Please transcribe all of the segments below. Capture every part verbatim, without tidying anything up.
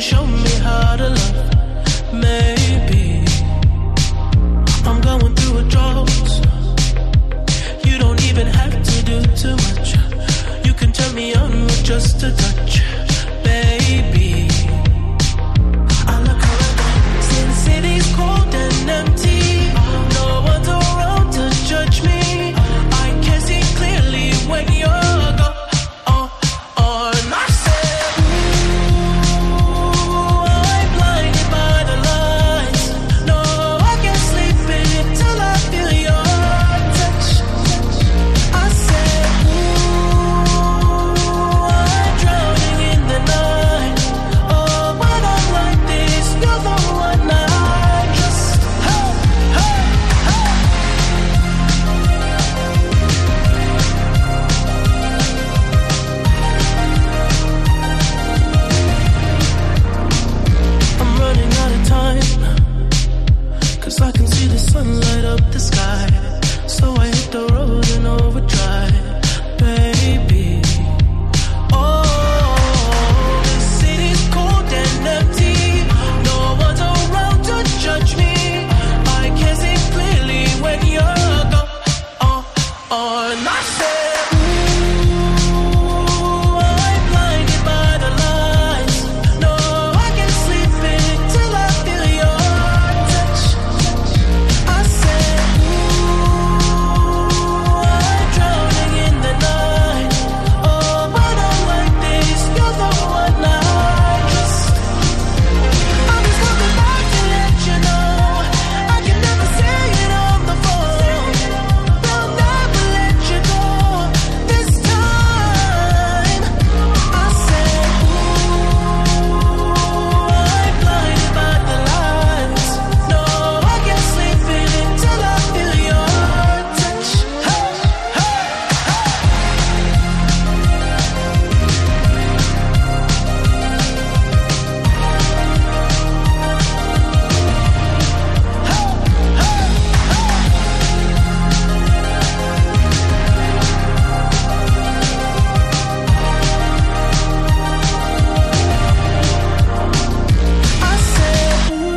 show me how to love. Maybe I'm going through a drought. You don't even have to do too much. You can turn me on with just a touch, baby. I look around, see the city's cold and empty. No one's around to judge me. I can see clearly when you're gone. Oh, oh, and I said, ooh, I'm blinded by the lights. No, I can't sleep until I feel your touch. I said, ooh, I'm drowning in the night. Oh, when I'm like this, you're the one I just, hey, hey, hey. I'm running out of time, 'cause I can see the sun light up the sky. So I hit the road in overdrive, baby. Oh, the city's cold and empty. No one's around to judge me. I can see clearly when you're gone. Oh, oh, and I said, ooh, I'm blinded by the lights. No, I can't sleep until I feel your touch. I said, ooh, I'm drowning in the night. Oh, when I'm like this, you're the one I just, I'm just coming back to let you know. I can never say it on the phone. They'll never let you go this time. I said, ooh, I'm blinded by the lights. No, I can't sleep until I feel your touch. Hey, hey, I said,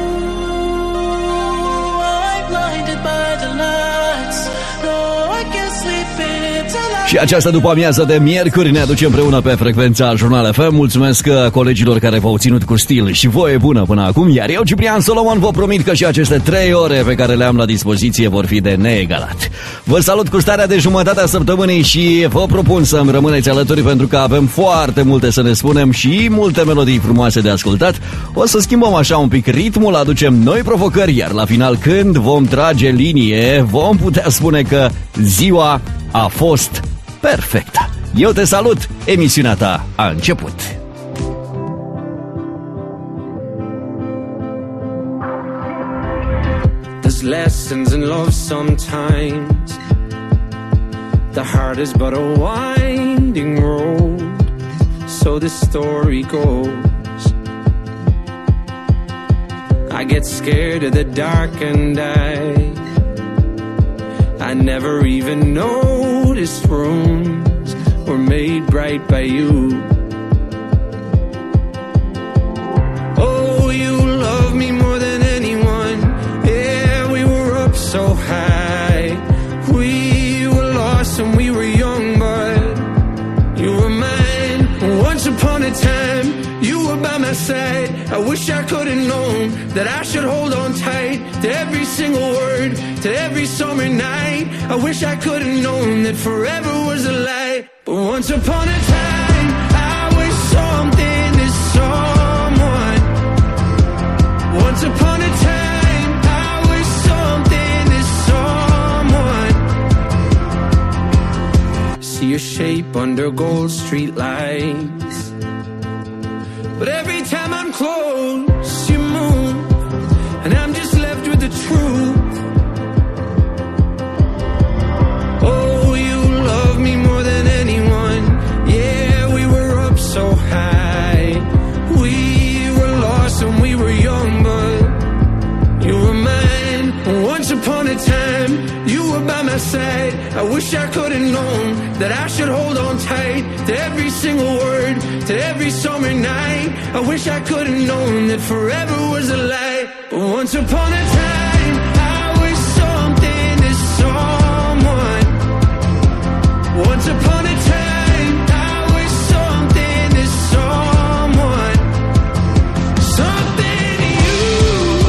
ooh, I'm blinded by the lights. No, I can't sleep until I. Și această după amiază de miercuri ne aduce împreună pe frecvența Jurnal F M. Mulțumesc colegilor care v-au ținut cu stil și voie bună până acum. Iar eu, Ciprian Solomon, vă promit că și aceste trei ore pe care le am la dispoziție vor fi de neegalat. Vă salut cu starea de jumătatea săptămânii și vă propun să-mi rămâneți alături, pentru că avem foarte multe să ne spunem și multe melodii frumoase de ascultat. O să schimbăm așa un pic ritmul, aducem noi provocări, iar la final, când vom trage linie, vom putea spune că ziua a fost perfectă. Eu te salut, emisiunea ta a început. There's lessons in love sometimes. The heart is but a winding road. So the story goes. I get scared of the dark and I I never even noticed rooms were made bright by you. Oh, you love me more than anyone. Yeah, we were up so high. We were lost and we were young, but you were mine. Once upon a time, you were by my side. I wish I could have known that I should hold on tight to every single word, to every summer night. I wish I could have known that forever was a lie. But once upon a time, I was something to someone. Once upon a time, I was something to someone. See your shape under gold street lights, but every time I'm close, you move, and I'm just left with the truth. Oh, you love me more than anyone. Yeah, we were up so high. We were lost and we were young, but you were mine. Once upon a time, you were by my side. I wish I could have known that I should hold on tight to every single word, word to every summer night. I wish I could have known that forever was a lie. But once upon a time, I was something to someone. Once upon a time, I was something to someone. Something to you.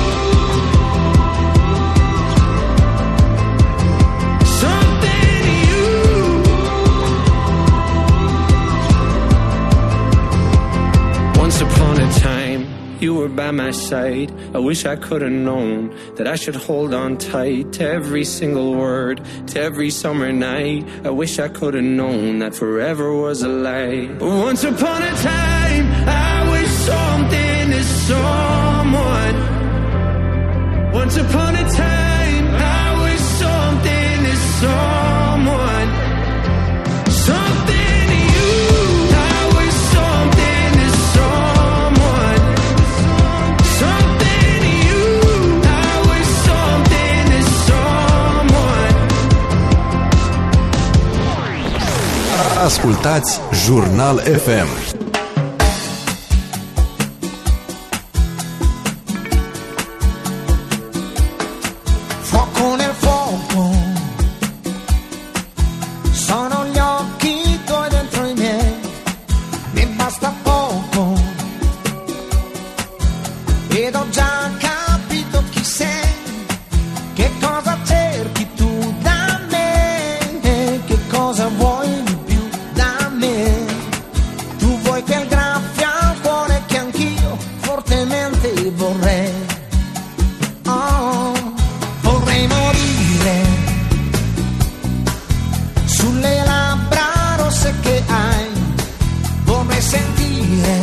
Something to you. Once upon a time, you were by my side. I wish I could have known that I should hold on tight to every single word, to every summer night. I wish I could have known that forever was a lie. But once upon a time, I was something to someone. Once upon a time, I was something to someone. Something to you. I was something to someone. Something to you. I was something to someone. Ascultați Jurnal F M. Fuoco nel fuoco, sono gli occhi tuoi dentro i miei, mi basta poco, ed ho già capito chi sei, che cosa cerchi tu da me, che cosa vuoi di più da me. Tu vuoi quel graffio al cuore che anch'io fortemente vorrei. Oh, vorrei morire sulle labbra rosse che hai, vorrei sentire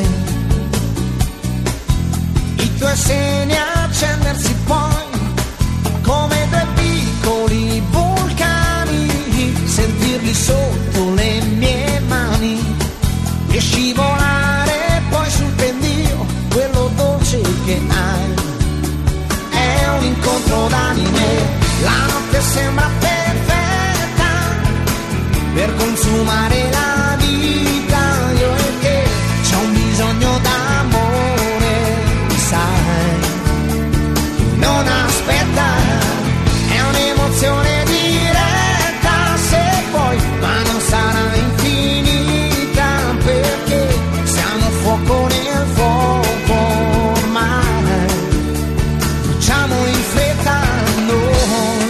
i tuoi seni accendersi poi come due piccoli vulcani, sentirli sotto le mie mani e scivolare poi sul pendio, quello dolce che hai. È un incontro d'anime, la notte sembra perfetta per consumare la vita, io e te, c'ho un bisogno d'amore, sai, non aspetta, è un'emozione diretta, se vuoi, ma non sarà infinita, perché siamo fuoco nel fuoco ormai, facciamo in fretta noi.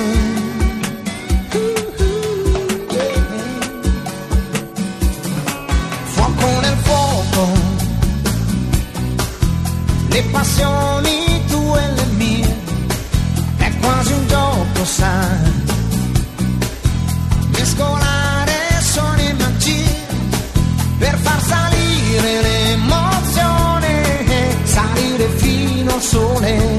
Fuoco nel fuoco, le passioni tue e le mie, è quasi un gioco, sai, mescolare suoni e magie per far salire l'emozione, salire fino al sole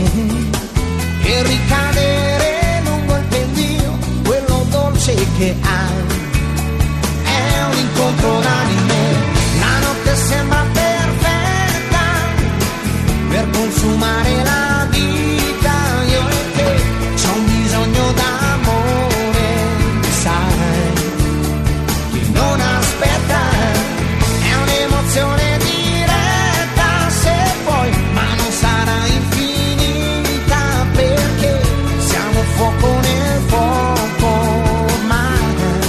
e ricadere lungo il pendio, quello dolce che hai. È un incontro d'anime, la notte sembra perfetta per consumare la vita, io e te, c'ho un bisogno d'amore, sai, che non aspetta, è un'emozione diretta, se vuoi, ma non sarà infinita, perché siamo fuoco nel fuoco ormai.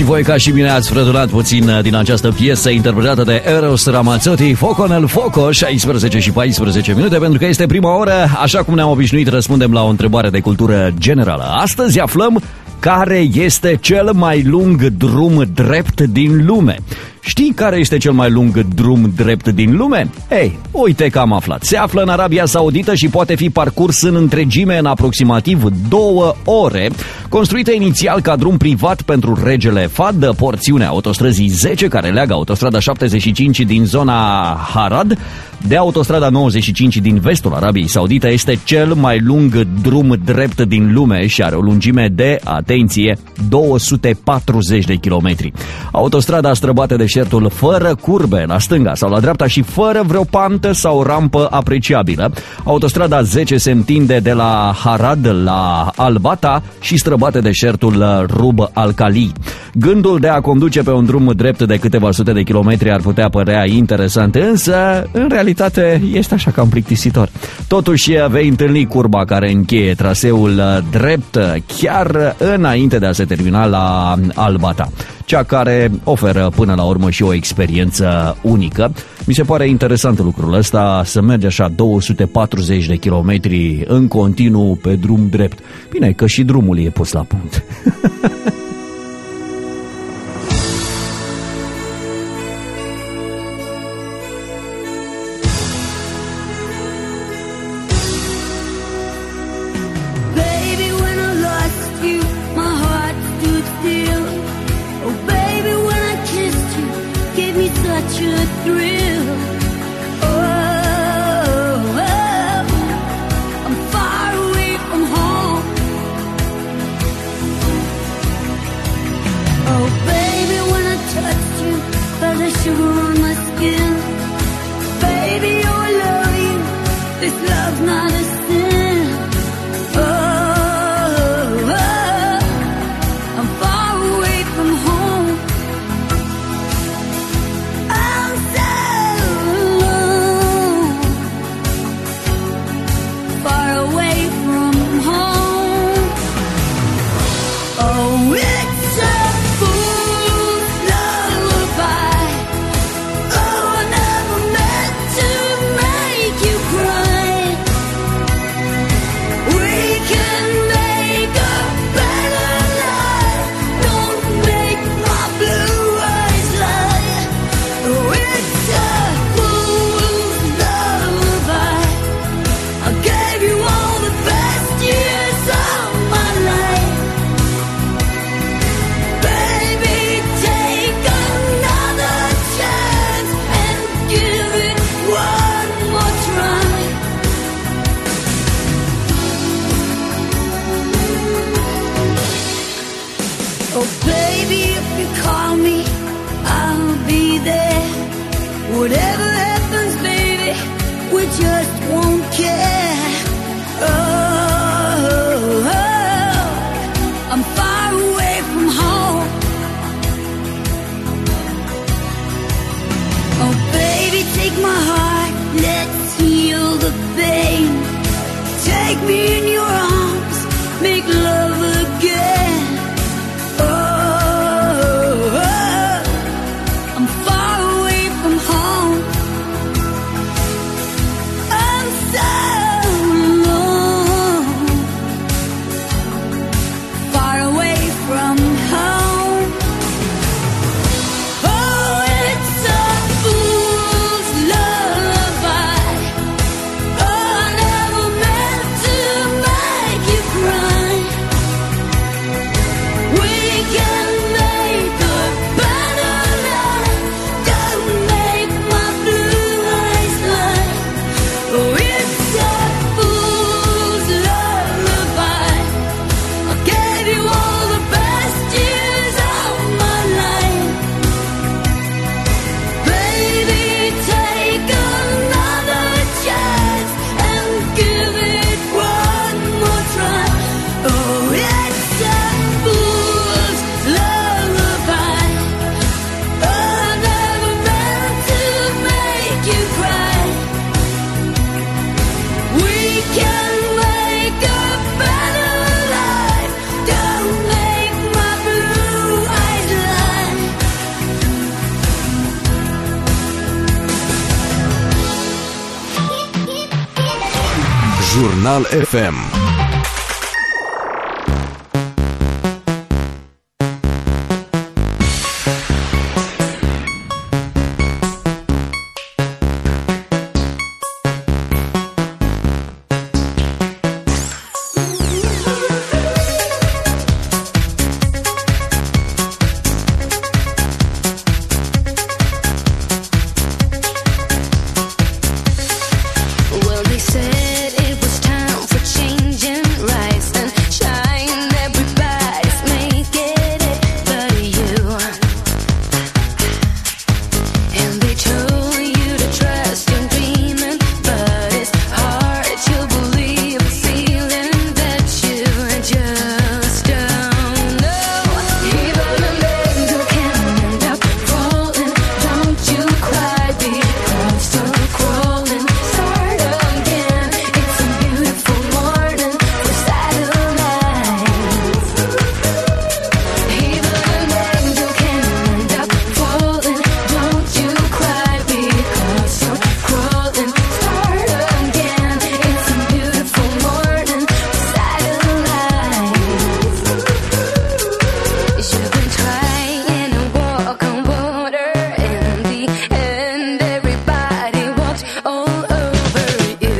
și voi ca și mine ați frădurat puțin din această piesă interpretată de Eros Ramazzotti, Foco nel Foco, șaisprezece și paisprezece minute, pentru că este prima oră, așa cum ne-am obișnuit, răspundem la o întrebare de cultură generală. Astăzi aflăm care este cel mai lung drum drept din lume. Știi care este cel mai lung drum drept din lume? Ei, uite că am aflat. Se află în Arabia Saudită și poate fi parcurs în întregime în aproximativ două ore. Construită inițial ca drum privat pentru regele Fahd, porțiunea autostrăzii zece care leagă autostrada șaptezeci și cinci din zona Harad de autostrada nouăzeci și cinci din vestul Arabiei Saudite, este cel mai lung drum drept din lume și are o lungime de, atenție, două sute patruzeci de kilometri. Autostrada străbate deșertul fără curbe la stânga sau la dreapta și fără vreo pantă sau rampă apreciabilă. Autostrada zece se întinde de la Harad la Al-Bata și străbate deșertul Rub al-Khali. Gândul de a conduce pe un drum drept de câteva sute de kilometri ar putea părea interesant, însă în realitate este așa cam plictisitor. Totuși vei întâlni curba care încheie traseul drept chiar înainte de a se termina la Al-Bata, cea care oferă până la urmă și o experiență unică. Mi se pare interesant lucrul ăsta, să mergi așa două sute patruzeci de kilometri în continuu pe drum drept. Bine, că și drumul e pus la punct. To Jurnal F M. Well, they said it was time for changing, rise and shine. Everybody's making it but you. And they told you to trust your dreaming, but it's hard to believe the feeling that you just don't know. Even an angel can end up falling. Don't you cry because you're crawling. Start again. It's a beautiful morning for satellites. Even an angel can end up falling. Don't you cry because you're crawling. Start again. It's a beautiful morning for satellites. You've been trying to walk on water. In the end, everybody walked all over you.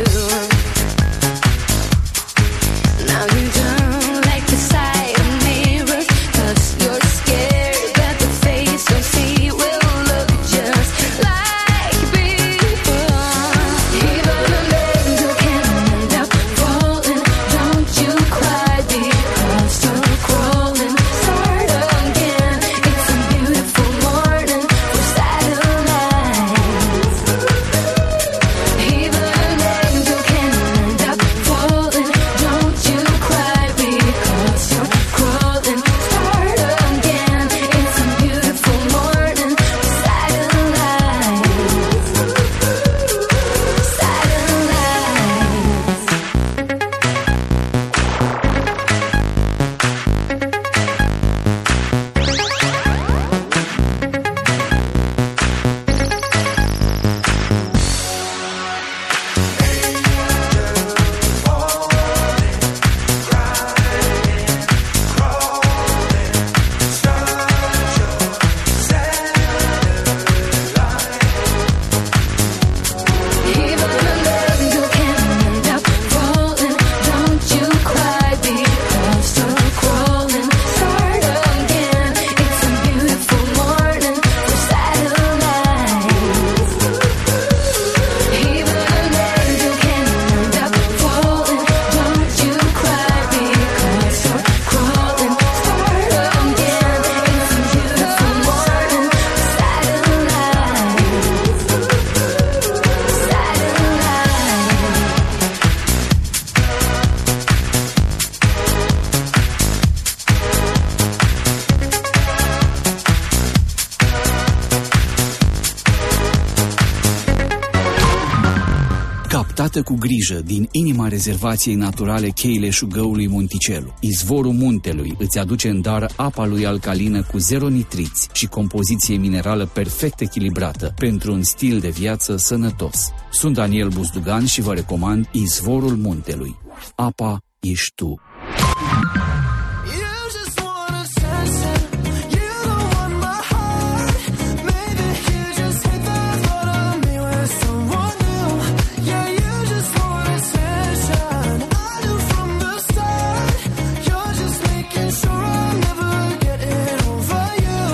Now you don't like the sight of mirrors, 'cause you're scared that the face you'll see will look just like before. Even an angel can end up falling. Don't you cry because you're crawling. Start again. It's a beautiful morning for satellites. Even an angel can end up falling. Don't you cry because you're crawling. Start again. It's a beautiful morning for satellites. Satellites. Even an angel can end up falling. Don't you cry because you're crawling. Start again. It's a beautiful morning for satellites. Even an angel can end up falling. Don't you cry because you're crawling. Start again. It's a beautiful morning for Captată cu grijă din inima rezervației naturale Cheile Șugăului Monticelul, izvorul muntelui îți aduce în dar apa lui alcalină cu zero nitriți și compoziție minerală perfect echilibrată pentru un stil de viață sănătos. Sunt Daniel Buzdugan și vă recomand Izvorul Muntelui. Apa ești tu. You just want attention. You don't want my heart. Maybe you just hate the thought of me with someone new. Yeah, you just want attention. I knew from the start. You're just making sure I'm never getting over you.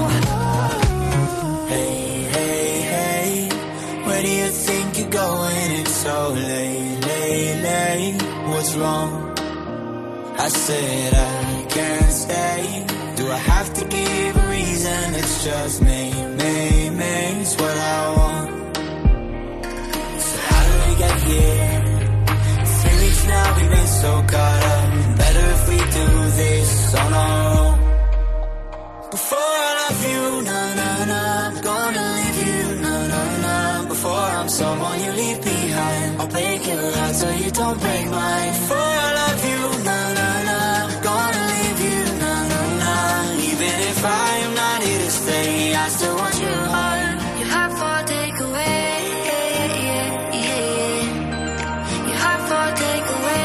Hey, hey, hey, where do you think you're going? It's so late, late, late. What's wrong? I said I can't stay. Do I have to give a reason? It's just me, me, me. It's what I want. So how did we get here? Three weeks now, we've been so caught up. Better if we do this on our own. Before I love you, na na na, I'm gonna leave you, na na na. Before I'm someone you leave behind, I'll break your heart so you don't break mine. Before I love you, na na na, I'm gonna leave you, na na na. Even if I am not here to stay, I still want your heart. Your heart for takeaway. Your heart for takeaway.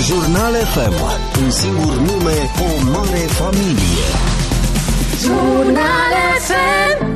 Jurnal F M. Un singur nume, o mare familie. Jurnal F M.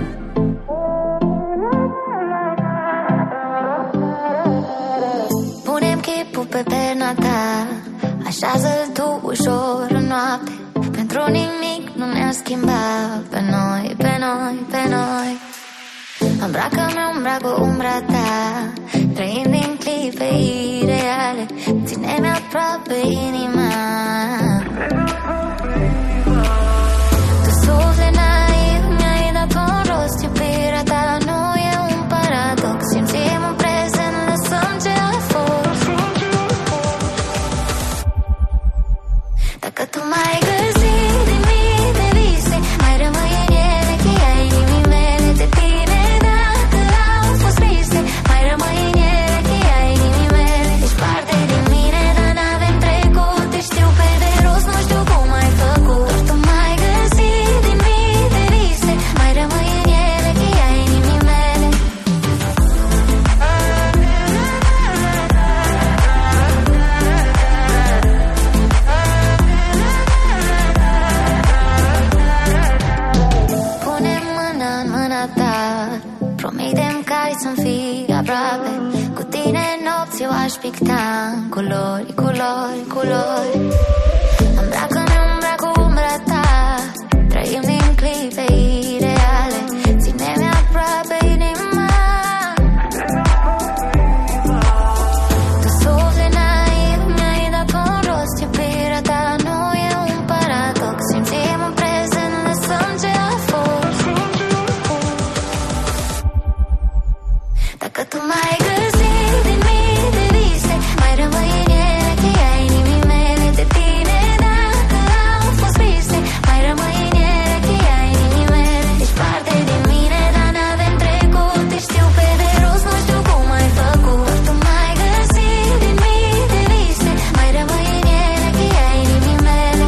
Punem chipul pe perna ta, așează-l tu ușor în noapte. Pentru nimic nu ne-a schimbat pe noi, pe noi, pe noi. Îmbracă-mi umbra cu umbra ta, trăim din clipe ireale. Ține-mi aproape inima. Tu suflet naiv, mi-ai dat un rost. Iubirea ta nu e un paradox. Simțim în prezent, lăsăm ce a fost. Dacă tu m-ai găsit din mii de vise, mai rămâi în ele cheia inimii mele. De tine dacă au fost triste, mai rămâi în ele cheia inimii mele. Ești parte din mine, dar n-avem trecut. Te știu pe de rost, nu știu cum ai făcut. Doar tu m-ai găsit din mii de vise, mai rămâi în ele cheia inimii mele. Punem mâna în mâna ta, promitem că ai să-mi fii aproape. Cu tine nopți eu aș picta în culori, culori, culori. Îmbracă-mi umbra cu umbra ta, trăim din clipe ireale. Ține-mi aproape inima. Tu suflet naiv, mi-ai dat un rost. Iubirea ta nu e un paradox. Simțim în prezent, lăsăm ce a fost. Dacă tu m-ai găsit din mii de vise, mai rămâi în ele cheia inimii mele. De tine dacă au fost triste, mai rămâi în ele cheia inimii mele. Ești parte din mine, dar n-avem trecut. Te știu pe de rost, nu știu cum ai făcut. Tu m-ai găsit din mii de vise, mai rămâi în ele cheia inimii mele.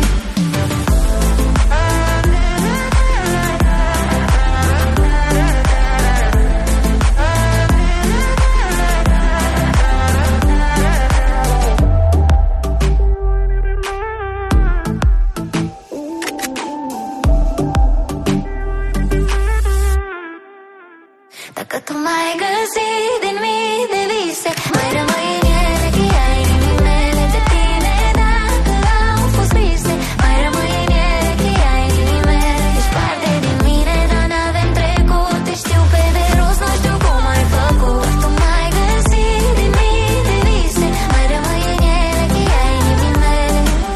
Dacă tu m-ai găsit din mii de vise, mai rămâi în ele cheia inimii mele. De tine dacă au fost triste, mai rămâi în ele cheia inimii mele. Ești parte din mine, dar n-avem trecut. Te știu pe de rost, nu știu cum ai făcut. Tu m-ai găsit din mii de vise, mai rămâi în ele cheia inimii mele.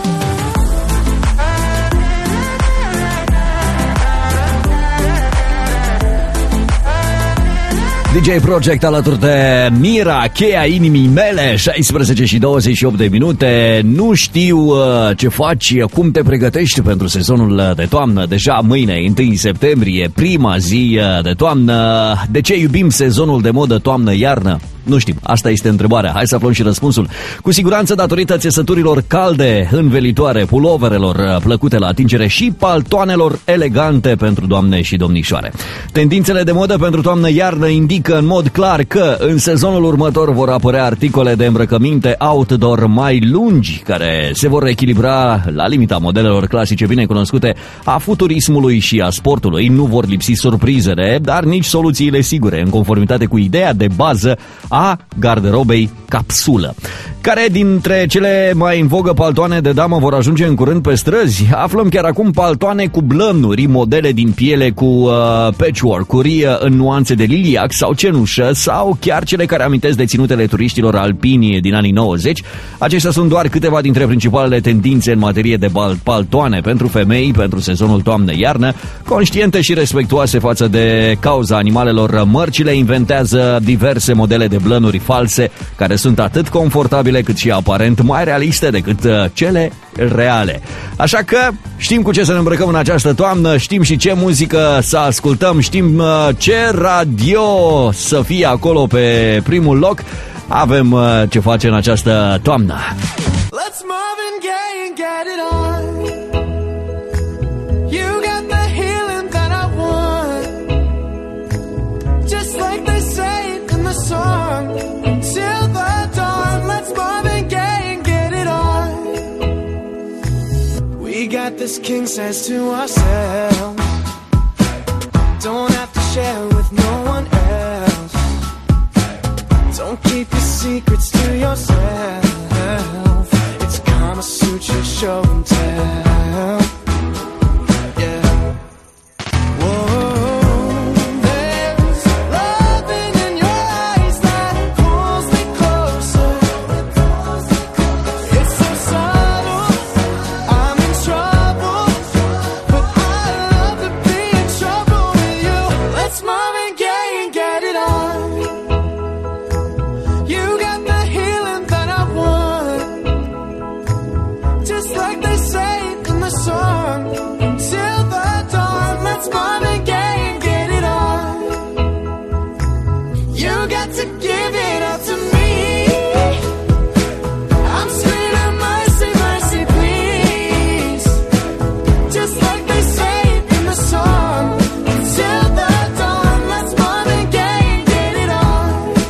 D J Project alături de Mira, cheia inimii mele. Șaisprezece și douăzeci și opt de minute. Nu știu uh, ce faci, cum te pregătești pentru sezonul de toamnă. Deja mâine, întâi septembrie, prima zi uh, de toamnă. De ce iubim sezonul de modă toamnă-iarnă? Nu știm, asta este întrebarea. Hai să aflăm și răspunsul. Cu siguranță datorită țesăturilor calde, învelitoare, puloverelor plăcute la atingere și paltoanelor elegante pentru doamne și domnișoare. Tendințele de modă pentru toamnă-iarnă indică în mod clar că în sezonul următor vor apărea articole de îmbrăcăminte outdoor mai lungi, care se vor echilibra la limita modelelor clasice bine cunoscute a futurismului și a sportului. Nu vor lipsi surprizele, dar nici soluțiile sigure, în conformitate cu ideea de bază a garderobei capsulă. Care dintre cele mai în vogă paltoane de damă vor ajunge în curând pe străzi? Aflăm chiar acum paltoane cu blănuri, modele din piele cu uh, patchwork-uri în nuanțe de liliac sau cenușă, sau chiar cele care amintesc de ținutele turiștilor alpini din anii nouăzeci. Acestea sunt doar câteva dintre principalele tendințe în materie de paltoane pentru femei pentru sezonul toamnă-iarnă. Conștiente și respectuoase față de cauza animalelor, mărcile inventează diverse modele de blănuri false care sunt atât confortabile cât și aparent mai realiste decât cele reale. Așa că știm cu ce să ne îmbrăcăm în această toamnă, știm și ce muzică să ascultăm, știm ce radio să fie acolo pe primul loc. Avem ce face în această toamnă. Let's Marvin Gaye and get it on. You got the healing that I want. Just like they say in the song. Till the dawn, let's Marvin Gaye and get it on. this king size to ourselves. Don't have to share with no one else. Don't keep your secrets to yourself. It's Kama Sutra show and tell. Yeah. Whoa, there's loving in your eyes that pulls me closer. It's so subtle, I'm in trouble, but I love to be in trouble with you. Let's Marvin Gaye and get it on. You got the healing that I want, just like they say in the song. Until the dawn, let's Marvin Gaye and get it on. You got to give it up to me. I'm screaming mercy, mercy, please. Just like they say in the song. Until the dawn, let's Marvin Gaye and get it on.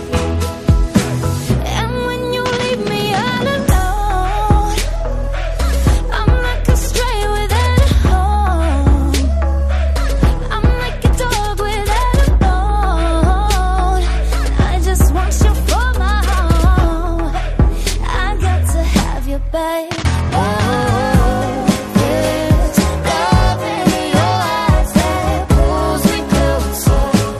And when you leave me all alone, I'm like a stray without a home. I'm like a dog without a bone. I just want you for my home. I got to have you, babe. Oh, there's love in your eyes that pulls me closer.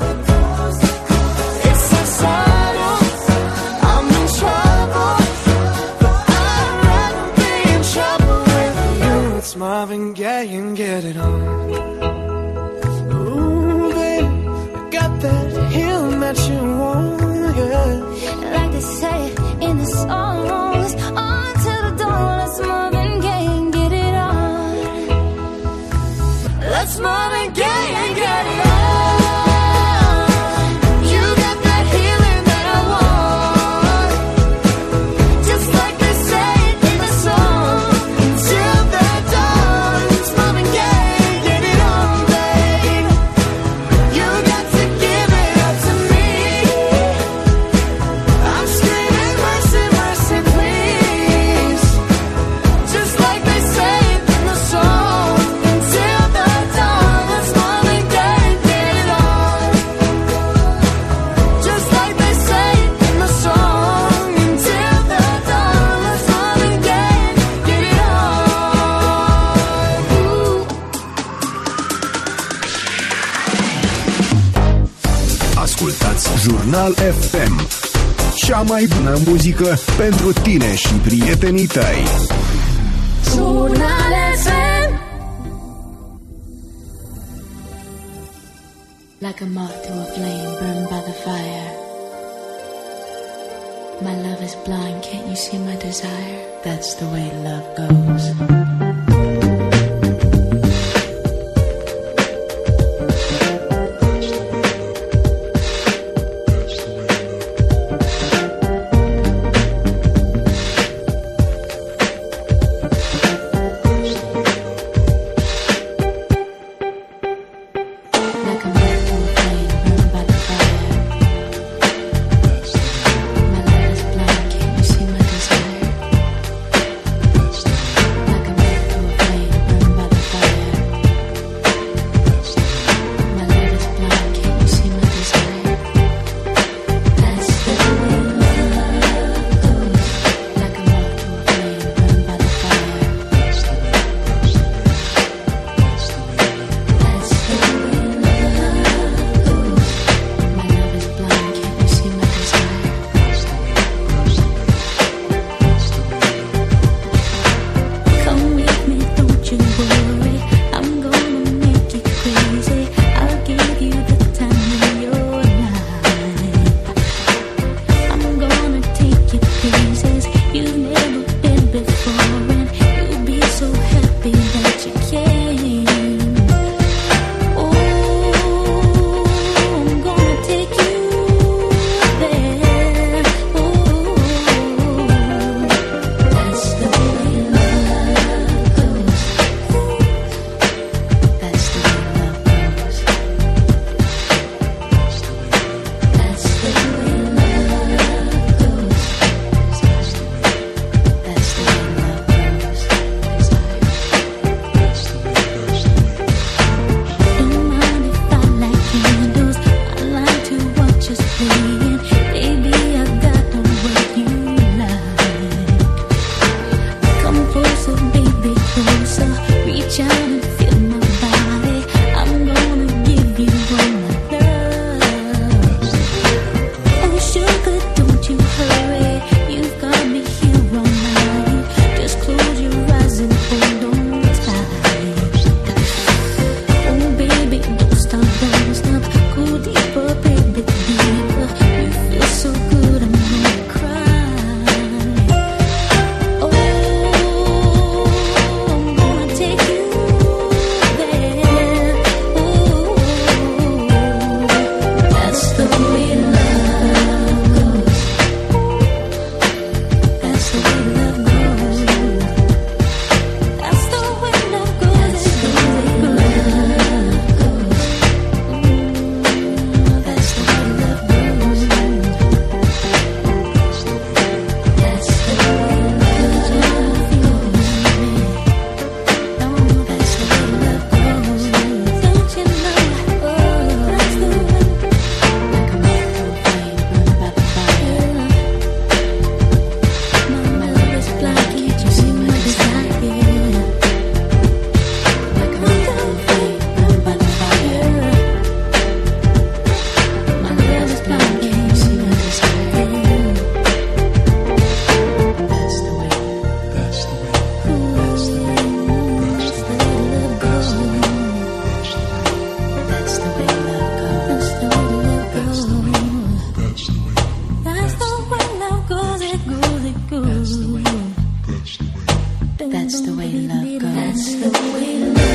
It's so subtle, I'm in trouble, but I'd rather be in trouble with you. It's Marvin Gaye and get it on. Ooh, babe, I got that healing that you want, yeah. Like they say in the songs, on till the dawn, let's Marvin Gaye and get it on. Let's Marvin Gaye and get it on. You got that healing that I want, just like they say in the song. Until the dawn, it's Marvin Gaye and get it on, babe. You got to give it up to me. I'm screaming mercy, mercy, please. Just like they say in the song. Until the dawn, let's Marvin Gaye and get it on. Just like they say in the song. Until the dawn, let's Marvin Gaye and get it on. Ooh. Ascultați Jurnal F M, cea mai bună muzică pentru tine și prietenii tăi. Jurnal F M. Like a moth to a flame burned by the fire. My love is blind, can't you see my desire? That's the way love goes. Like a moth to a flame burned by the fire. My love is blind, can't you see my desire? Like a moth to a love goes. That's the way love goes.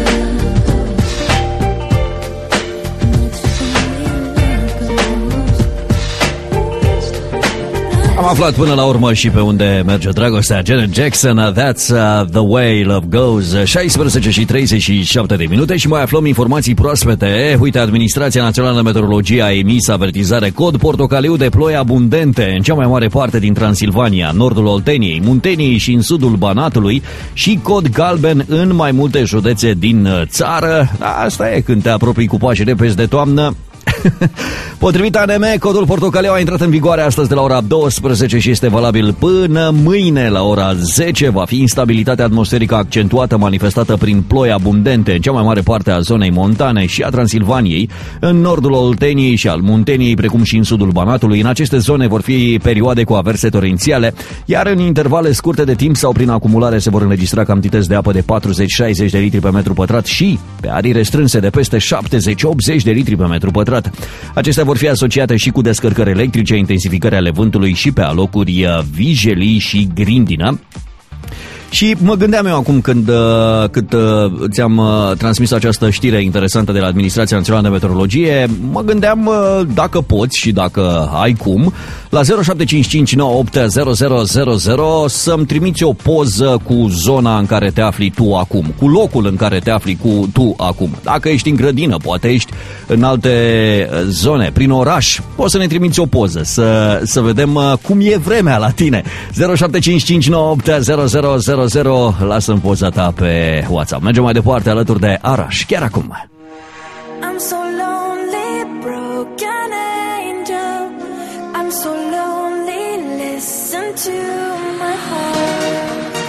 Am aflat până la urmă și pe unde merge dragostea. Janet Jackson, That's uh, the way love goes. șaisprezece și treizeci și șapte de minute și mai aflăm informații proaspete. Uite, Administrația Națională de Meteorologie a emis avertizare cod portocaliu de ploi abundente în cea mai mare parte din Transilvania, nordul Olteniei, Munteniei și în sudul Banatului și cod galben în mai multe județe din țară. Asta e când te apropii cu pași repezi de toamnă. Potrivit A N M, codul portocaliu a intrat în vigoare astăzi de la ora douăsprezece și este valabil până mâine la ora zece. Va fi instabilitatea atmosferică accentuată manifestată prin ploi abundente în cea mai mare parte a zonei montane și a Transilvaniei, în nordul Olteniei și al Munteniei, precum și în sudul Banatului. În aceste zone vor fi perioade cu averse torențiale, iar în intervale scurte de timp sau prin acumulare se vor înregistra cantități de apă de patruzeci șaizeci de litri pe metru pătrat și pe arii restrânse de peste șaptezeci optzeci de litri pe metru pătrat. Acestea vor fi asociate și cu descărcări electrice, intensificări ale vântului și pe alocuri vijelii și grindină. Și mă gândeam eu acum când, când ți-am transmis această știre interesantă de la Administrația Națională de Meteorologie, mă gândeam dacă poți și dacă ai cum, la zero șapte cinci cinci nouă opt zero zero zero zero să-mi trimiți o poză cu zona în care te afli tu acum, cu locul în care te afli cu tu acum. Dacă ești în grădină, poate ești în alte zone, prin oraș, poți să ne trimiți o poză, să, să vedem cum e vremea la tine. zero șapte cinci cinci nouă opt zero zero zero zero, lasă-mi poza ta pe WhatsApp. Mergem mai departe alături de Arash, chiar acum. I'm so lonely, broken angel. I'm so lonely, listen to my heart.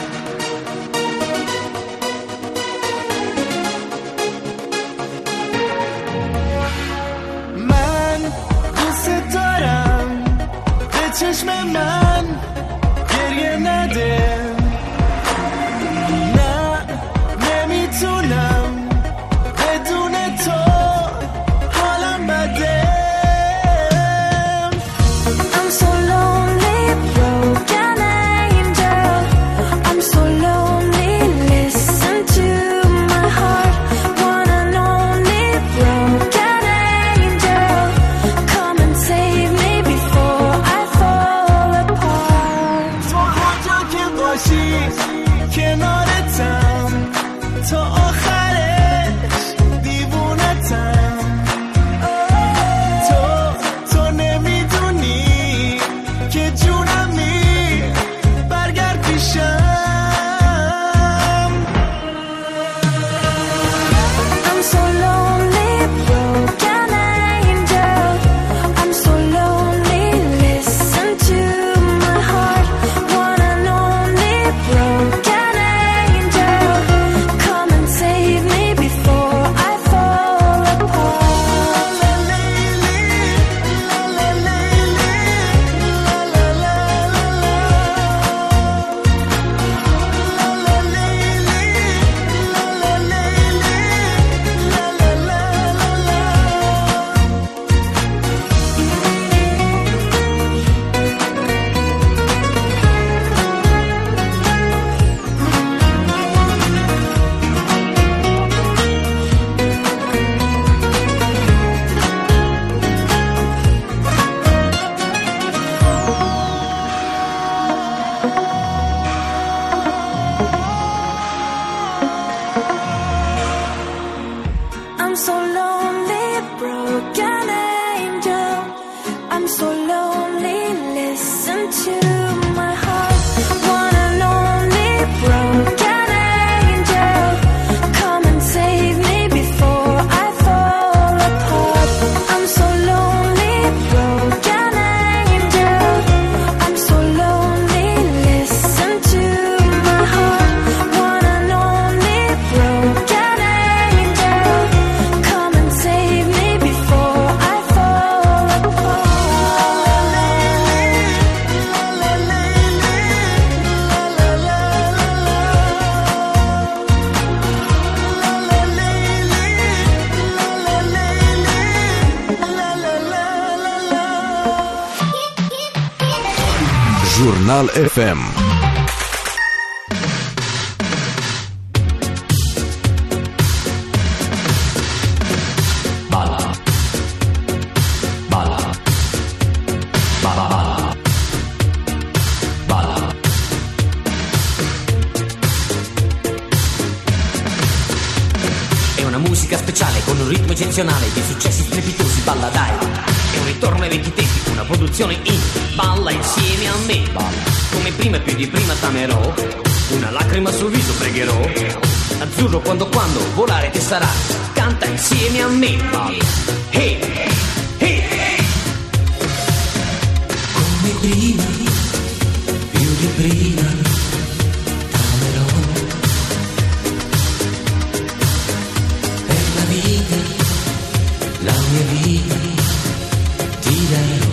من دوست دارم به چشم من گریه نده Jurnal F M. speciale con un ritmo eccezionale di successi strepitosi. Balla dai, è un ritorno ai vecchi tempi, una produzione in balla insieme a me. Balla come prima, più di prima t'amerò, una lacrima sul viso pregherò. Azzurro quando quando volare ti sarà, canta insieme a me. Balla, hey, hey, hey. Come prima, più di prima t'amerò, per la vita, la mia vita ti darò.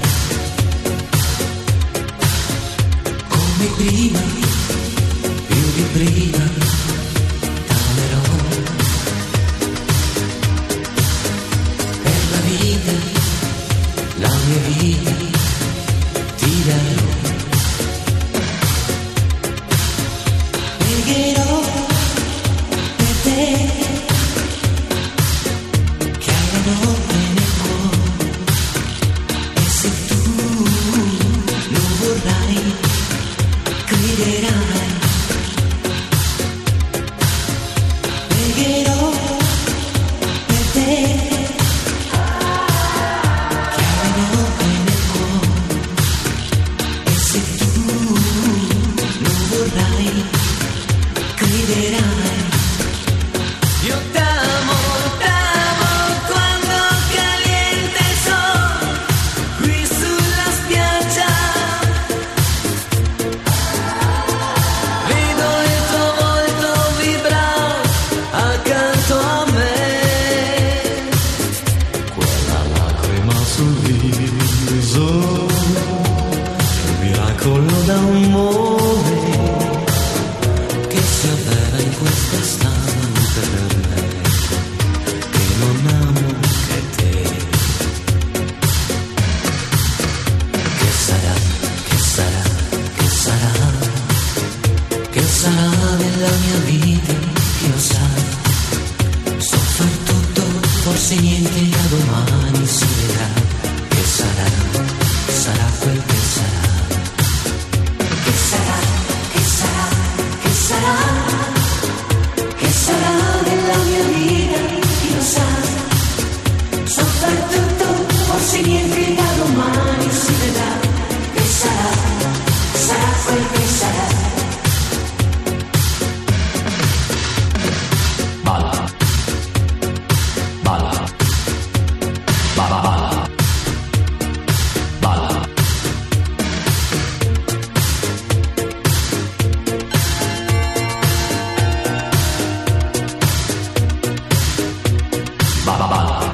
Come prima, più di prima t'amerò, per la vita, la mia vita ti darò. Pregherò per te, che hai la notte nel cuore, e se tu lo vorrai, crederai. Pregherò per te, che hai la notte nel cuore, e se tu lo vorrai, crederai. Io t'amo, t'amo quando caliente il sole qui sulla spiaggia. Vedo il tuo volto vibrare accanto a me. Quella lacrima sul viso, il miracolo d'amore che si avvera in questa stanotte per me, che non amo che te. Che sarà, che sarà, che sarà, che sarà nella mia vita, chi lo sa. So far tutto, forse niente, da domani si vedrà. Che sarà, sarà quel che sarà. Che sarà, che sarà, che sarà, che sarà nella mia vita, chi lo sa. So far tutto, forse niente, da domani si vedrà. Che sarà, sarà quel che sarà. Balla, balla, balla, balla, balla. Balla, balla.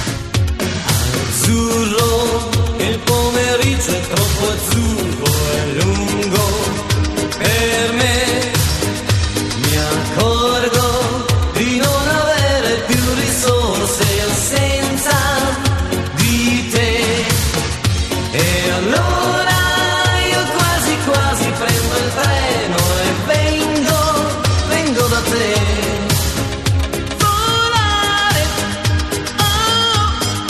Azzurro, il pomeriggio è troppo azzurro e lungo per me. Mi accorgo di non avere più risorse senza di te. E allora io quasi quasi prendo il treno e vengo, vengo da te. Volare, oh,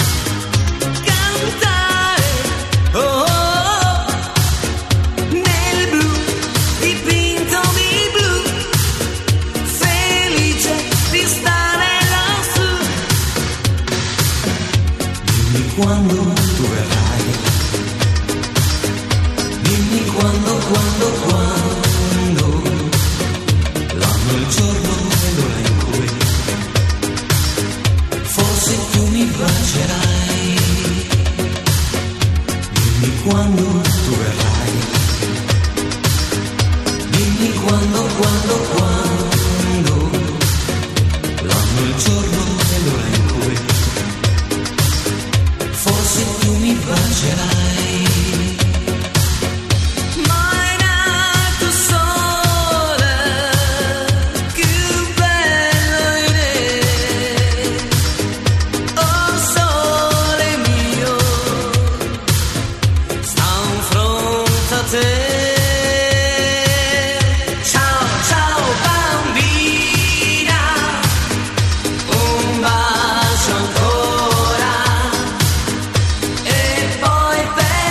cantare, oh, oh, nel blu, dipinto di blu, felice di stare lassù. Dimmi quando tu verrai, dimmi quando, quando, quando, l'anno, il giorno e l'ora in cui forse tu mi bacerai. Dimmi quando tu verrai, dimmi quando, quando, quando, l'anno, il giorno e l'ora in cui forse tu mi bacerai. Mai nato sole, più bello in te. Oh sole mio, sta in fronte a te. Ciao, ciao bambina, un bacio ancora, e poi per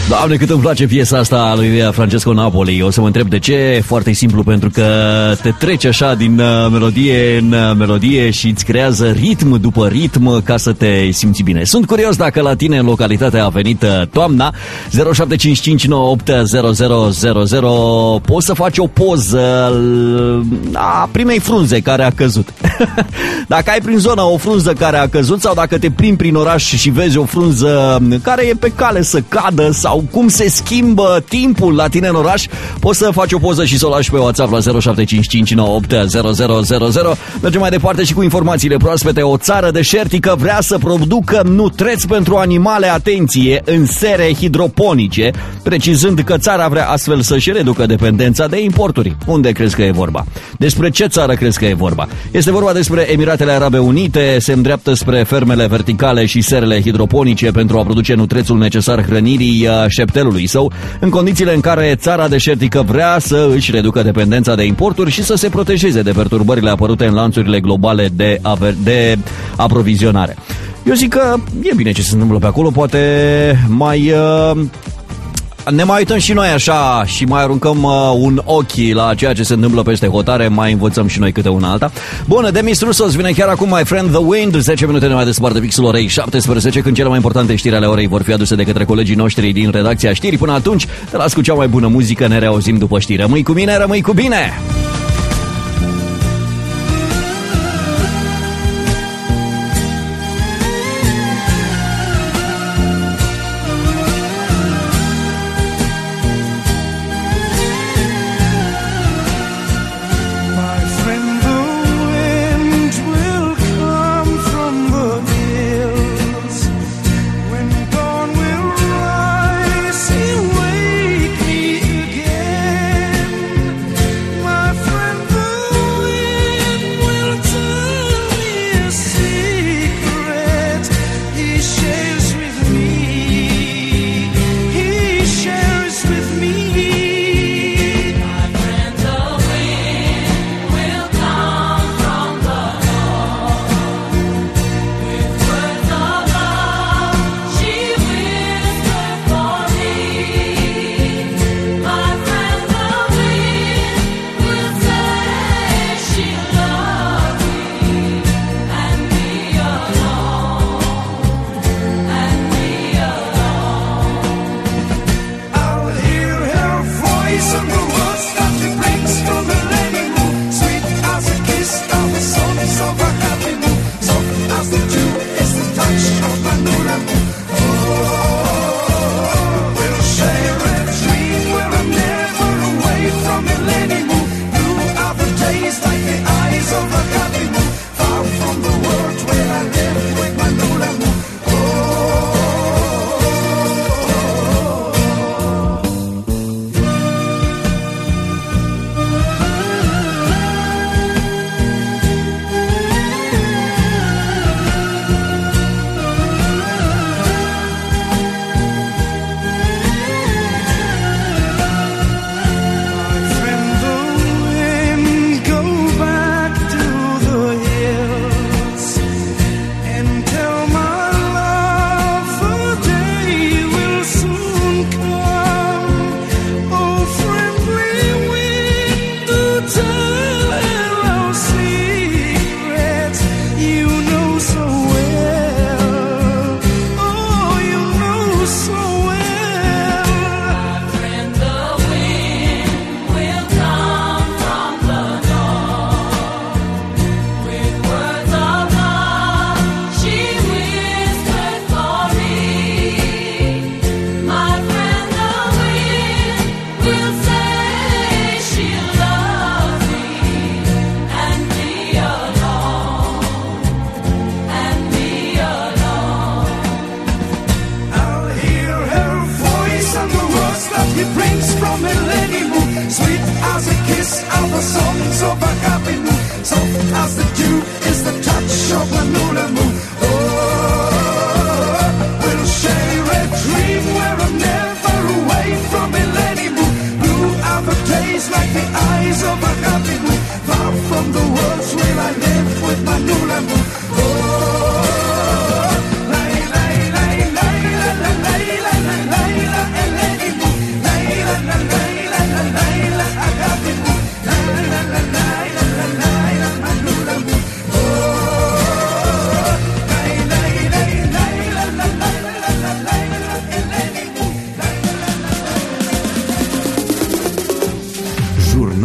Doamne, cât îmi place piesa asta a lui Francesco Napoli. O să mă întreb de ce. Foarte simplu, pentru că te treci așa din uh, melodie în uh, melodie și îți creează ritm după ritm ca să te simți bine. Sunt curios dacă la tine în localitate a venit uh, toamna. Zero șapte cinci cinci nouă opt zero zero zero zero. Poți să faci o poză a primei frunze care a căzut. Dacă ai prin zona o frunză care a căzut sau dacă te plimbi prin oraș și vezi o frunză care e pe cale să cadă sau cum se schimbă timpul la tine în oraș, poți să faci o poză și să o lași pe WhatsApp la zero șapte cinci cinci nouă opt zero zero zero zero. Mergem mai departe și cu informațiile proaspete. O țară deșertică vrea să producă nutreți pentru animale, atenție, în sere hidroponice, precizând că țara vrea astfel să-și reducă dependența de importuri. Unde crezi că e vorba? Despre ce țară crezi că e vorba? Este vorba despre Emiratele Arabe Unite. Se îndreaptă spre fermele verticale și serele hidroponice pentru a produce nutrețul necesar hrănirii șeptelului său, în condițiile în care țara deșertică vrea să își reducă dependența de importuri și să se protejeze de perturbările apărute în lanțurile globale de, de aprovizionare. Eu zic că e bine ce se întâmplă pe acolo, poate mai... Uh... Ne mai uităm și noi așa și mai aruncăm uh, un ochi la ceea ce se întâmplă peste hotare, mai învățăm și noi câte una alta. Bună, Demis Roussos vine chiar acum, My Friend The Wind. zece minute ne mai desparte fixul orei șaptesprezece, când cele mai importante știri ale orei vor fi aduse de către colegii noștri din redacția Știri. Până atunci, te las cu cea mai bună muzică, ne reauzim după știri. Rămâi cu mine, rămâi cu bine!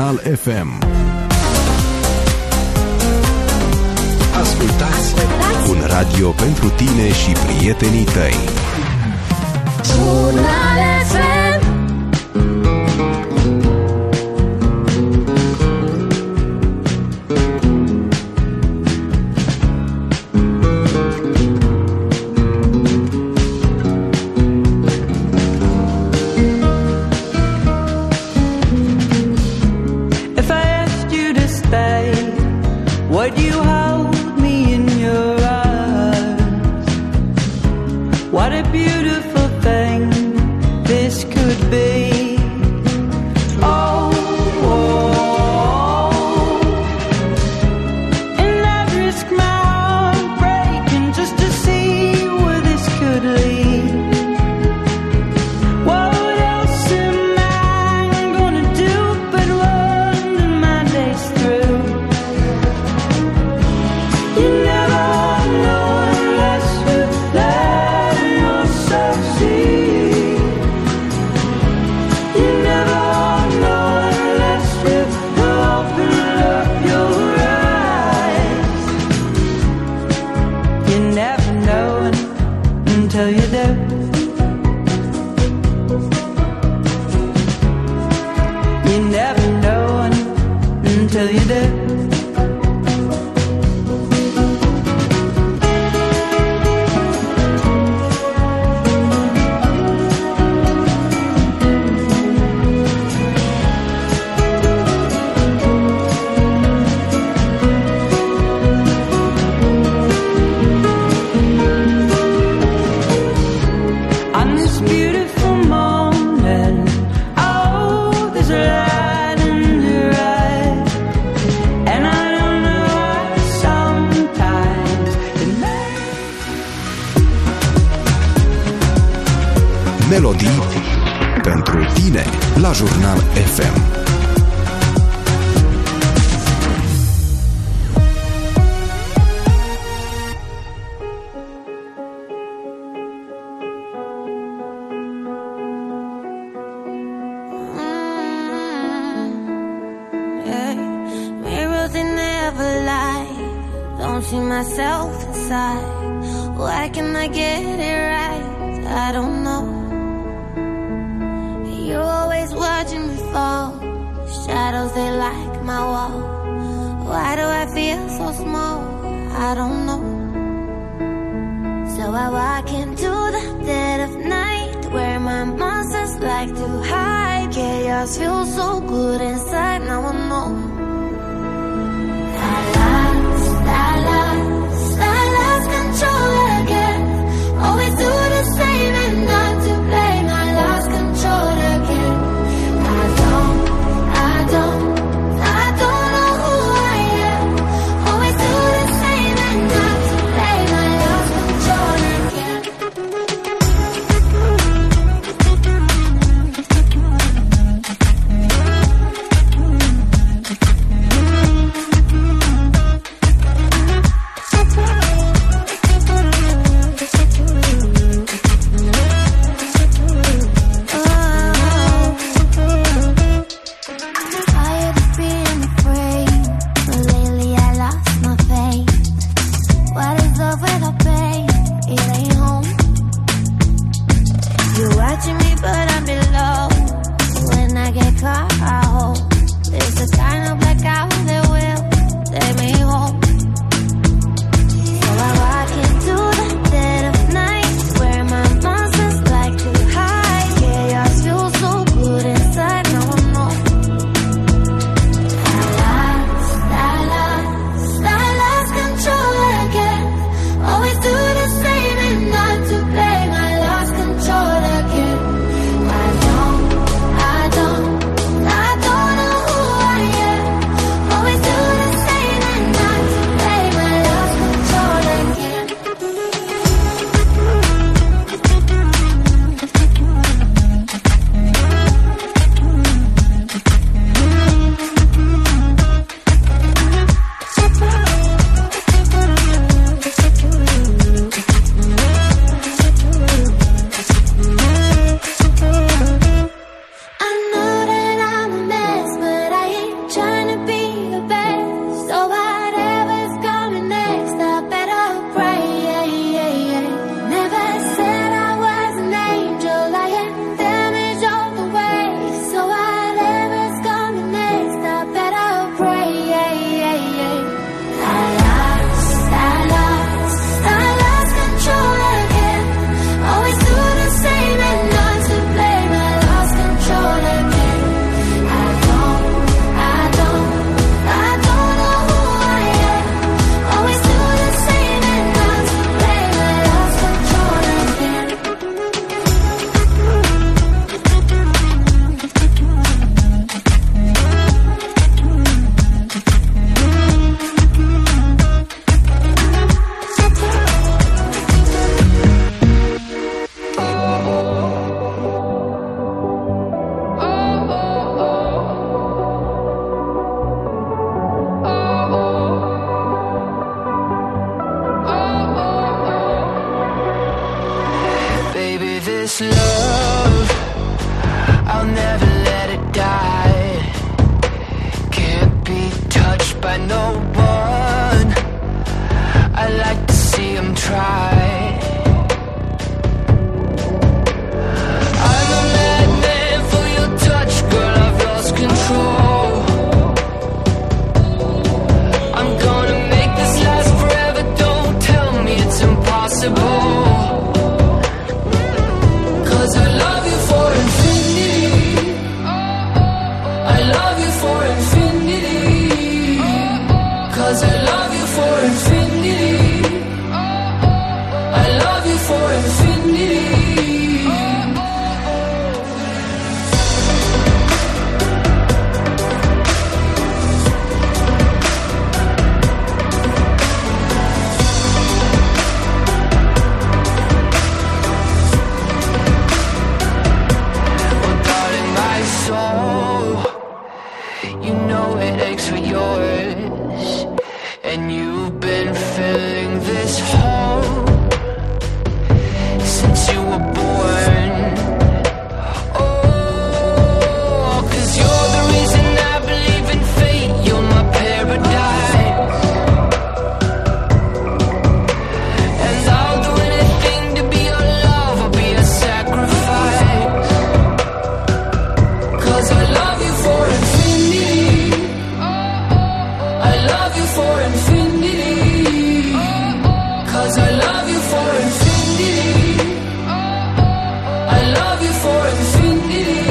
Jurnal F M. Ascultați, Ascultați un radio pentru tine și prietenii tăi. Jurnal F M. Would you hold me in your arms? What a beautiful thing this could be. Oh, oh. And I'd risk my heart breaking just to see where this could lead. What else am I gonna do but wonder my days through? You never know unless you let yourself see. You never know unless you open up your eyes. You never know until you do. You never know until you do. On this beautiful morning, oh, there's a light in your eye, and I don't know why sometimes it makes Melodii pentru tine la Jurnal F M. Yeah. Mirrors, they never lie. Don't see myself inside. Why can I get it right? I don't know. You're always watching me fall. Shadows, they like my wall. Why do I feel so small? I don't know. So I walk into the dead of night, where my monsters like to hide. Chaos feels so good inside, now I know. I lost, I lost, I lost control again. Always do the same and not to blame. I lost control again. I don't, I don't, I don't know who I am. Always do the same and not to blame. I lost control again. this love, I'll never let it die. Can't be touched by no one, I like to see them try. I'm a madman for your touch, girl, I've lost control. I'm gonna make this last forever, don't tell me it's impossible. Cause I love you for infinity, I love you for infinity. Cause I love you for infinity, I love you for infinity. You know it aches for yours, and you've been filling this hole since you were born. Oh, cause you're the reason I believe in fate, you're my paradise. And I'll do anything to be your love, I'll be a sacrifice. Cause I love you for infinity, I love you for infinity. Cause I love you for infinity, I love you for infinity.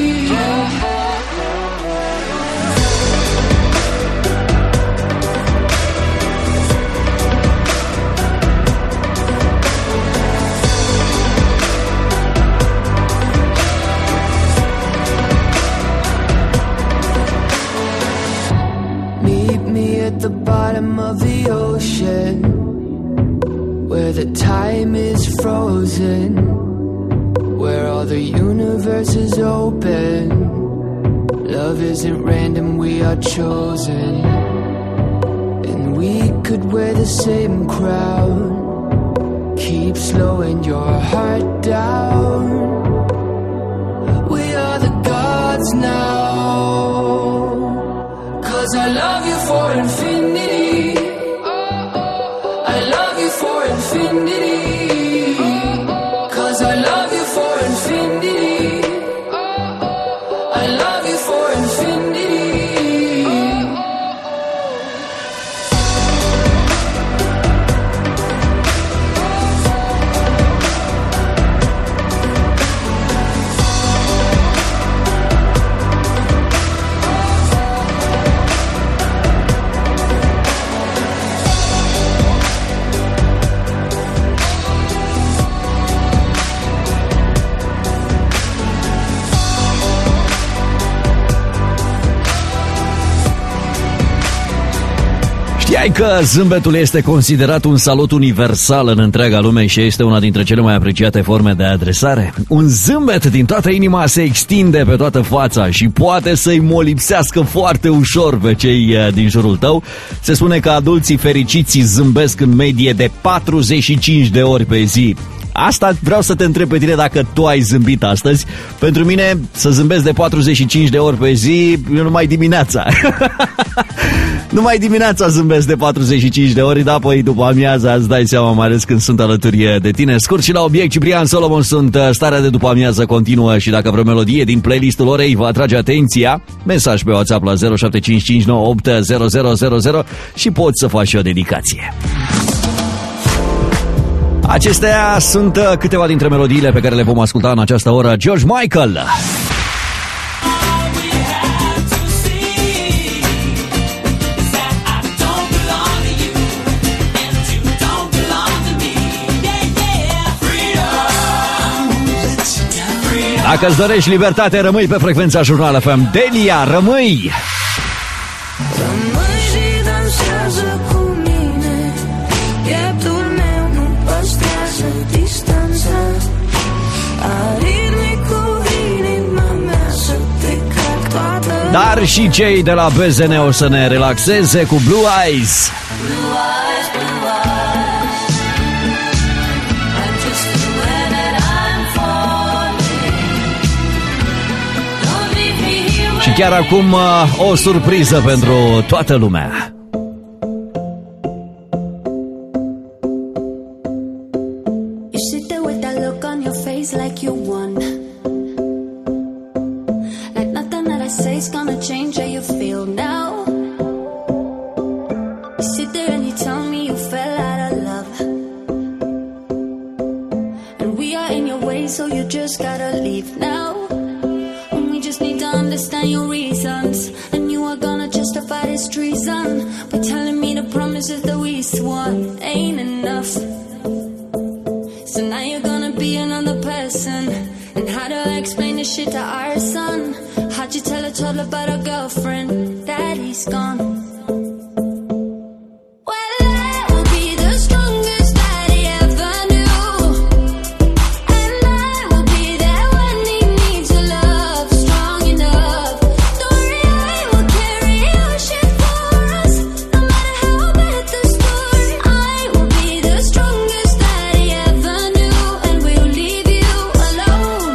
Meet me at the bottom of the ocean, where the time is frozen, where all the universe is open. Love isn't random, we are chosen. And we could wear the same crown, keep slowing your heart down. We are the gods now. Cause I love you for infinity, I love you for infinity. Cause I love you for infinity, I love you for infinity. Știai că zâmbetul este considerat un salut universal în întreaga lume și este una dintre cele mai apreciate forme de adresare? Un zâmbet din toată inima se extinde pe toată fața și poate să-i molipsească foarte ușor pe cei din jurul tău. Se spune că adulții fericiți zâmbesc în medie de patruzeci și cinci de ori pe zi. Asta vreau să te întreb pe tine dacă tu ai zâmbit astăzi. Pentru mine să zâmbesc de patruzeci și cinci de ori pe zi, eu numai dimineața. Numai dimineața zâmbesc de patruzeci și cinci de ori, dar apoi după amiaza îți dai seama, mai ales când sunt alături de tine. Scurt și la obiect, Ciprian Solomon sunt. Starea de după amiază continuă și dacă vreo melodie din playlistul orei vă atrage atenția, mesaj pe WhatsApp la zero șapte cinci cinci nouă opt zero zero zero zero și poți să faci și o dedicație. Acestea sunt câteva dintre melodiile pe care le vom asculta în această oră. George Michael. Dacă îți dorești libertate, rămâi pe frecvența Jurnal F M. Delia, rămâi! Rămâi și dansează cu mine, pieptul meu nu păstrează distanța. Aritmi cu inima mea să te cred toată. Dar și cei de la B Z N o să ne relaxeze cu Blue Eyes. Blue eyes, blue eyes, I just swear that I'm falling. chiar acum o surpriză pentru toată lumea. You sit there with that look on your face like you won. Like nothing that I say is gonna change how you feel now. You sit there and you tell me you fell out of love. And we are in your way, so you just gotta leave now. And we just need to understand your reasons. And you are gonna justify this treason by telling me the promises that we swore ain't enough. So now you're gonna be another person. And how do I explain this shit to our son? How'd you tell a toddler about a girlfriend that he's gone? Well, I will be the strongest that he ever knew. And I will be there when he needs your love, strong enough. Don't worry, I will carry your shit for us, no matter how bad the story. I will be the strongest that he ever knew, and we'll leave you alone.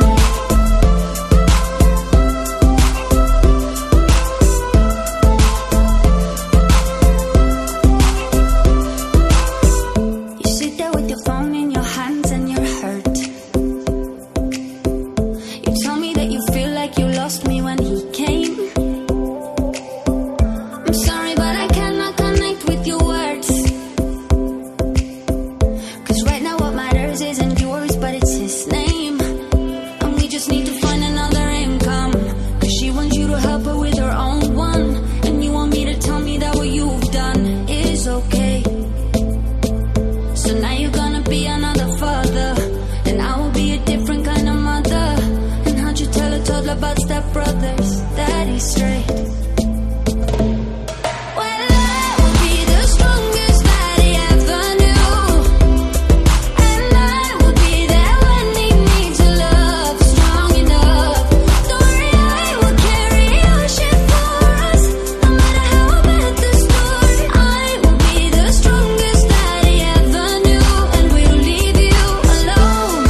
You sit there with your phone in your hands and you're hurt. You tell me that you feel like you lost me when he came. I'm sorry, but I cannot connect with your words. Cause right now what matters isn't yours, but it's his name. And we just need to find another income. Cause she wants you to help her with her own one. And you want me to tell me that what you've done is okay. So now you're gonna be another father, and I will be a different kind of mother. And how'd you tell a toddler about stepbrothers that he's straight? Well, I will be the strongest that he ever knew. And I will be there when he needs your love, strong enough. Don't worry, I will carry your shit for us, no matter how bad the story. I will be the strongest that he ever knew, and we'll leave you alone.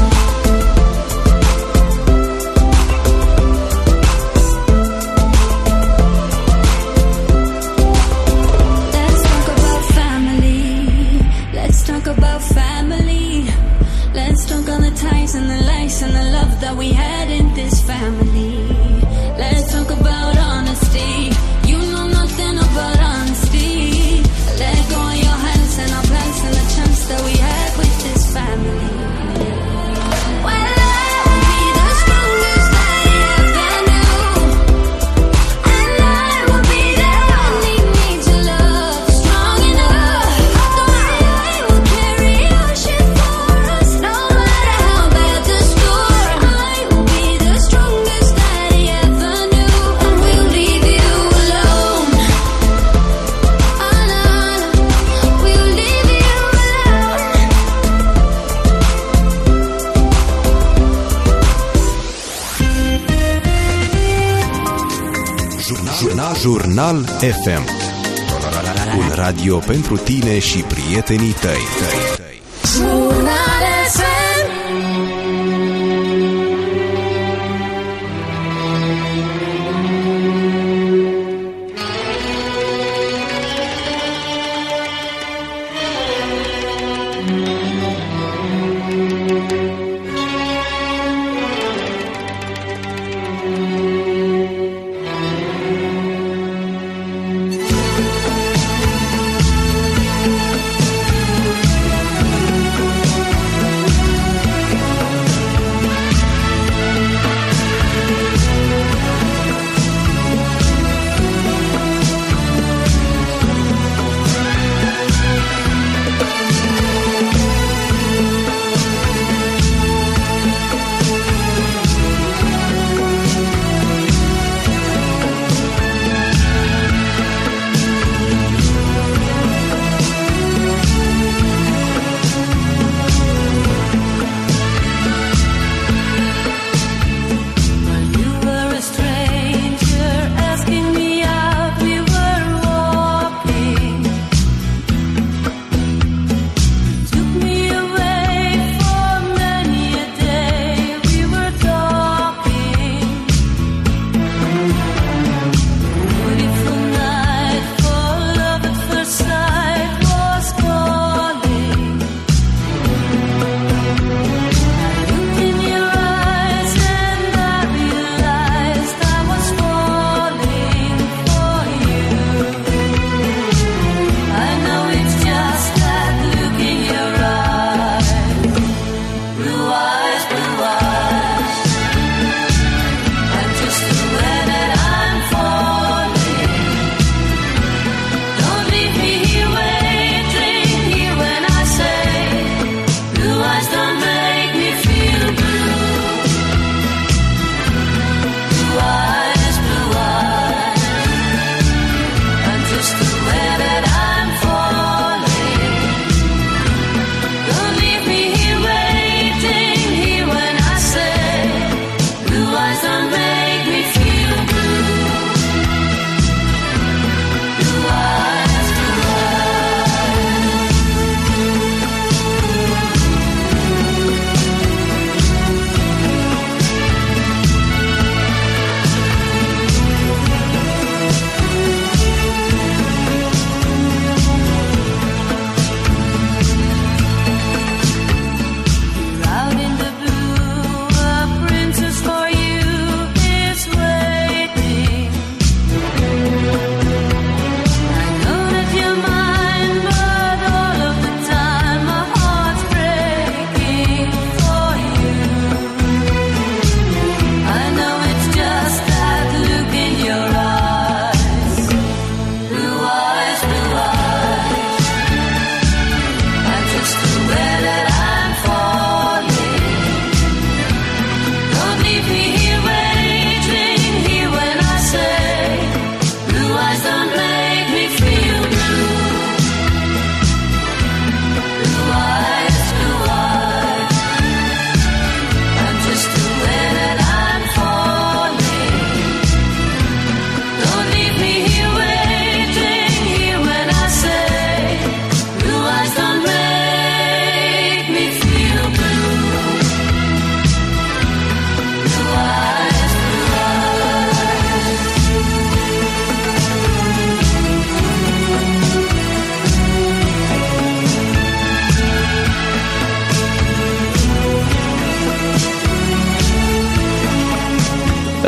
Let's talk about family. Let's talk about family. Let's talk on the ties and the lies and the love that we had in this family. Let's talk about honesty. You know nothing about honesty. Let go of your hands and our plans and the chance that we had with this family. Well, I will be the strongest that he ever knew. And I will be there when he needs your love, strong enough. Don't worry, I will carry your shit for us, no matter how bad the story. I will be the strongest that he ever knew, and we'll leave you alone. Oh no, we'll leave you alone. Jurnal, Jurnal F M. Un radio pentru tine și prietenii tăi. Jurnal F M.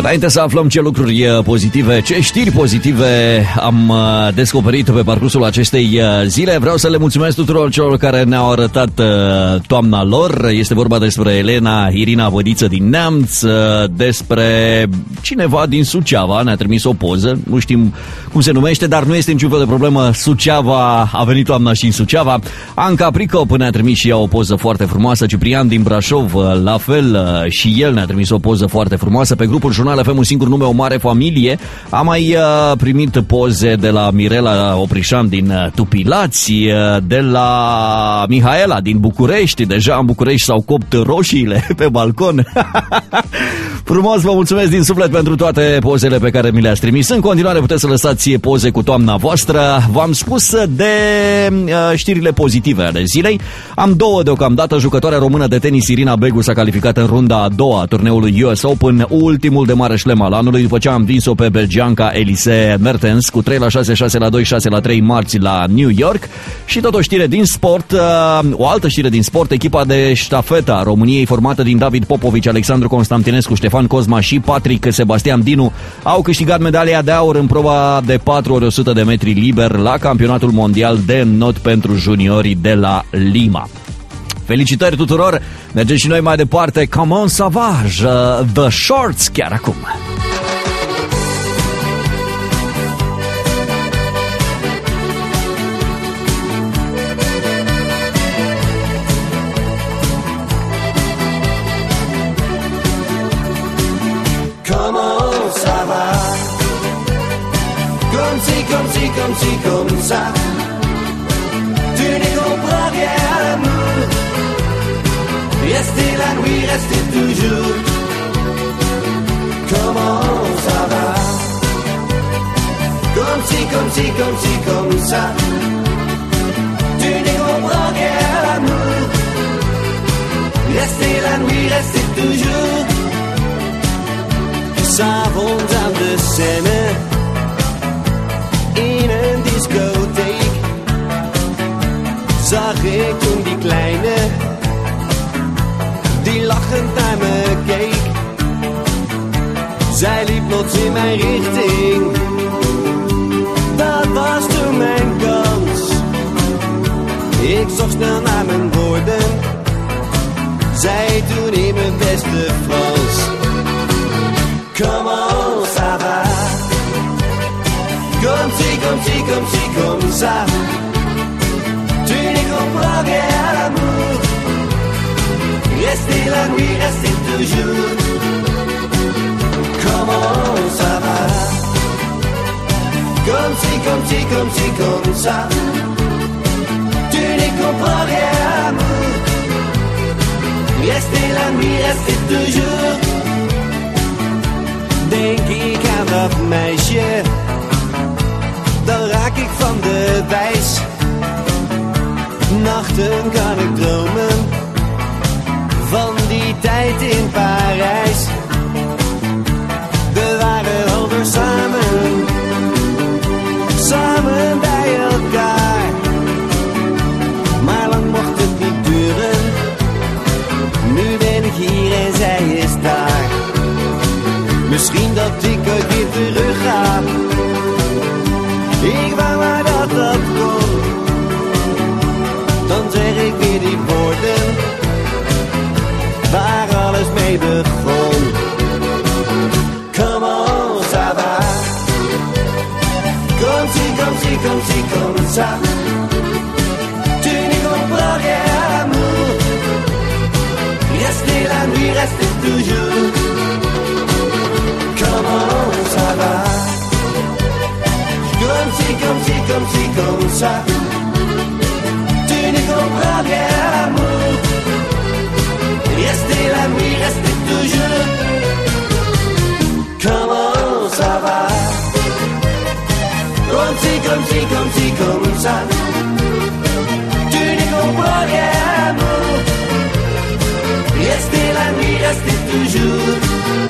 Înainte să aflăm ce lucruri pozitive, ce știri pozitive am descoperit pe parcursul acestei zile, vreau să le mulțumesc tuturor celor care ne-au arătat toamna lor. Este vorba despre Elena Irina Vădiță din Neamț, despre cineva din Suceava, ne-a trimis o poză, nu știm cum se numește, dar nu este niciun fel de problemă, Suceava, a venit toamna și în Suceava. Anca Pricop ne-a trimis și ea o poză foarte frumoasă, Ciprian din Brașov, la fel și el ne-a trimis o poză foarte frumoasă. Pe grupul Jurnal F M, un singur nume, o mare familie. Am mai uh, primit poze de la Mirela Oprișan din uh, Tupilați, uh, de la Mihaela din București. Deja în București s-au copt roșiile pe balcon. Frumos, vă mulțumesc din suflet pentru toate pozele pe care mi le-ați trimis. În continuare puteți să lăsați poze cu toamna voastră. V-am spus de uh, știrile pozitive ale zilei. Am două deocamdată. Jucătoarea română de tenis Irina Begu s-a calificat în runda a doua a turneului U S Open, ultimul de mare șlem al anului, după ce am învins-o pe belgianca Elise Mertens cu trei la șase, șase la doi, șase la trei marți la New York. Și tot o știre din sport, uh, o altă știre din sport, echipa de ștafeta a României, formată din David Popovici, Alexandru Constantinescu, Ștefan Cosma și Patrick Sebastian Dinu, au câștigat medalia de aur în proba de patru ori o sută de metri liber la campionatul mondial de not pentru juniorii de la Lima. Felicitări tuturor! Mergem și noi mai departe. Come on, Savage, uh, The Shorts, chiar acum. Come on, ça va. Comme si, comme si, comme si, comme ça. Tu ne comprends rien à l'amour. Restez la nuit, restez toujours. Comment ça va? Comme si, comme si, comme si, comme ça. Tu ne comprends rien à l'amour. Restez la nuit, restez toujours. S'avonds aan de scène in een discotheek zag ik toen die kleine die lachend naar me keek. Zij liep plots in mijn richting, dat was toen mijn kans. Ik zocht snel naar mijn woorden, zei toen in mijn beste Frans. Comment ça va? Comme si, comme si, comme si, comme ça. Tu ne comprends rien à l'amour. Restez la nuit, restez toujours. Comment ça va? Comme si, comme si, comme si, comme ça. Tu ne comprends rien à l'amour. Restez la nuit, restez toujours. Denk ik aan dat meisje, dan raak ik van de wijs. Nachten kan ik dromen van die tijd in Parijs. We waren alweer samen, samen bij elkaar. Maar lang mocht het niet duren, nu ben ik hier en zij is daar. Misschien dat ik ooit weer terug ga. Ik wou maar dat dat kon. Dan zeg ik weer die woorden waar alles mee begon. Comment ça va? Comme si, comme si, comme si, comme ça. Tu ne comprends rien à l'amour. Restez la nuit, restez toujours. Comment ça va? Comme si, comme si, comme si, comme ça. Tu ne comprends rien à l'amour. Restez la nuit, restez toujours. Comment ça va? Comme si, comme si, comme si, comme ça. Tu ne comprends rien à l'amour. Restez la nuit, restez toujours.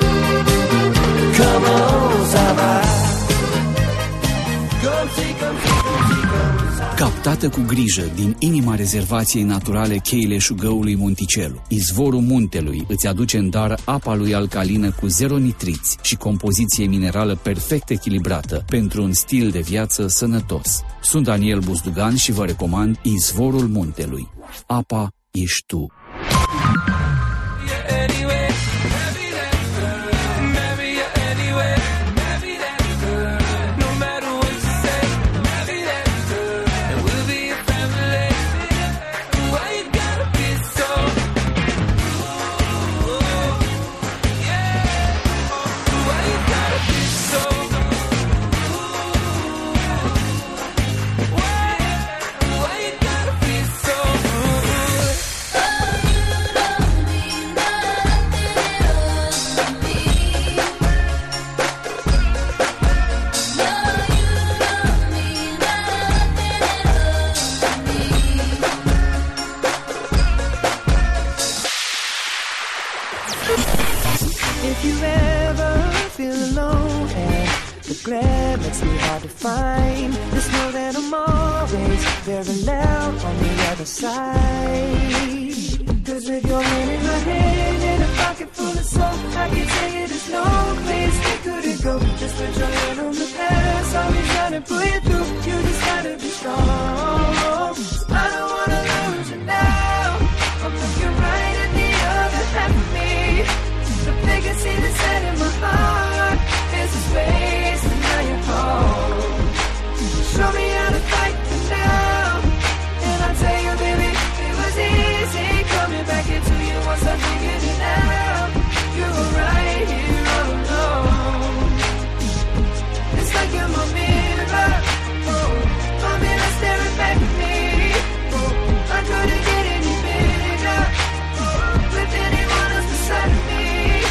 Comment ça va? Comme si, comme si, comme si, comme ça. Adaptată cu grijă din inima rezervației naturale Cheile Șugăului Monticelu, izvorul muntelui îți aduce în dar apa lui alcalină cu zero nitriți și compoziție minerală perfect echilibrată pentru un stil de viață sănătos. Sunt Daniel Buzdugan și vă recomand Izvorul Muntelui. Apa ești tu. If you ever feel alone and the glare makes me hard to find, just know that I'm always very loud on the other side. Cause with your hand in my hand and a pocket full of soap, I can tell you there's no place we couldn't go. Just put your hand on the past, I'll be trying to pull you through. You just gotta be strong. I don't wanna lose you now. I'm looking right at the other half of me. The biggest thing that's set in my heart is a space, and now you're home. Show me how to fight for now, and I'll tell you, baby, it was easy coming back into you once I figured it out. You were right here all alone. It's like you're my mirror, oh, my mirror staring back at me. Oh, I couldn't get any bigger, oh, with anyone else beside of me.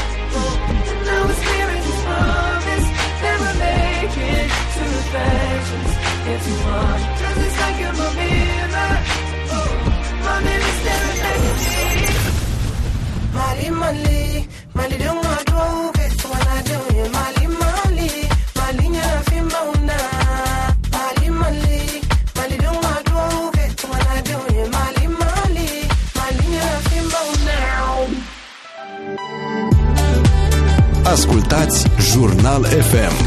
Now it's clear as this promise that we're making two reflections into one. Cause it's like you're my mirror, oh, my mirror staring back at me. Mali, Mali, Mali don't want to go, get what I do, yeah, Mali, Mali, Mali, yeah, I feel my own now. Mali, Mali, Mali don't want to go, get what I do, yeah, Mali, Mali, Mali, yeah, I feel my own now. Ascultați Jurnal F M.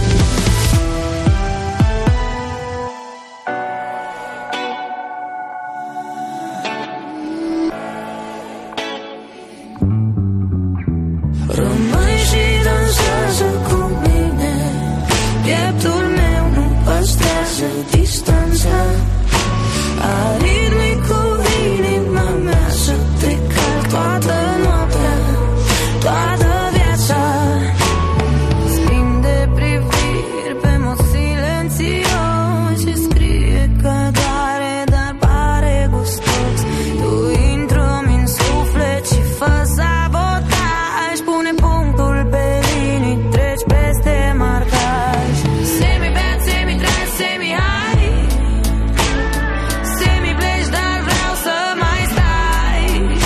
Rămâi și dansează cu mine, pieptul meu nu păstrează distanța. Arid-mi cu inima mea să te calc toată noaptea, toată viața. Schimb de priviri pe mod silențios și scrie că doare, dar pare gustos. Tu intru-mi în suflet și fă sabotaj, pune punctul pe linii, treci peste marcaj. Semi-beat, semi-trans, semi-high, semi-pleci, dar vreau să mai stai.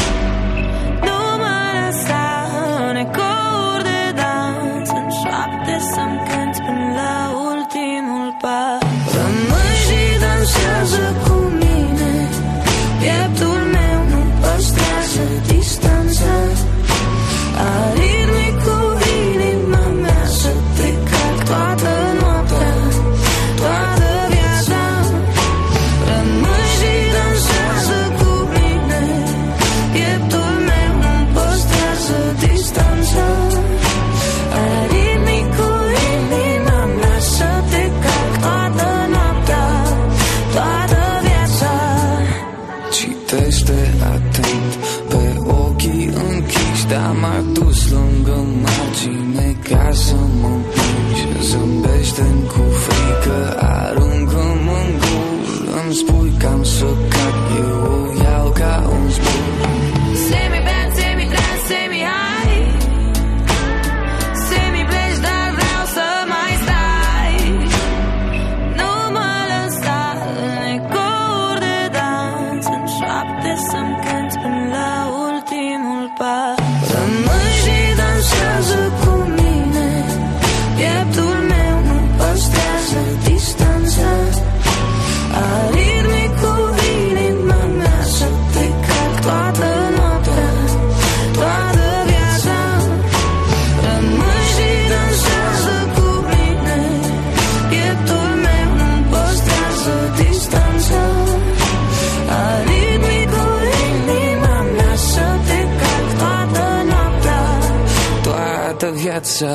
Nu mă lăsa în ecouri de dans, în șoapte să-mi cânti până la ultimul pas. Rămâi și dansează cu mine, pieptul meu nu păstrează distanța. Arid-mi cu inima mea să te calc toată noaptea, toată viața. Rămâi și dansează cu mine, pieptul meu nu păstrează distanța. Arid-mi cu inima mea să te calc toată noaptea, toată viața. Citește atent pe ochii închiși, te-am adus lângă margine ca să mă împingi. Zâmbește-mi cu frică, aruncă-mă în gură, îmi spui că am să cad, eu o iau ca un zbor. Semi-beat, semi-trans, semi-high, semi-pleci, dar vreau să mai stai. Nu mă lăsa în ecouri de dans, în șoapte să-mi cânti până la ultimul pas. Rămâi și dansează cu mine, pieptul meu nu păstrează altă viață.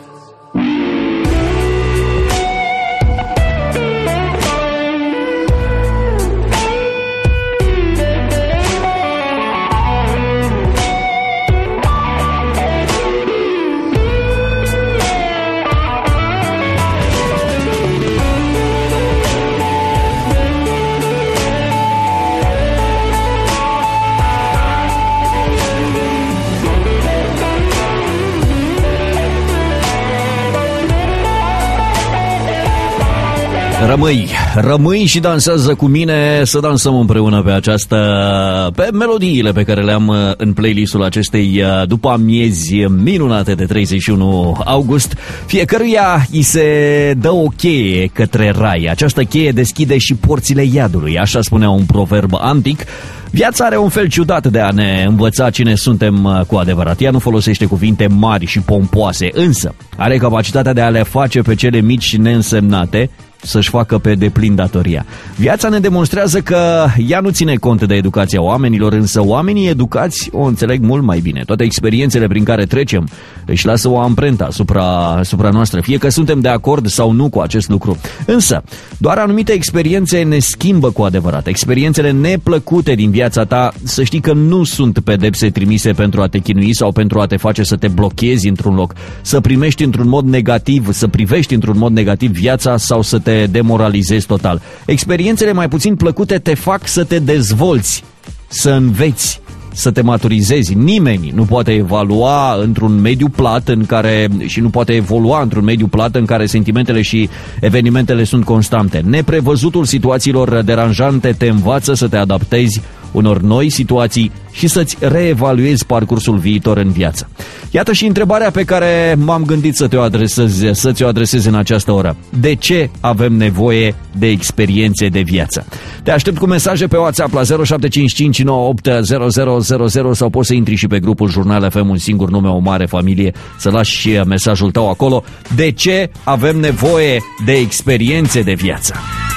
Rămâi, rămâi și dansează cu mine, să dansăm împreună pe această, pe melodiile pe care le-am în playlistul acestei după amiezi minunate de treizeci și unu august. Fiecăruia îi se dă o cheie către rai. Această cheie deschide și porțile iadului, așa spunea un proverb antic. Viața are un fel ciudat de a ne învăța cine suntem cu adevărat. Ea nu folosește cuvinte mari și pompoase, însă are capacitatea de a le face pe cele mici și neînsemnate să-și facă pe deplin datoria. Viața ne demonstrează că ea nu ține cont de educația oamenilor, însă oamenii educați o înțeleg mult mai bine. Toate experiențele prin care trecem își lasă o amprentă asupra, asupra noastră, fie că suntem de acord sau nu cu acest lucru. Însă, doar anumite experiențe ne schimbă cu adevărat. Experiențele neplăcute din viața ta, să știi că nu sunt pedepse trimise pentru a te chinui sau pentru a te face să te blochezi într-un loc, să primești într-un mod negativ, să privești într-un mod negativ viața sau să te demoralizezi total. Experiențele mai puțin plăcute te fac să te dezvolți, să înveți, să te maturizezi. Nimeni nu poate evalua într-un mediu plat în care și nu poate evolua într-un mediu plat în care sentimentele și evenimentele sunt constante. Neprevăzutul situațiilor deranjante te învață să te adaptezi unor noi situații și să-ți reevaluezi parcursul viitor în viață. Iată și întrebarea pe care m-am gândit să te o adresez, să ți-o adresez în această oră. De ce avem nevoie de experiențe de viață? Te aștept cu mesaje pe WhatsApp la zero șapte cinci cinci nouă opt zero zero zero zero sau poți să intri și pe grupul Jurnal F M, un singur nume, o mare familie, să lași și mesajul tău acolo. De ce avem nevoie de experiențe de viață?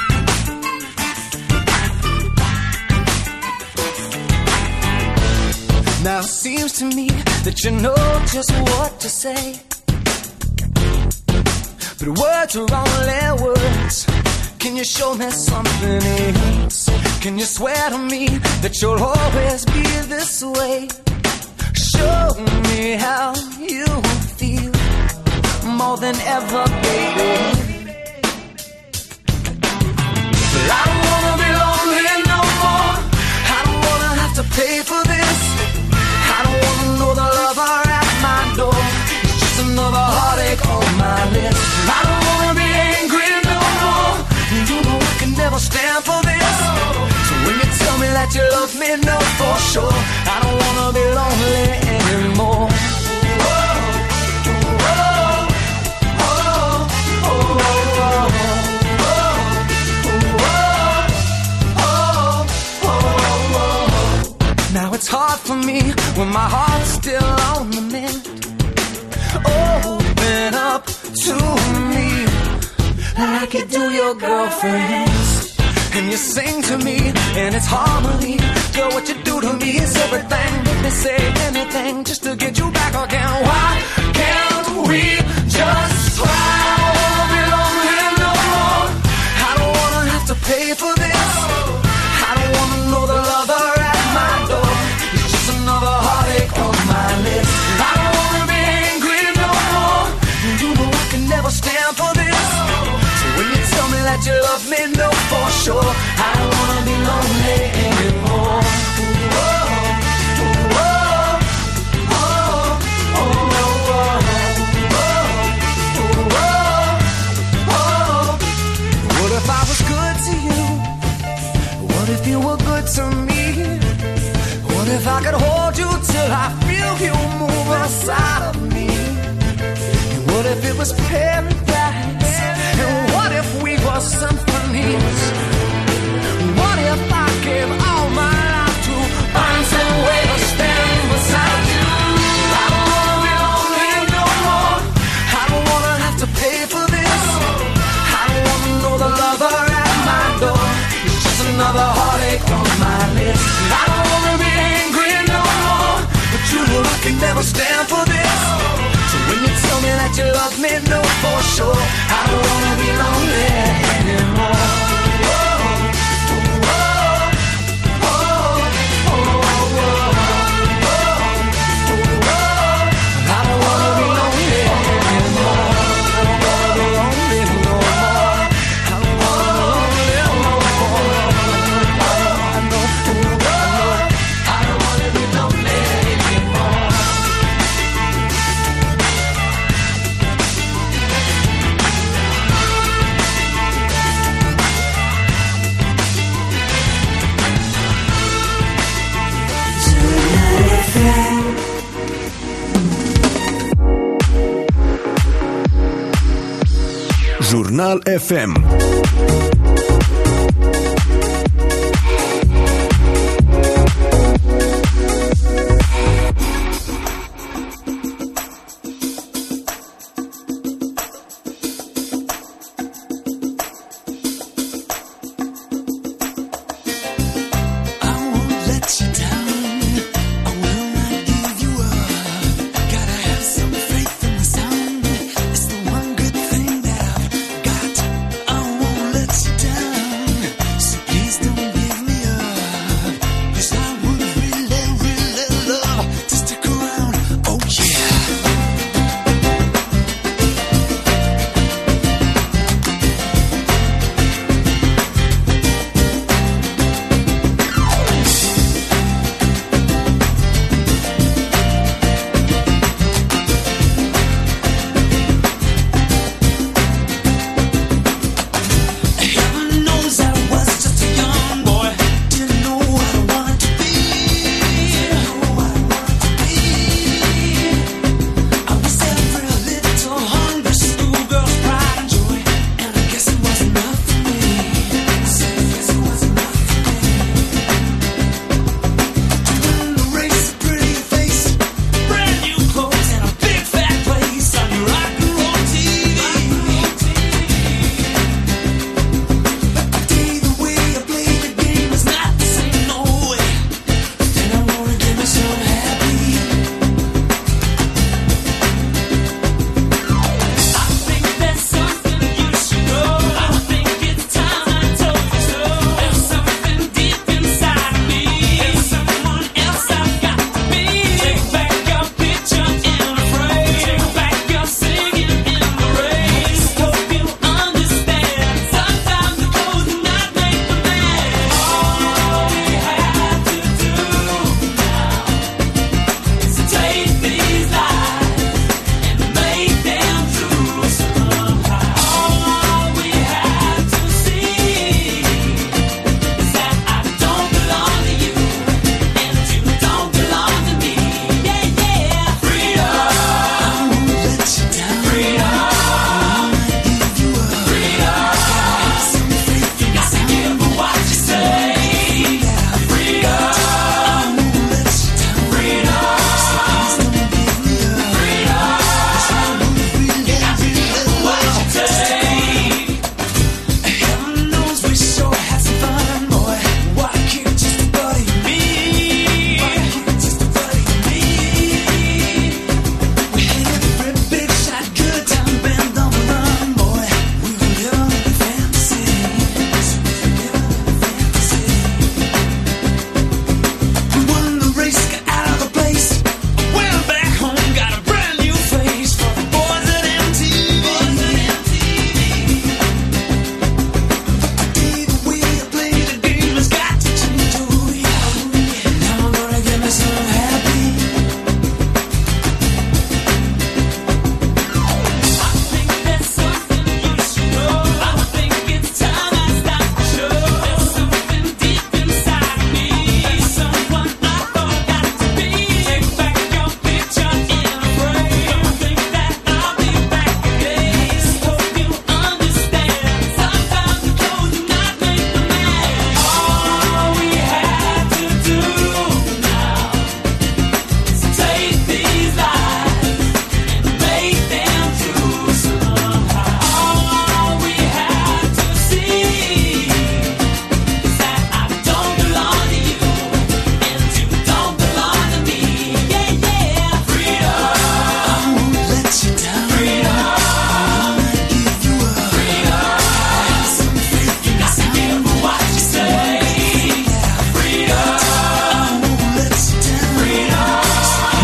Now it seems to me that you know just what to say, but words are only words. Can you show me something else? Can you swear to me that you'll always be this way? Show me how you feel more than ever, baby. But I don't wanna be lonely no more. I don't wanna have to pay for this. I don't wanna know the lover at my door. It's just another heartache on my list. I don't wanna be angry no more. You know I can never stand for this. So when you tell me that you love me, know for sure I don't wanna be lonely anymore. Now it's hard for me when my heart's still on the mend. Open up to me like you do your girlfriends. And you sing to me and it's harmony. Girl, what you do to me is everything. Let me say anything just to get you back again. Why can't we just try? I don't wanna be lonely no more. I don't wanna have to pay for this. I don't wanna know the lover at my door. It's just another heartache on my list. I don't wanna be angry no more. You know I can never stand for this. So when you tell me that you love me, know for sure I don't wanna be lonely anymore. What if I was good to you? What if you were good to me? What if I could hold you till I feel you move inside of me? And what if it was paradise? And what if we were symphonies? What if I gave all my life to find some way to stand beside you? I don't wanna be lonely no more. I don't wanna have to pay for this. I don't wanna know the lover at my door. It's just another heartache on my list. I don't wanna be angry no more, but you know I can never stand for this. So when When you tell me that you love me, no for sure. I don't wanna be lonely anymore. Jurnal F M. I won't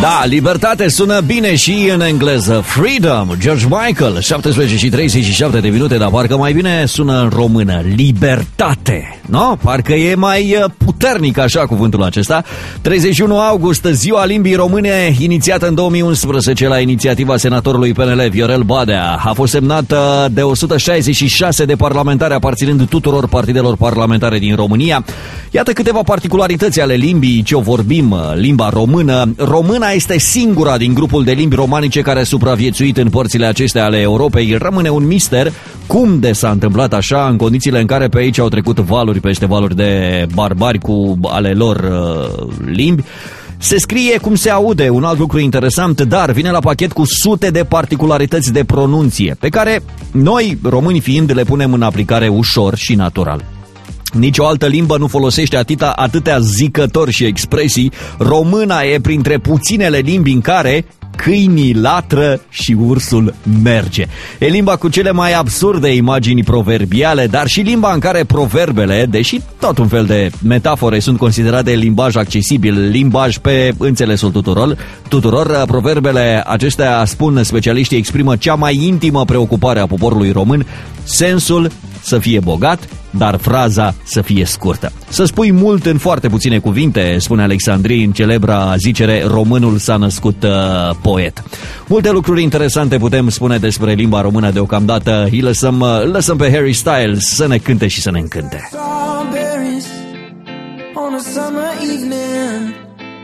Da, libertate sună bine și în engleză. Freedom, George Michael, șaptesprezece și treizeci și șapte de minute, dar parcă mai bine sună în română. Libertate, nu? Parcă e mai puternic așa cuvântul acesta. treizeci și unu august, ziua limbii române, inițiată în două mii unsprezece la inițiativa senatorului P N L Viorel Badea. A fost semnată de o sută șaizeci și șase de parlamentari aparținând tuturor partidelor parlamentare din România. Iată câteva particularități ale limbii ce o vorbim, limba română. Româna este singura din grupul de limbi romanice care a supraviețuit în părțile acestea ale Europei. Rămâne un mister cum de s-a întâmplat așa în condițiile în care pe aici au trecut valuri peste valuri de barbari cu ale lor uh, limbi. Se scrie cum se aude, un alt lucru interesant, dar vine la pachet cu sute de particularități de pronunție, pe care noi, români fiind, le punem în aplicare ușor și natural. Nici o altă limbă nu folosește atâta, atâtea zicători și expresii. Româna e printre puținele limbi în care câinii latră și ursul merge. E limba cu cele mai absurde imagini proverbiale, dar și limba în care proverbele, deși tot un fel de metafore, sunt considerate limbaj accesibil, limbaj pe înțelesul tuturor. Tuturor proverbele acestea, spun specialiștii, exprimă cea mai intimă preocupare a poporului român, sensul să fie bogat, dar fraza să fie scurtă. Să spui mult în foarte puține cuvinte, spune Alexandrii în celebra zicere Românul s-a născut uh, poet. Multe lucruri interesante putem spune despre limba română deocamdată. Îi lăsăm, uh, lăsăm pe Harry Styles să ne cânte și să ne încânte. Strawberries on a summer evening,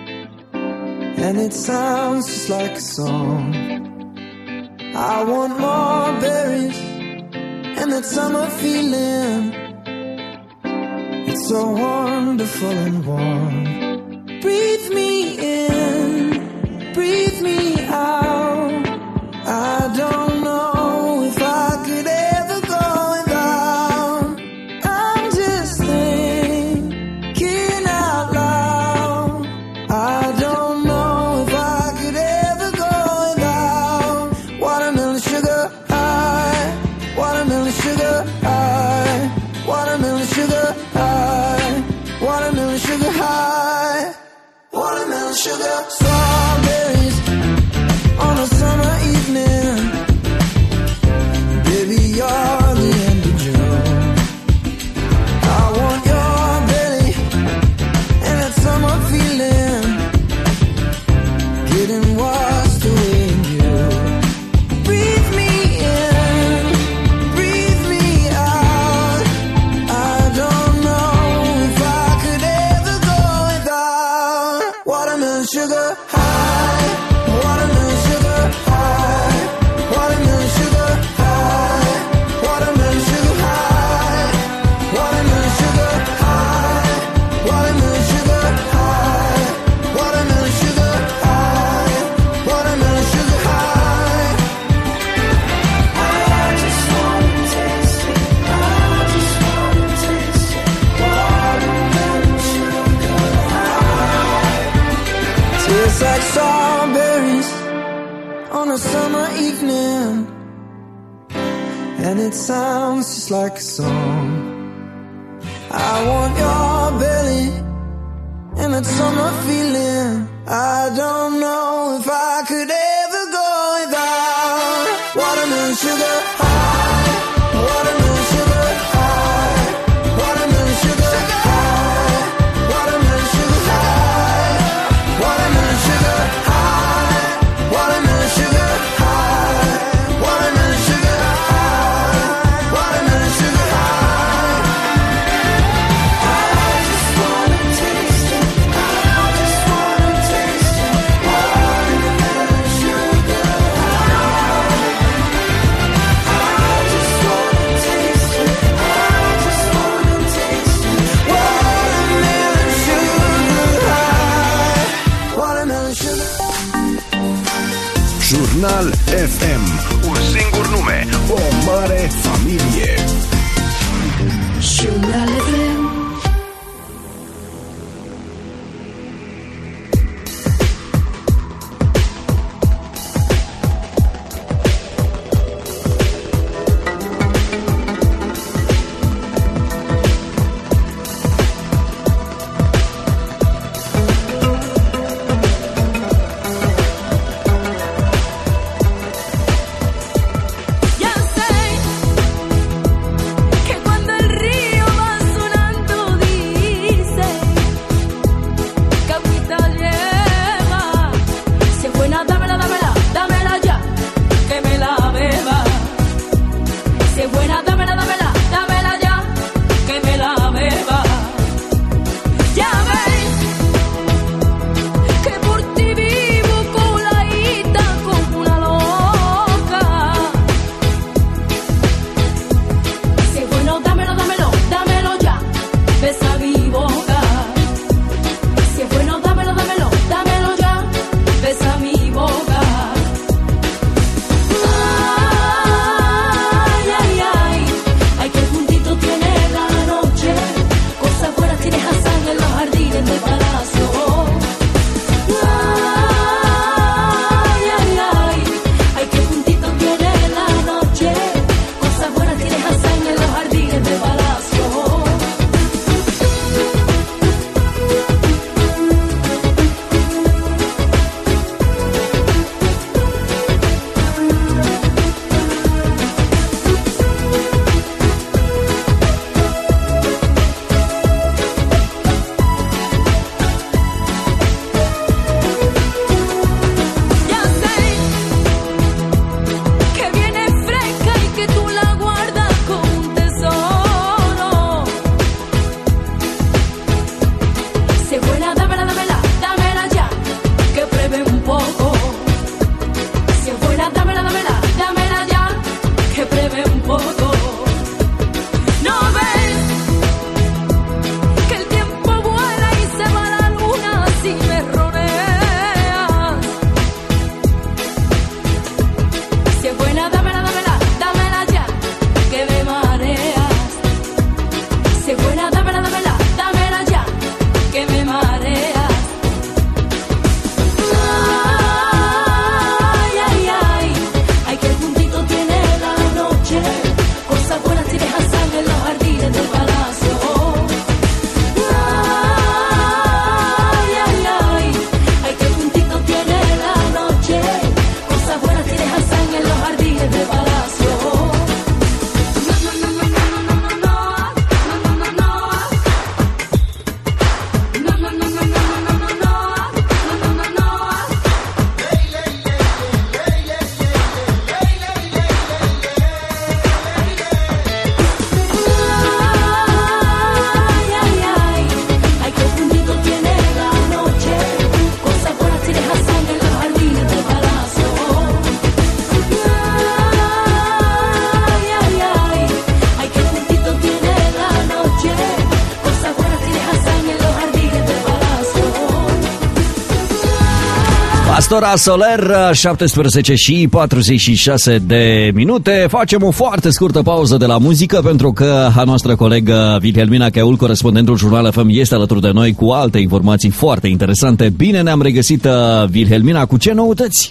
and it sounds just like a song. I want more berries and that summer feeling, it's so wonderful and warm. Breathe me in, breathe me out. I don't know if I could ever go without. I'm just thinking out loud. I don't know if I could ever go without watermelon sugar high, watermelon sugar high, watermelon sugar high, watermelon sugar high, watermelon sugar. Strawberries on a summer evening, baby you're the end of June. I want your belly and that summer feeling, getting washed away in you. Breathe me in, breathe me out. I don't know if I could ever go without watermelon sugar high, watermelon sugar high, watermelon sugar high, watermelon sugar high, watermelon sugar high, watermelon sugar high, watermelon sugar high, watermelon sugar high. I just wanna taste it, I just wanna taste it, watermelon sugar high. Tastes like strawberries on a summer evening, and it sounds just like a song. I want your belly and that summer feeling. I don't know if I could ever go without watermelon sugar high, watermelon sugar high, watermelon sugar high, watermelon sugar high, watermelon sugar high, watermelon sugar high, watermelon sugar high, watermelon sugar high. I just wanna taste it, I just wanna taste it, watermelon sugar high. I just wanna taste it, I just wanna taste it, watermelon sugar high, watermelon sugar. Jurnal F M. Un singur nume, o mare familie. Jurnal F M. Pastora Soler, șaptesprezece și patruzeci și șase de minute. Facem o foarte scurtă pauză de la muzică pentru că a noastră colegă Wilhelmina Cheul, corespondentul Jurnal F M, este alături de noi cu alte informații foarte interesante. Bine ne-am regăsit, Wilhelmina, cu ce noutăți?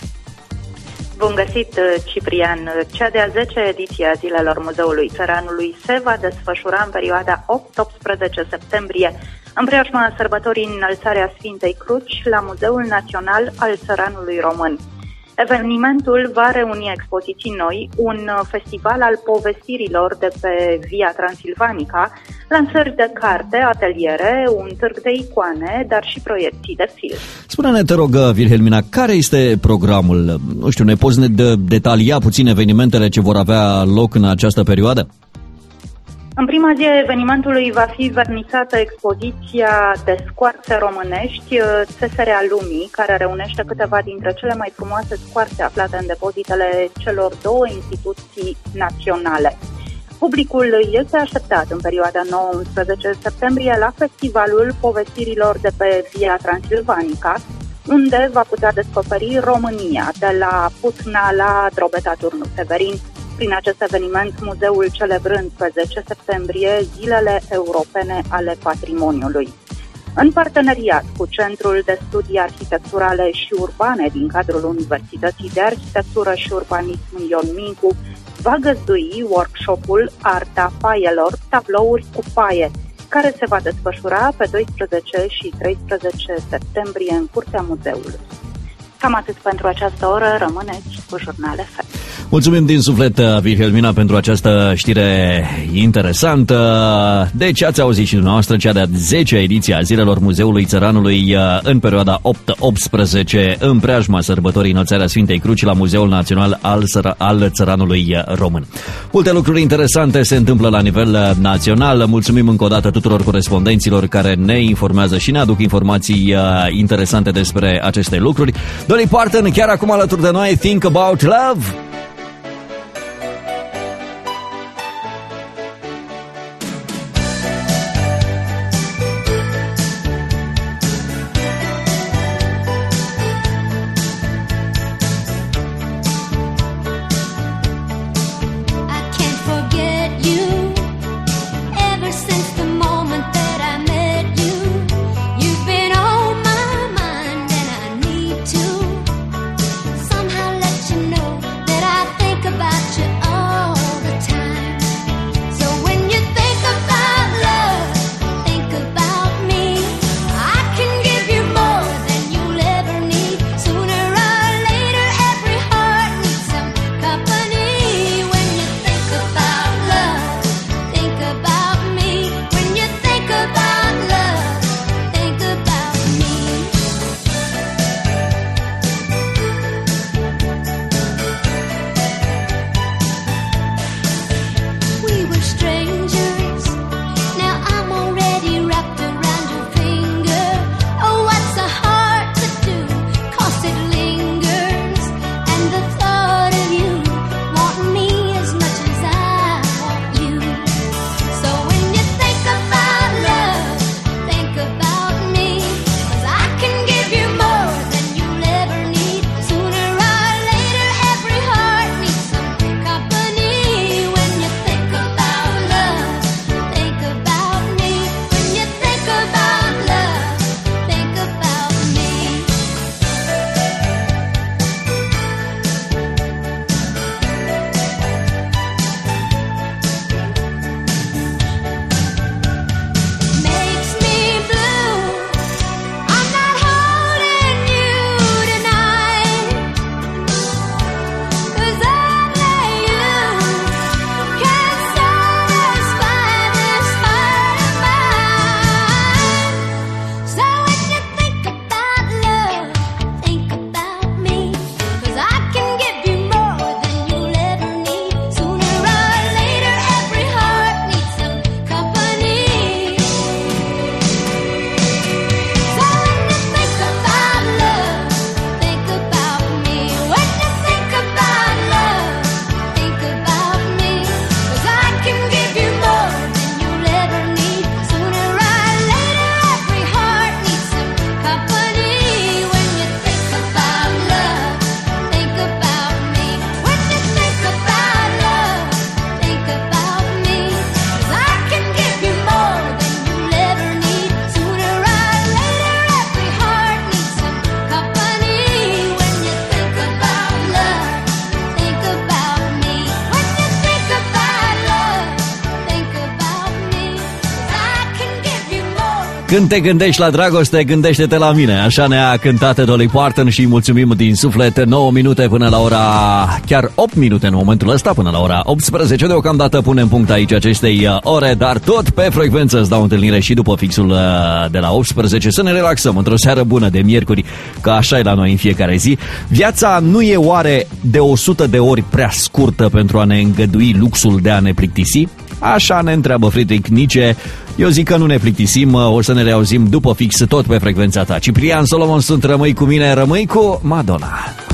Bun găsit, Ciprian! Cea de-a zecea ediție a Zilelor Muzeului Țăranului se va desfășura în perioada opt optsprezece septembrie, în preajma sărbătorii Înălțarea Sfintei Cruci la Muzeul Național al Țăranului Român. Evenimentul va reuni expoziții noi, un festival al povestirilor de pe Via Transilvanica, lansări de carte, ateliere, un târg de icoane, dar și proiecții de film. Spune-ne, te rog, Wilhelmina, care este programul? Nu știu, ne poți ne detalia puțin evenimentele ce vor avea loc în această perioadă? În prima zi a evenimentului va fi vernisată expoziția de scoarțe românești, Țeserea Lumii, care reunește câteva dintre cele mai frumoase scoarțe aflate în depozitele celor două instituții naționale. Publicul este așteptat în perioada nouă unsprezece septembrie la Festivalul Povestirilor de pe Via Transilvanica, unde va putea descoperi România, de la Putna la Drobeta Turnu Severin. Prin acest eveniment, muzeul celebrând pe zece septembrie Zilele Europene ale Patrimoniului. În parteneriat cu Centrul de Studii Arhitecturale și Urbane din cadrul Universității de Arhitectură și Urbanism Ion Mincu, va găzdui workshop-ul Arta Paielor, tablouri cu paie, care se va desfășura pe doisprezece și treisprezece septembrie în curtea muzeului. Cam atât pentru această oră, rămâneți cu Jurnal F M. Mulțumim din suflet, Wilhelmina, pentru această știre interesantă. Deci ați auzit și dumneavoastră cea de-a zecea ediție a Zilelor Muzeului Țăranului în perioada opt optsprezece, în preajma sărbătorii Înălțarea Sfintei Cruci la Muzeul Național al, Săra- al Țăranului Român. Multe lucruri interesante se întâmplă la nivel național. Mulțumim încă o dată tuturor corespondenților care ne informează și ne aduc informații interesante despre aceste lucruri. Dolly Parton, chiar acum alături de noi, Think About Love. That Când te gândești la dragoste, gândește-te la mine. Așa ne-a cântat Dolly Parton și îi mulțumim din suflet. Nouă minute până la ora, chiar opt minute în momentul ăsta, până la ora optsprezece. Deocamdată punem punct aici acestei ore, dar tot pe frecvență îți dau întâlnire și după fixul de la optsprezece. Să ne relaxăm într-o seară bună de miercuri, că așa e la noi în fiecare zi. Viața nu e oare de o sută de ori prea scurtă pentru a ne îngădui luxul de a ne plictisi? Așa ne întreabă Friedrich Nietzsche. Eu zic că nu ne plictisim, o să ne reauzim după fix tot pe frecvența ta. Ciprian Solomon sunt, rămâi cu mine, rămâi cu Madonna.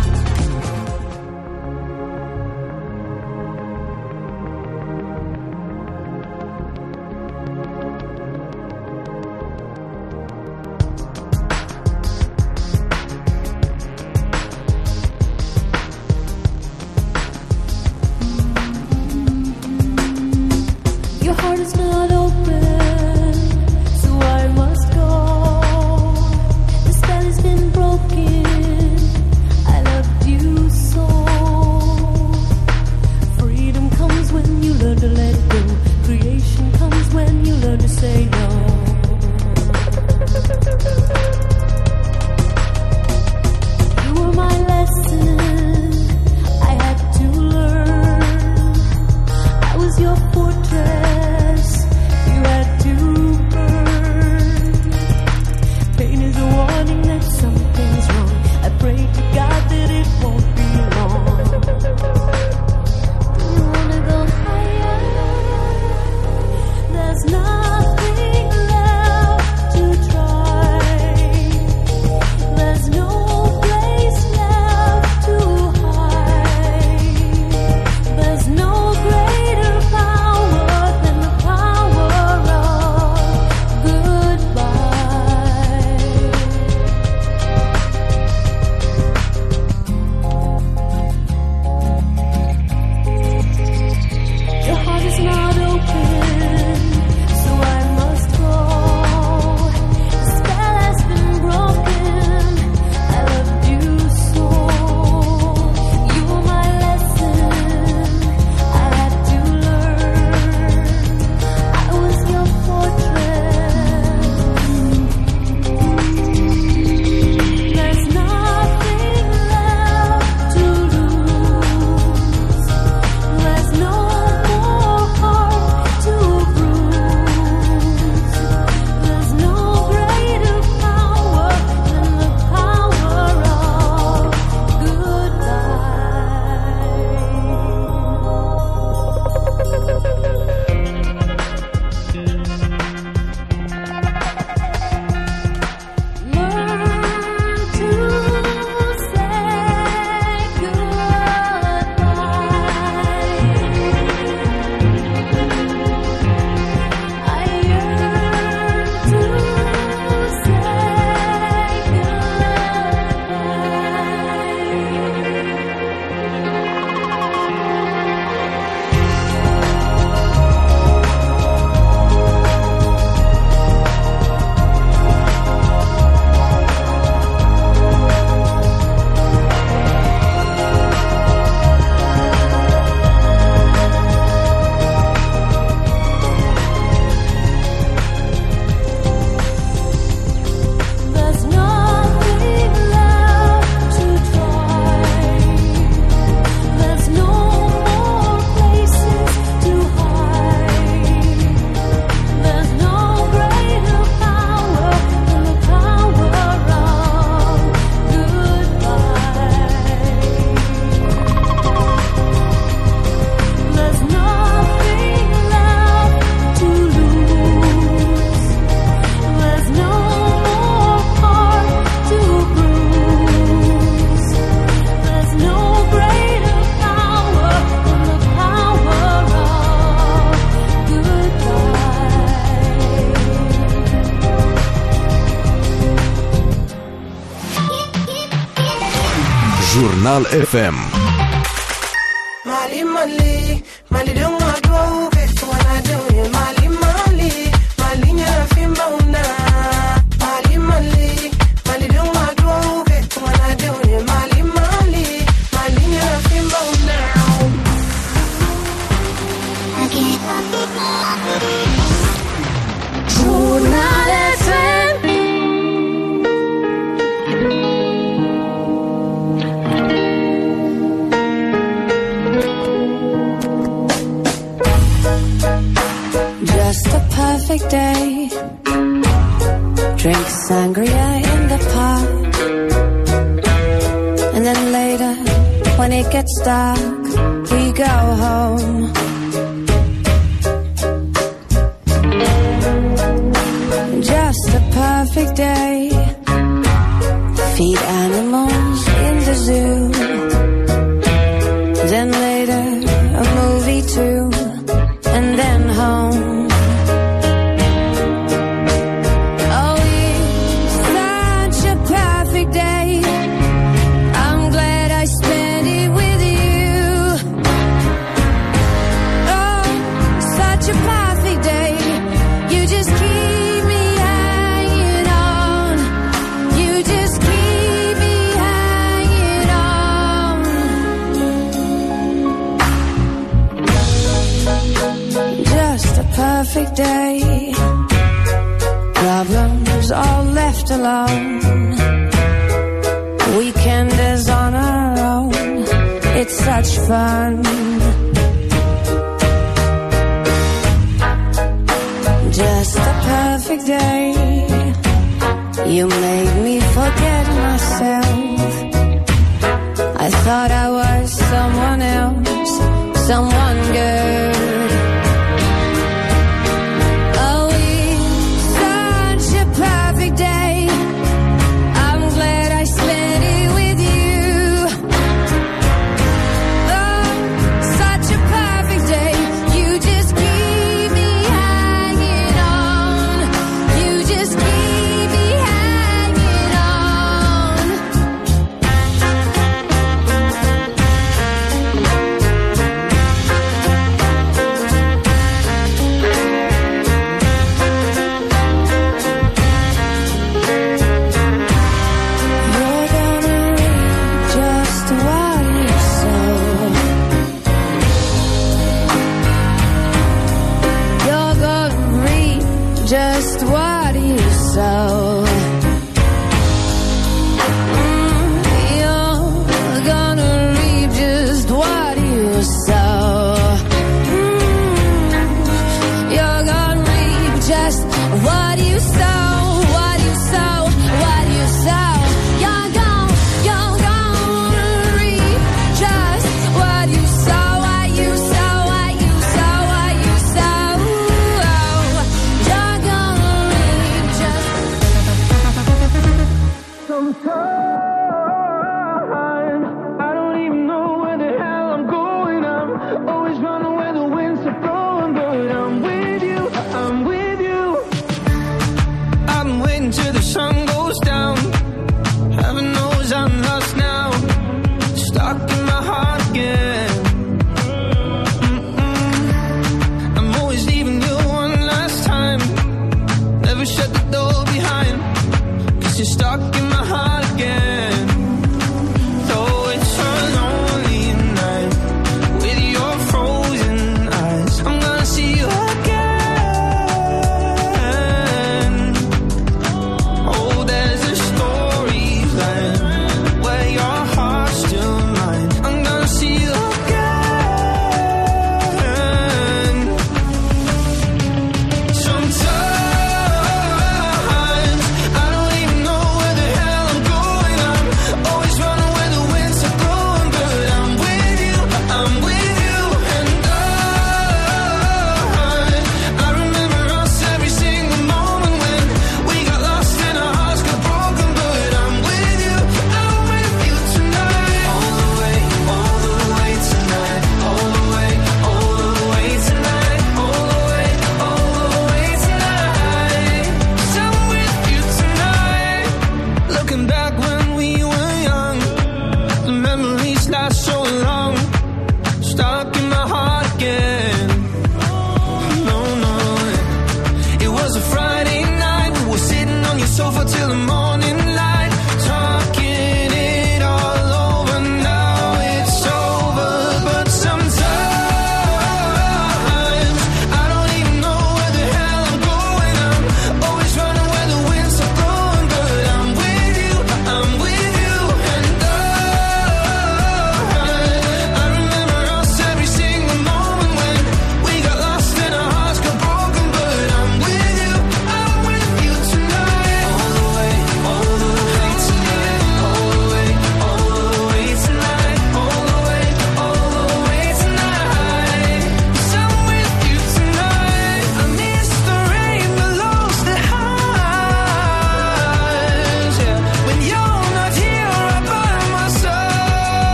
Jurnal F M. Mali Mali, Mali don't want to go get to what I do. Mali Mali, Mali nya fimba una. Mali Mali, Mali don't want to go get to what I do. Mali Mali, Mali nya fimba una. Jurnal F M. perfect day. Drink sangria in the park, and then later, when it gets dark, we go home. Just a perfect day. Feed animals in the zoo. Then later, a movie too, and then home. Oh, it's such a perfect day. I'm glad I spent it with you. Oh, such a perfect day. You just keep me hanging on. You just keep me hanging on. Just a perfect day. Problems all left alone. Weekenders on our own. It's such fun. Just a perfect day. You made me forget myself. I thought I was someone else, someone good. Oh, it's such a perfect day. I'm glad I spent it with you. Oh, such a perfect day. You just keep me hanging on. You just keep me hanging on. You're gonna reap just what you sow. You're gonna reap just what you sow. Mm, you're gonna reap just what you sow. Mm, you're gonna reap just what you sow, what you sow, what you sow. You're gonna, you're gonna reap just what you sow, what you sow, what you sow, what you sow. You're gonna reap just. Sometimes I don't even know where the hell I'm going. I'm always running where the winds are blowing, but I'm with you, I'm with you. I'm waiting till the sun goes down. Heaven knows I'm lost now, stuck in my heart again. Mm-mm. I'm always leaving you one last time. Never shut the door behind, 'cause you're stuck in my heart again. Though it's a lonely night with your frozen eyes, I'm gonna see you again. Oh, there's a storyline where your heart's still mine. I'm gonna see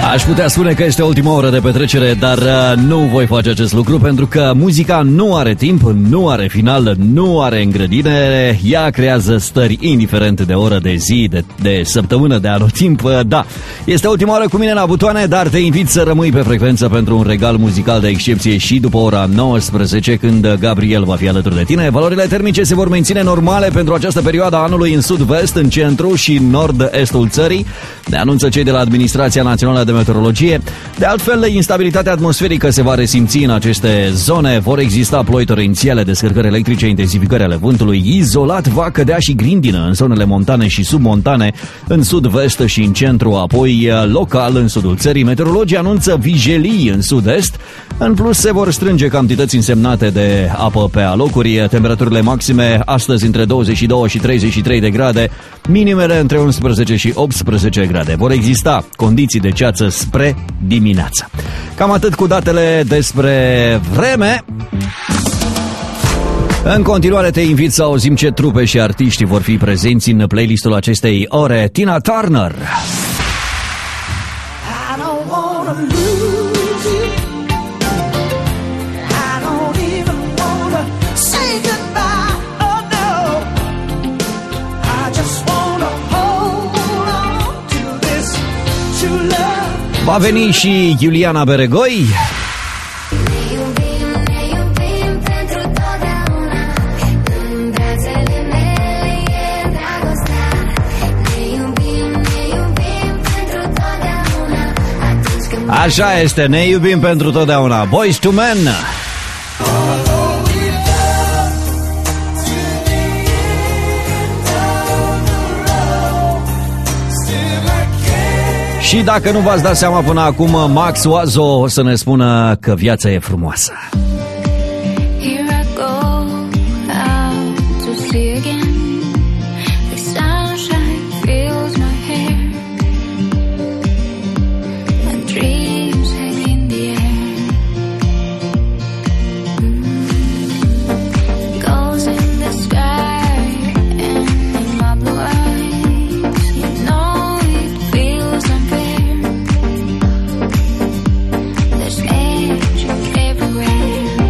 Aș putea spune că este ultima oră de petrecere, dar nu voi face acest lucru pentru că muzica nu are timp, nu are final, nu are îngrădire. Ea creează stări indiferent de oră, de zi, de, de săptămână, de anotimp. Da, este ultima oră cu mine la butoane, dar te invit să rămâi pe frecvență pentru un regal muzical de excepție și după ora nouăsprezece, când Gabriel va fi alături de tine. Valorile termice se vor menține normale pentru această perioadă a anului în sud-vest, în centru și nord-estul țării. Ne anunță cei de la Administrația Națională de Meteorologie. De altfel, instabilitatea atmosferică se va resimți în aceste zone. Vor exista ploi torențiale, descărcări electrice, intensificări ale vântului. Izolat va cădea și grindină în zonele montane și submontane, în sud-vest și în centru. Apoi, local, în sudul țării, meteorologii anunță vijelii în sud-est. În plus, se vor strânge cantități însemnate de apă pe alocuri. Temperaturile maxime astăzi între douăzeci și doi și treizeci și trei de grade, minimele între unsprezece și optsprezece grade. Vor exista condiții de ceață spre dimineață. Cam atât cu datele despre vreme. În continuare te invit să auzim ce trupe și artiști vor fi prezenți în playlistul acestei ore. Tina Turner, I don't wanna lose you. I don't even wanna say goodbye. Oh no. I just wanna hold on to this true love. va veni și Iuliana Beregoi. Așa este, ne iubim pentru totdeauna. Boyz two Men. Și dacă nu v-ați dat seama până acum, Max Oazo o să ne spună că viața e frumoasă. Here I go out to sea again. The sunshine fills my hair, and dreams hang in the air. Mm. Goes in the sky and in my blue eyes. You know it feels unfair. There's magic everywhere.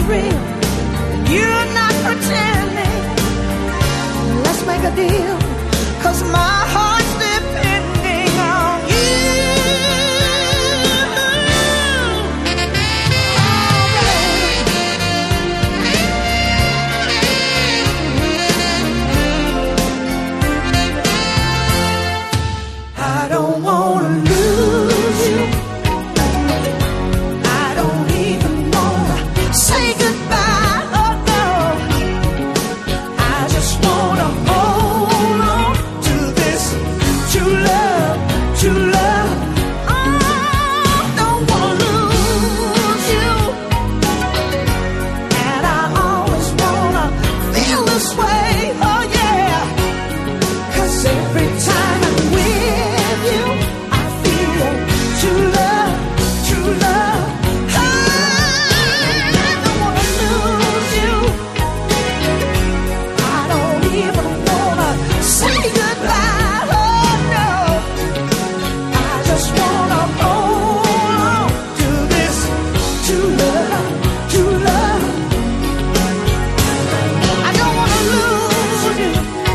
real. You're not pretending. Let's make a deal, 'cause my heart's depending on you. I don't wanna lose you. I don't even wanna say goodbye. Oh no. I just wanna hold on to this true love, true love. I don't wanna lose you. And I always wanna feel this way. Oh yeah. 'Cause every time I'm with you, I feel true love, true love. I don't wanna lose you. I don't even wanna say goodbye. Oh no. I just wanna hold on to this true love, true love. I don't wanna lose you.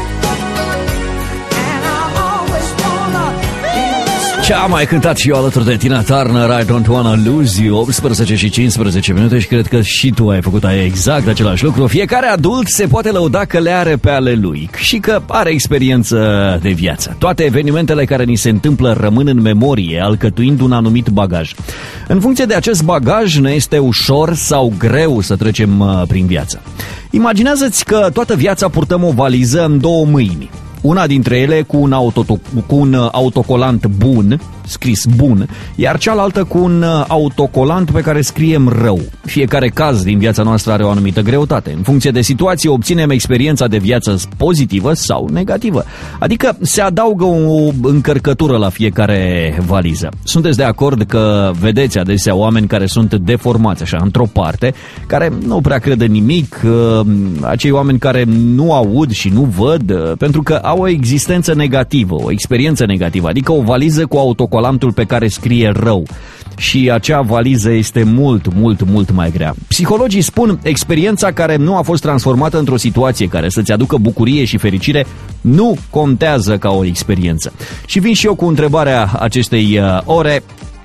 And I always wanna feel this way. Ce am mai cântat și eu alături de Tina Turner, I Don't Wanna Lose You. Optsprezece și cincisprezece minute și cred că și tu ai făcut exact același lucru. Fiecare adult se poate lăuda că le are pe ale lui și că are experiență de viață. Toate evenimentele care ni se întâmplă rămân în memorie, alcătuind un anumit bagaj. În funcție de acest bagaj ne este ușor sau greu să trecem uh, prin viață. Imaginează-ți că toată viața purtăm o valiză în două mâini. Una dintre ele cu un, auto, cu un autocolant bun, scris bun, iar cealaltă cu un autocolant pe care scriem rău. Fiecare caz din viața noastră are o anumită greutate. În funcție de situație obținem experiența de viață pozitivă sau negativă. Adică se adaugă o încărcătură la fiecare valiză. Sunteți de acord că vedeți adesea oameni care sunt deformați așa, într-o parte, care nu prea cred în nimic, acei oameni care nu aud și nu văd, pentru că au o existență negativă, o experiență negativă, adică o valiză cu autocolantul pe care scrie rău. Și acea valiză este mult, mult, mult mai grea. Psihologii spun, experiența care nu a fost transformată într-o situație care să-ți aducă bucurie și fericire nu contează ca o experiență. Și vin și eu cu întrebarea acestei uh, ore.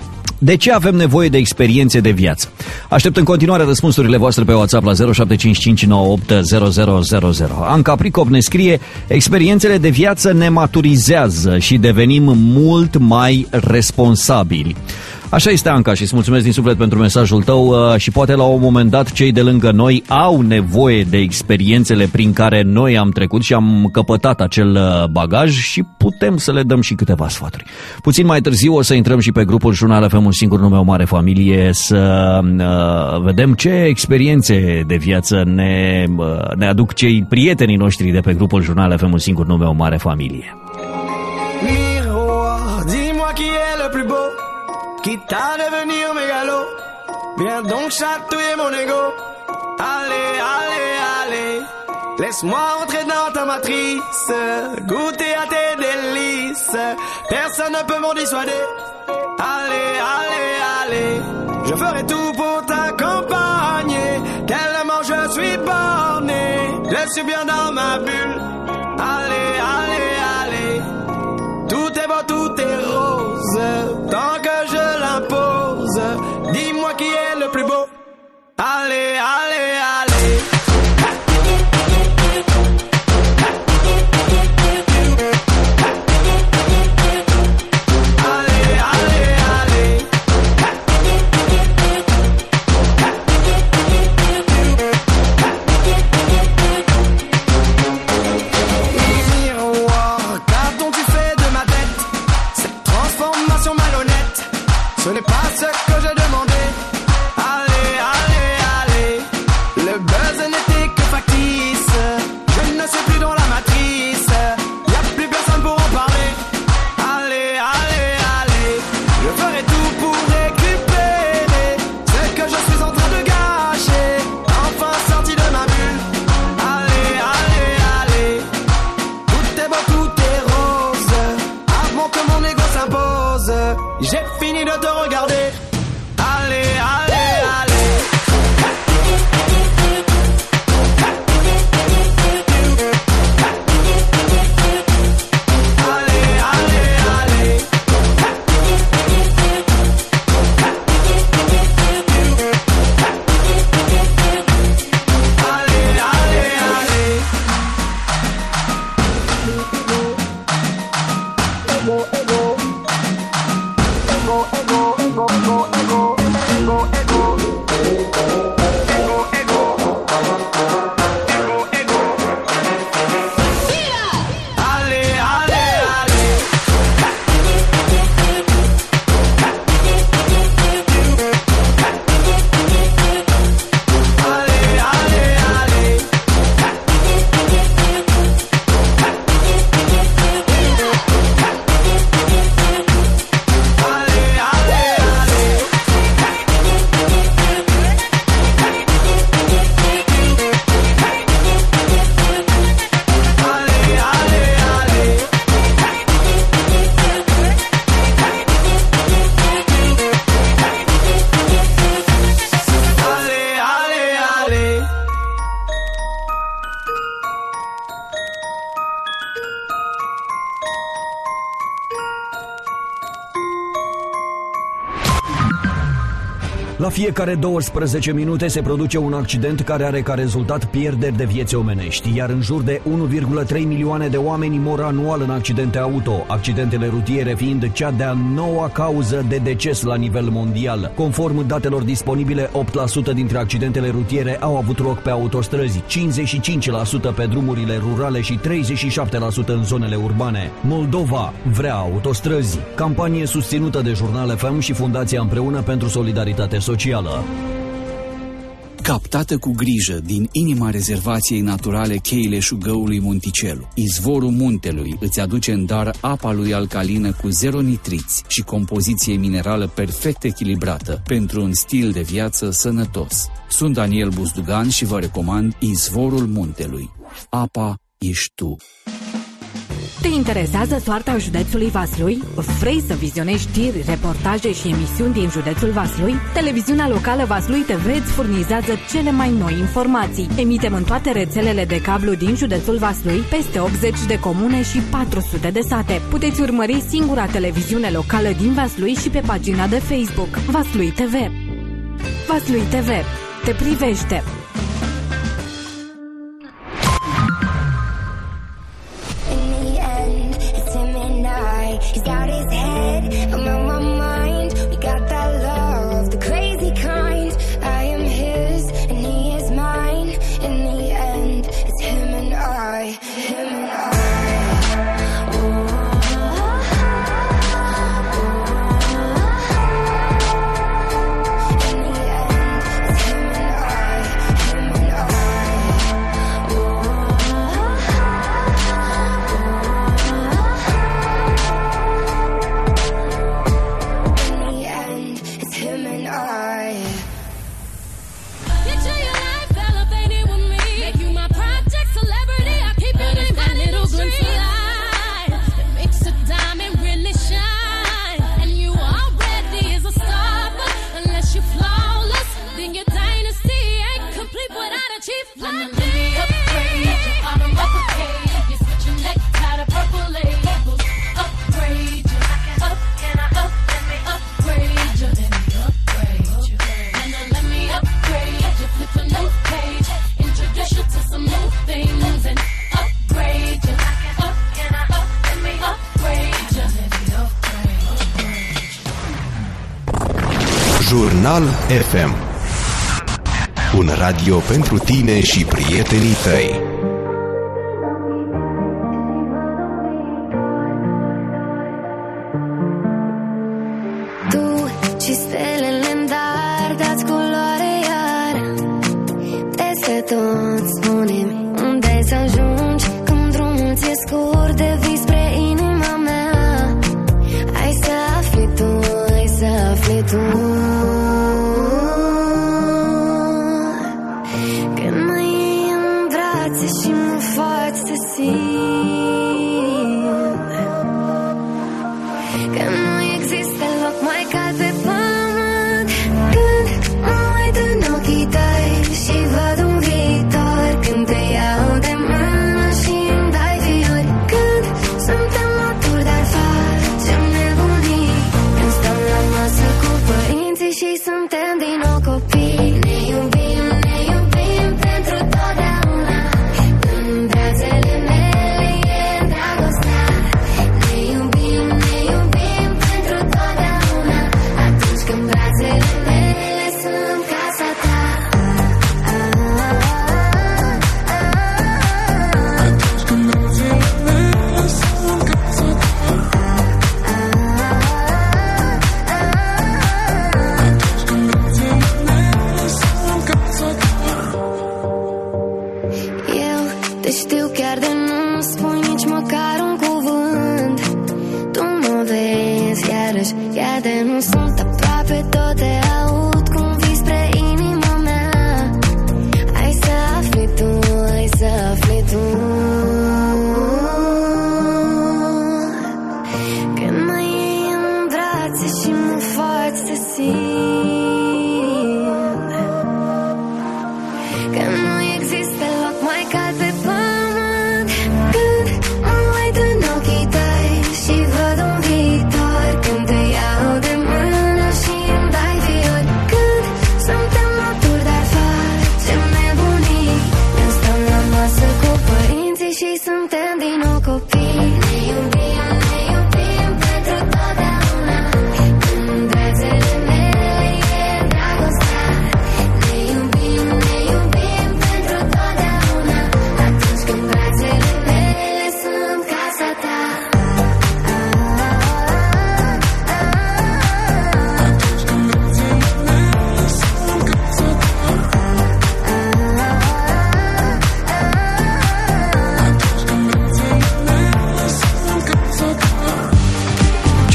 De ce avem nevoie de experiențe de viață? Aștept în continuare răspunsurile voastre pe WhatsApp la zero șapte cinci cinci nouă opt zero zero zero zero. Anca Pricop ne scrie: experiențele de viață ne maturizează și devenim mult mai responsabili. Așa este, Anca, și îți mulțumesc din suflet pentru mesajul tău și poate la un moment dat cei de lângă noi au nevoie de experiențele prin care noi am trecut și am căpătat acel bagaj și putem să le dăm și câteva sfaturi. Puțin mai târziu o să intrăm și pe grupul Jurnal F M, un singur nume, o mare familie, să uh, vedem ce experiențe de viață ne, uh, ne aduc cei prietenii noștri de pe grupul Jurnal F M, un singur nume, o mare familie. Miroir, dis-moi qui est le plus beau, quitte à devenir mégalo. Viens donc chatouiller mon ego. Allez, allez, allez. Laisse-moi entrer dans ta matrice, goûter à tes délices. Personne ne peut m'en dissuader. Allez, allez, allez. Je ferai tout pour t'accompagner. Tellement je suis borné, je suis bien dans ma bulle. Allez, allez, allez. Tout est beau, tout est rose, tant que je l'impose. Dis-moi qui est le plus beau. Allez, allez, allez. Ce n'est pas ce que j'ai demandé. Allez, allez, allez. La fiecare douăsprezece minute se produce un accident care are ca rezultat pierderi de vieți omenești, iar în jur de unu virgulă trei milioane de oameni mor anual în accidente auto, accidentele rutiere fiind cea de-a noua cauză de deces la nivel mondial. Conform datelor disponibile, opt la sută dintre accidentele rutiere au avut loc pe autostrăzi, cincizeci și cinci la sută pe drumurile rurale și treizeci și șapte la sută în zonele urbane. Moldova vrea autostrăzi. Campanie susținută de Jurnal F M și Fundația Împreună pentru Solidaritate Socială. Captată cu grijă din inima rezervației naturale Cheile Șugăului Monticelu, izvorul muntelui îți aduce în dar apa lui alcalină cu zero nitriți și compoziție minerală perfect echilibrată pentru un stil de viață sănătos. Sunt Daniel Buzdugan și vă recomand izvorul muntelui. Apa ești tu. Te interesează soarta județului Vaslui? Vrei să vizionezi știri, reportaje și emisiuni din județul Vaslui? Televiziunea locală Vaslui T V îți furnizează cele mai noi informații. Emitem în toate rețelele de cablu din județul Vaslui, peste optzeci de comune și patru sute de sate. Puteți urmări singura televiziune locală din Vaslui și pe pagina de Facebook Vaslui T V. Vaslui T V te privește. He's got his head, I'm on my mind. We got that love, the crazy kind. I am his and he is mine. In the end, it's him and I, him and I. Jurnal F M. Un radio pentru tine și prietenii tăi. Tu și stelele-n dar dați culoare iar. Peste tot spune-mi unde să ajungi când drumul ți-e scurt de vii spre inima mea. Hai să afli tu, hai să afli tu. Și mă faci să simt că nu există loc mai cald pe pământ. Când mă uit în ochii tăi și văd un viitor, când te iau de mână,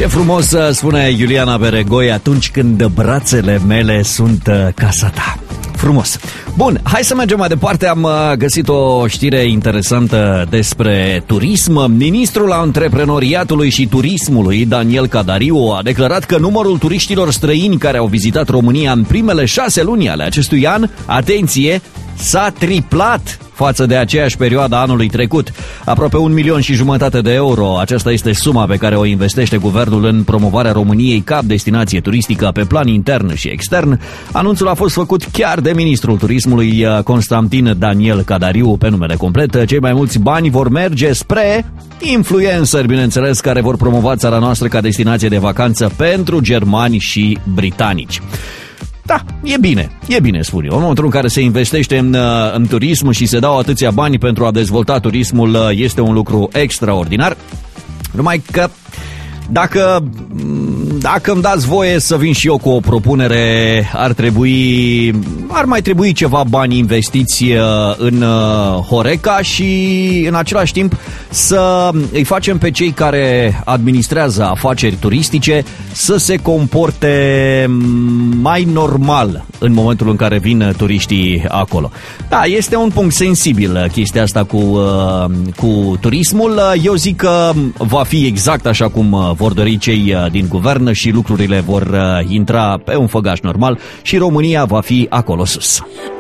Ce frumos spune Iuliana Beregoi, atunci când brațele mele sunt casa ta. Frumos. Bun, hai să mergem mai departe. Am găsit o știre interesantă despre turism. Ministrul Antreprenoriatului și Turismului, Daniel Cadariu, a declarat că numărul turiștilor străini care au vizitat România în primele șase luni ale acestui an, atenție, s-a triplat față de aceeași perioadă anului trecut. Aproape un milion și jumătate de euro. Aceasta este suma pe care o investește guvernul în promovarea României ca destinație turistică pe plan intern și extern. Anunțul a fost făcut chiar de ministrul turismului Constantin Daniel Cadariu, pe numele complet. Cei mai mulți bani vor merge spre influenceri, bineînțeles, care vor promova țara noastră ca destinație de vacanță pentru germani și britanici. Da, e bine, e bine, spun eu. În momentul în care se investește în, în turism și se dau atâția bani pentru a dezvolta turismul, este un lucru extraordinar. Numai că dacă, dacă îmi dați voie să vin și eu cu o propunere, ar trebui, ar mai trebui ceva bani investiți în Horeca și în același timp să îi facem pe cei care administrează afaceri turistice să se comporte mai normal în momentul în care vin turiștii acolo. Da, este un punct sensibil chestia asta cu, cu turismul. Eu zic că va fi exact așa cum vor dori cei din guvern și lucrurile vor intra pe un făgaș normal și România va fi acolo sus.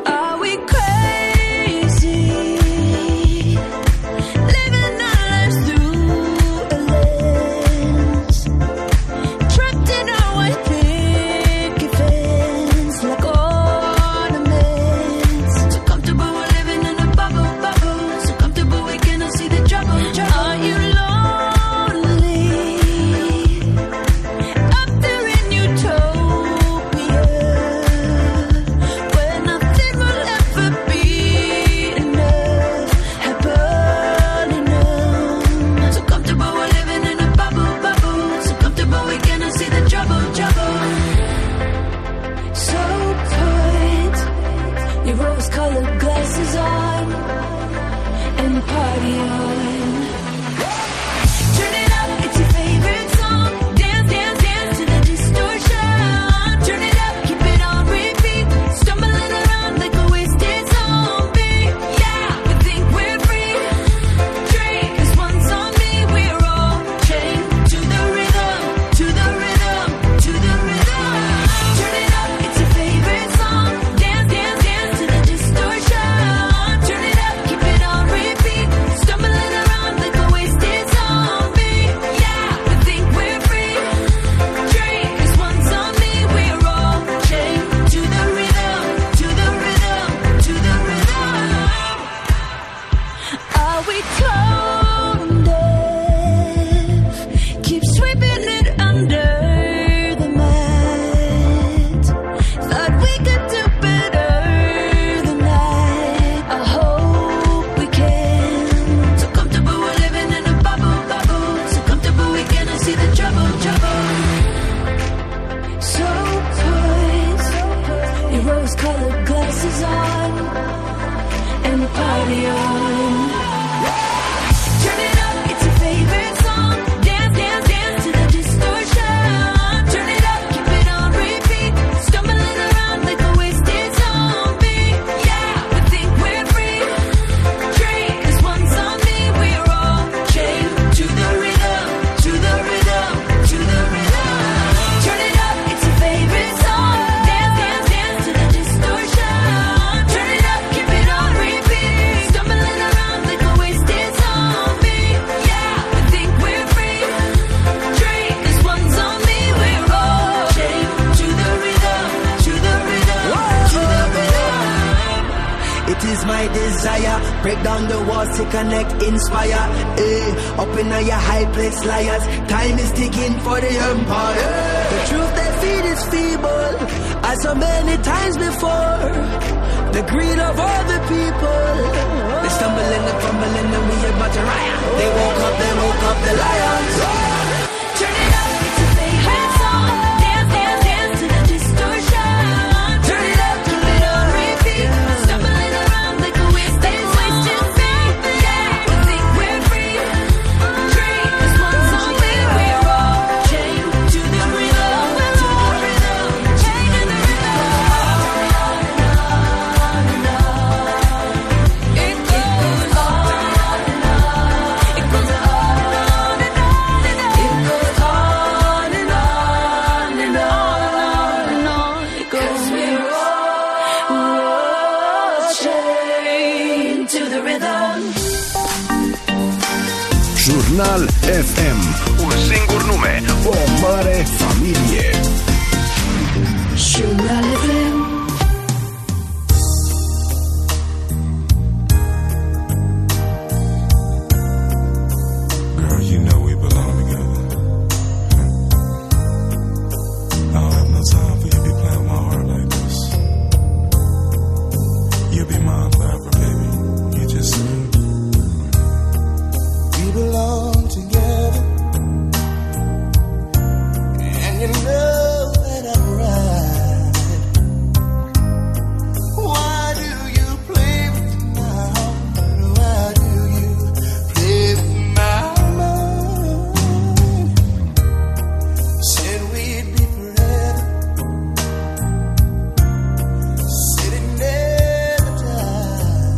Break down the walls to connect, inspire. Eh, up in your high place, liars. Time is ticking for the empire. The truth they feed is feeble, as so many times before. The greed of all the people. They stumble and they fumble and then we about to riot. They woke up, they woke up the lions. Turn it up, it's a favorite song. Dance, dance, dance to the distortion. Turn it up, keep it on repeat. Stumbling around like a wasted wasted thing. Yeah, we think we're free. Drink this one song, we're all chained Jurnal F M. Un singur nume, o mare familie. Jurnal F M. Girl, you know we belong together. I don't have no time for you to be playing my heart like this. You'll be mine forever, baby. You just say We belong together, and you know that I'm right. Why do you play with my heart? Why do you play with my mind? Said we'd be forever, said it never died.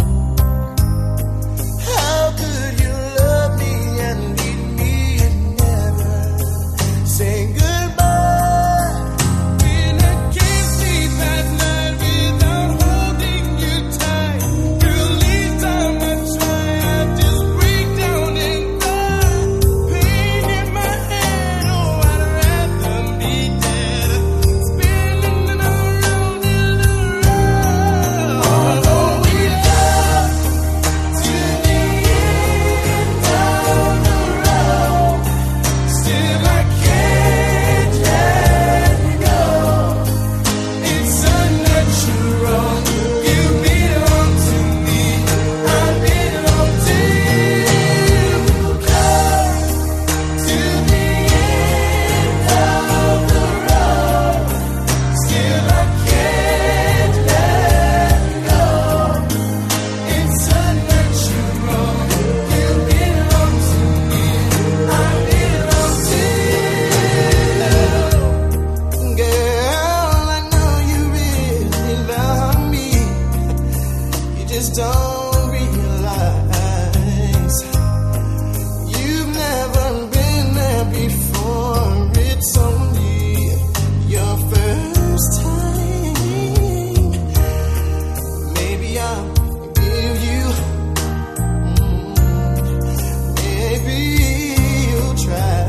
How could you love me and leave me and never say goodbye? When I can't sleep at night without holding you tight, girl, each time I try, I just break down and cry. Pain in my head, oh, I'd rather be dead, spinning around and around. Although we love to the end of the road, still I can't let go. It's unnatural. You belong to me, I belong to you. Close to the end of the road, still I can't let go. It's unnatural. You belong to me, I belong to you. Girl, I know you really love me. You just don't realize you've never been there before. It's only your first time. Maybe I'll give you. Maybe you'll try.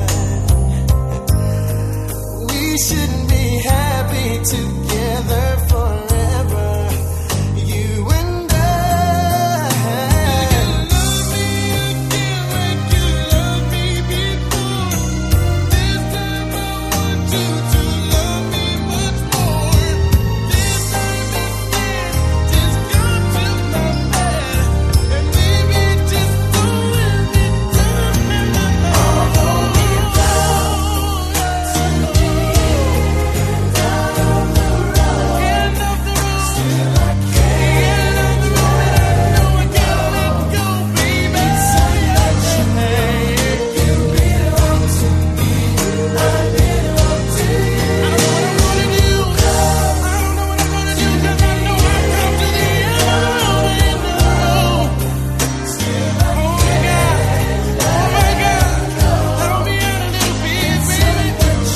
We should be happy together forever, you and I. You love me again like you loved me before. This time I want you to love me much more. This time instead, just come to my bed and baby, just do every time in my life. Although we go to the end of the road, end of the road, still I can't. End of the road, I know I can't let go, baby. It's unnatural. You belong to me, I belong to you. I don't know what I'm gonna do. I don't know what I'm gonna do 'cause I know I come to the end of the road, end of the road. Still I can't. Oh my God, help me out a little bit, baby.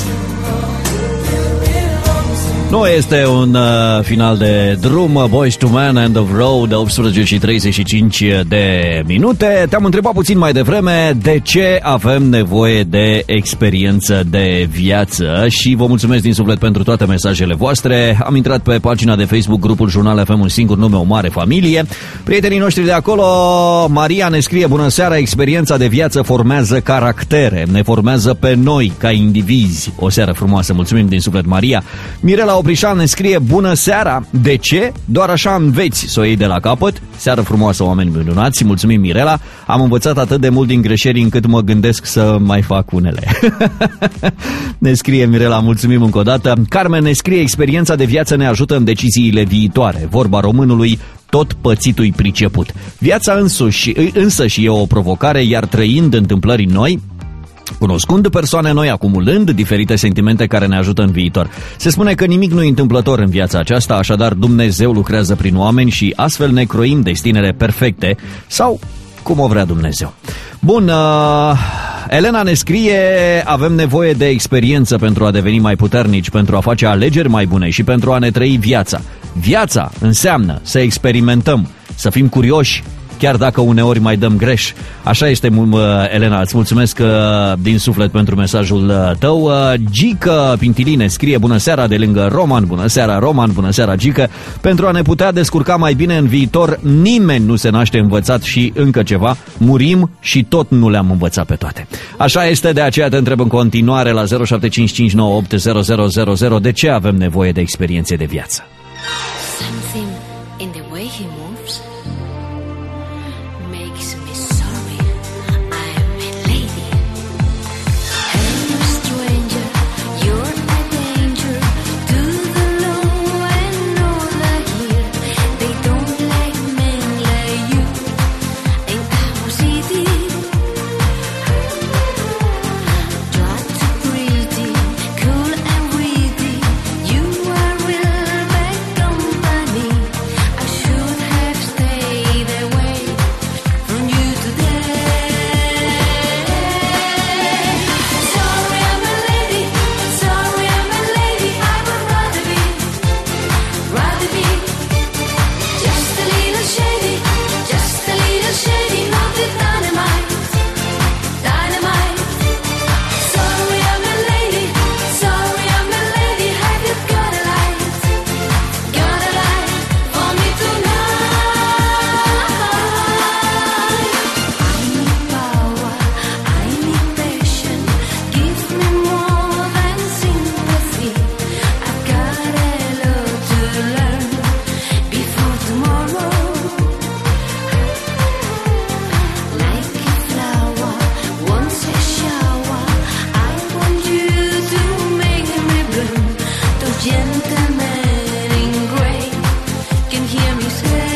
You belong to me. Nu este un uh, final de drum, Boyz two Men, End of Road, optsprezece și treizeci și cinci de minute. Te-am întrebat puțin mai devreme de ce avem nevoie de experiență de viață și vă mulțumesc din suflet pentru toate mesajele voastre. Am intrat pe pagina de Facebook, grupul Jurnal F M, un singur nume, o mare familie. Prietenii noștri de acolo, Maria ne scrie: bună seara, experiența de viață formează caractere, ne formează pe noi ca indivizi. O seară frumoasă, mulțumim din suflet, Maria. Mirela Oprișan ne scrie: bună seara, de ce? Doar așa înveți să o iei de la capăt. Seară frumoasă, oameni minunați, mulțumim, Mirela. Am învățat atât de mult din greșeli încât mă gândesc să mai fac unele. Ne scrie Mirela, mulțumim încă o dată. Carmen ne scrie: experiența de viață ne ajută în deciziile viitoare. Vorba românului, tot pățitul-i priceput. Viața însuși, însăși e o provocare, iar trăind întâmplări noi, cunoscând persoane noi, acumulând diferite sentimente care ne ajută în viitor. Se spune că nimic nu e întâmplător în viața aceasta, așadar Dumnezeu lucrează prin oameni și astfel ne croim destinele perfecte sau cum o vrea Dumnezeu. Bun, uh, Elena ne scrie: avem nevoie de experiență pentru a deveni mai puternici, pentru a face alegeri mai bune și pentru a ne trăi viața. Viața înseamnă să experimentăm, să fim curioși, chiar dacă uneori mai dăm greș. Așa este, Elena, îți mulțumesc din suflet pentru mesajul tău. Gică Pintiline scrie: bună seara de lângă Roman, bună seara Roman, bună seara Gică. Pentru a ne putea descurca mai bine în viitor, nimeni nu se naște învățat și încă ceva, murim și tot nu le-am învățat pe toate. Așa este, de aceea te întreb în continuare la zero șapte cinci cinci nouă opt zero zero zero zero de ce avem nevoie de experiențe de viață. Something in the way he moves makes me sorry I'm a lady. Hello stranger, you're a danger to the low and all the here. They don't like men like you in our city. Try to pretty, cool and witty. You are real bad company. I should have stayed away from you today. Sorry I'm a lady, sorry I'm a lady. I would rather be, rather be just a little shady, just a little shady, not the dynamite, dynamite. Sorry I'm a lady, sorry I'm a lady. Have you got a light, got a light for me tonight? I need power, I need passion. Give me more than sympathy. I've got a lot to learn before tomorrow. Like a flower wants a shower, I want you to make me bloom. Those gentlemen in grey can hear me say,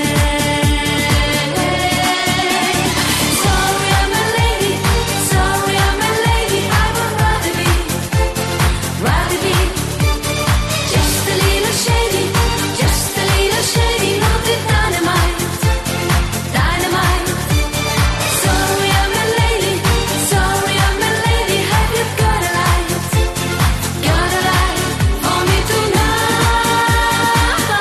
sorry I'm a lady, sorry I'm a lady. I would rather be, rather be just a little shady, just a little shady, not the dynamite, dynamite. Sorry I'm a lady, sorry I'm a lady. Have you got a light, got a light for me tonight?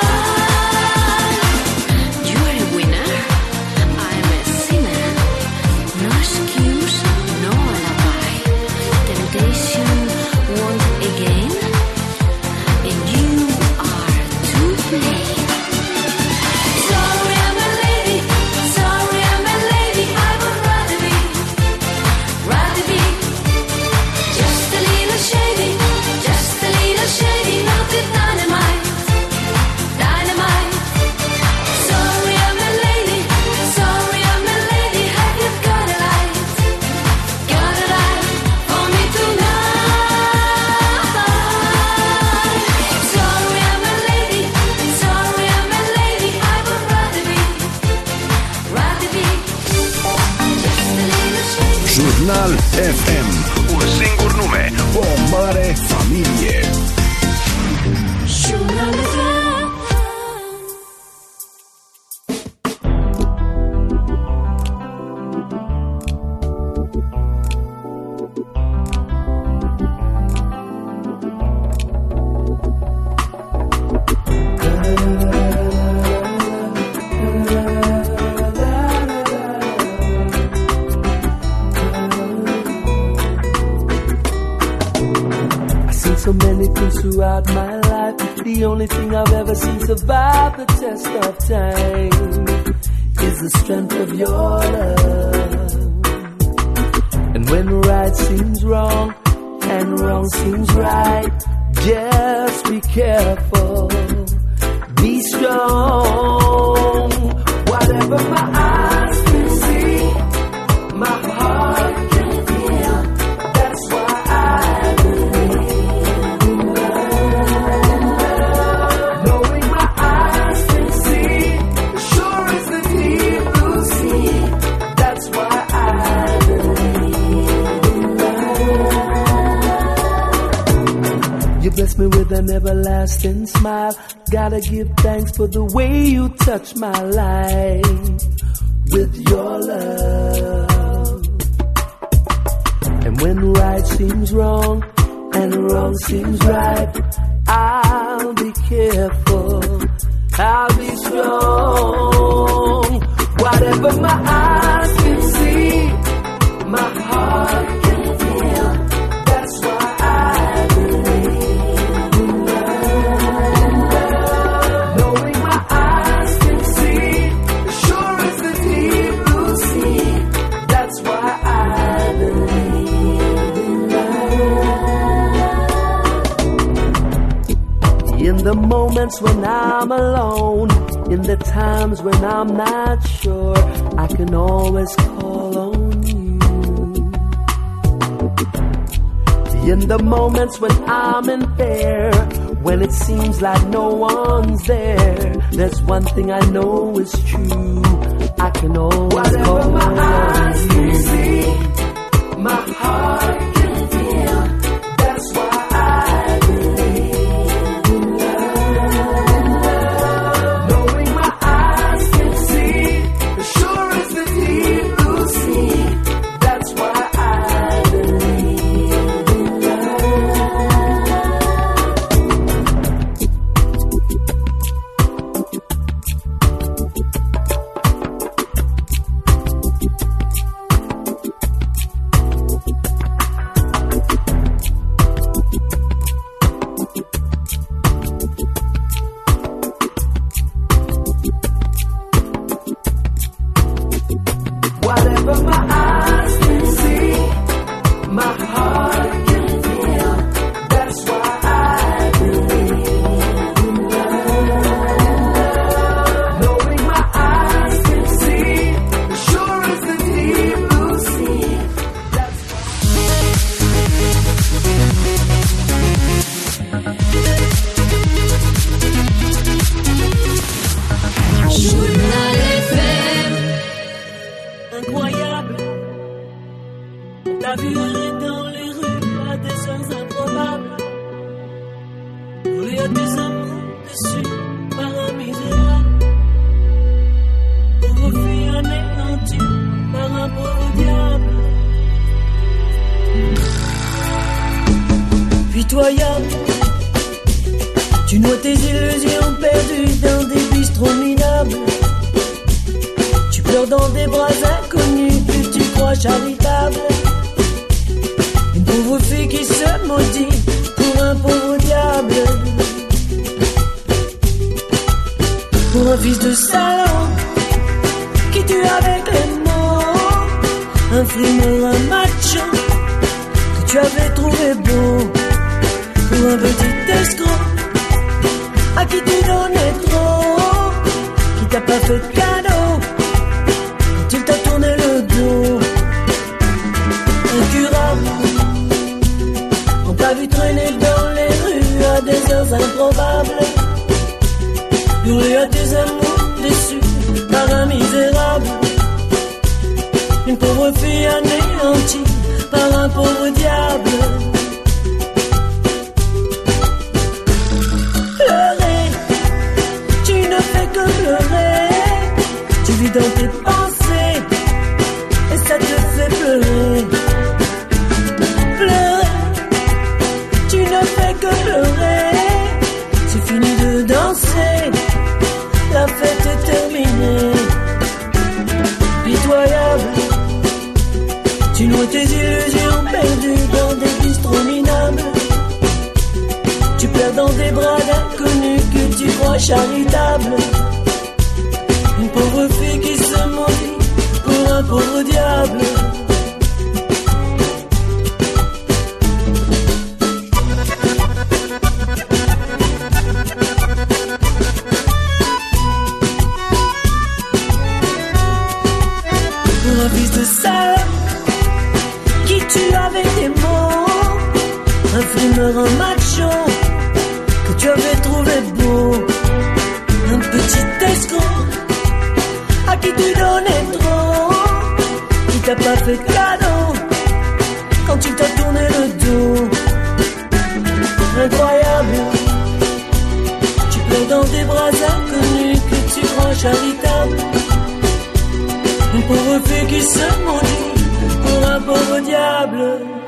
You're a winner, I'm a sinner. No excuse, no alibi. Temptation won't again, and you are to blame. Sorry I'm a lady, sorry I'm a lady. I would rather be, rather be just a little shady, just a little shady, not the dynamite, dynamite. Sorry I'm a lady, sorry I'm a lady. Have you got a light, got a light for me tonight? Sorry I'm a lady, sorry I'm a lady. I would rather be, rather be just a little shady. Jurnal F M. Un singur nume, o mare familie. I've seen so many things throughout my life. The only thing I've ever seen survive the test of time is the strength of your love. And when right seems wrong and wrong seems right, just be careful, be strong. Whatever my eyes can see, my heart can feel. That's why I believe in love. Knowing my eyes can see, sure as the deep blue sea. That's why I believe in love. You bless me with an everlasting smile. Gotta give thanks for the way you touch my life with your love. And when right seems wrong and wrong seems right, I'll be careful, I'll be strong. Whatever my moments when I'm alone, in the times when I'm not sure, I can always call on you. In the moments when I'm in fear, when it seems like no one's there, there's one thing I know is true, I can always Whatever call my on eyes you. Can see, my heart can feel, that's why I believe in love. Knowing my eyes can see, as sure as the deep blue sea, that's why I believe in love. Whatever my eyes can see, my heart can feel, that's why I believe in love. Knowing my eyes can see, as sure as the deep blue sea, that's Journal F M. Incroyable, on t'a vu errer dans les rues à des heures improbables. Voler à tes amours déçus par un misérable. Pauvre fille anéantie par un pauvre diable. Pitoyable, tu noies tes illusions perdues dans des bistrots minables. Tu pleures dans des bras inconnus que tu crois charitables. Une pauvre fille qui se maudit pour un pauvre diable. Pour un fils de salon qui tue avec les mots. Un frimeur, un macho que tu avais trouvé beau. Pour un petit escroc à qui tu donnais trop, qui t'a pas fait de cadeau quand il t'a tourné le dos. Incurable, on t'a vu traîner dans les rues à des heures improbables. Hurler à tes amours déçus par un misérable. Une pauvre fille anéantie par un pauvre diable. Pleurer, tu ne fais que pleurer. Tu vis dans tes pensées et ça te fait pleurer. Pleurer, tu ne fais que pleurer. C'est fini de danser, la fête est terminée. Pitoyable, tu noies tes illusions perdues dans des bistrots minables. Tu pleures dans des bras d'inconnus que tu crois charitables. Une pauvre fille qui se maudit pour un pauvre diable. Pour un fils de sale qui tue avec des mots. Un frimeur, un macho que tu avais trouvé beau. Un petit escroc à qui tu donnais trop, qui t'a pas fait de cadeau quand il t'a tourné le dos. Incroyable, tu pleures dans des bras inconnus que tu crois charitables. Une pauvre fille qui se maudit pour un pauvre diable.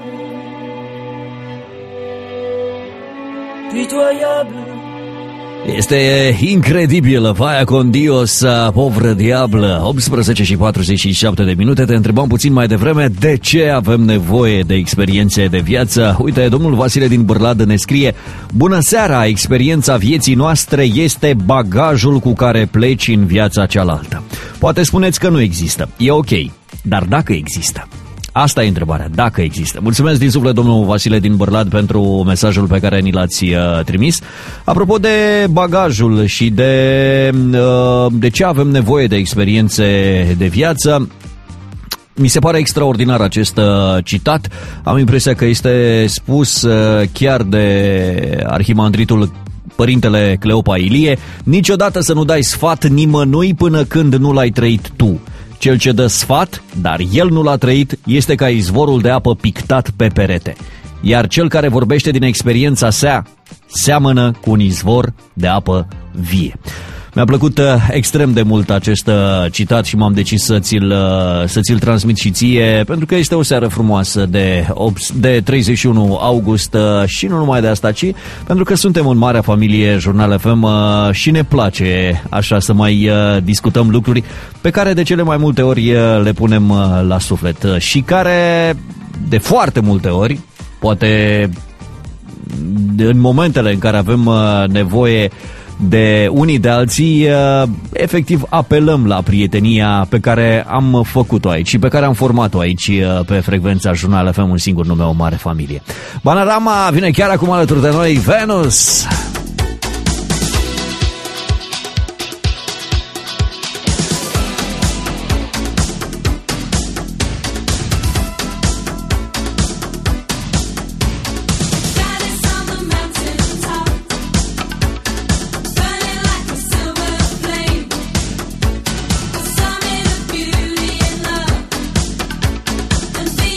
Pitoyable. Este incredibil, Vaia con Dios, Povră Diablă. Optsprezece și patruzeci și șapte de minute. Te întrebam puțin mai devreme de ce avem nevoie de experiențe de viață. Uite, domnul Vasile din Bârlad ne scrie: bună seara, experiența vieții noastre este bagajul cu care pleci în viața cealaltă. Poate spuneți că nu există, e ok, dar dacă există, Asta e întrebarea, dacă există. Mulțumesc din suflet, domnul Vasile din Bărlad, pentru mesajul pe care ni l-ați uh, trimis. Apropo de bagajul și de, uh, de ce avem nevoie de experiențe de viață, mi se pare extraordinar acest uh, citat. Am impresia că este spus uh, chiar de arhimandritul Părintele Cleopa Ilie: niciodată să nu dai sfat nimănui până când nu l-ai trăit tu. Cel ce dă sfat, dar el nu l-a trăit, este ca izvorul de apă pictat pe perete. Iar cel care vorbește din experiența sa seamănă cu un izvor de apă vie. Mi-a plăcut uh, extrem de mult acest uh, citat și m-am decis să ți-l, uh, să ți-l transmit și ție, pentru că este o seară frumoasă de, de treizeci și unu august uh, și nu numai de asta, ci pentru că suntem în marea familie Jurnal F M uh, și ne place așa să mai uh, discutăm lucruri pe care de cele mai multe ori uh, le punem uh, la suflet uh, și care de foarte multe ori, poate în momentele în care avem uh, nevoie de unii de alții, efectiv apelăm la prietenia pe care am făcut-o aici și pe care am format-o aici pe frecvența Jurnal F M, un singur nume, o mare familie. Bananarama vine chiar acum alături de noi, Venus.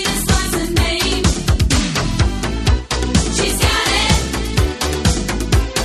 She's got it.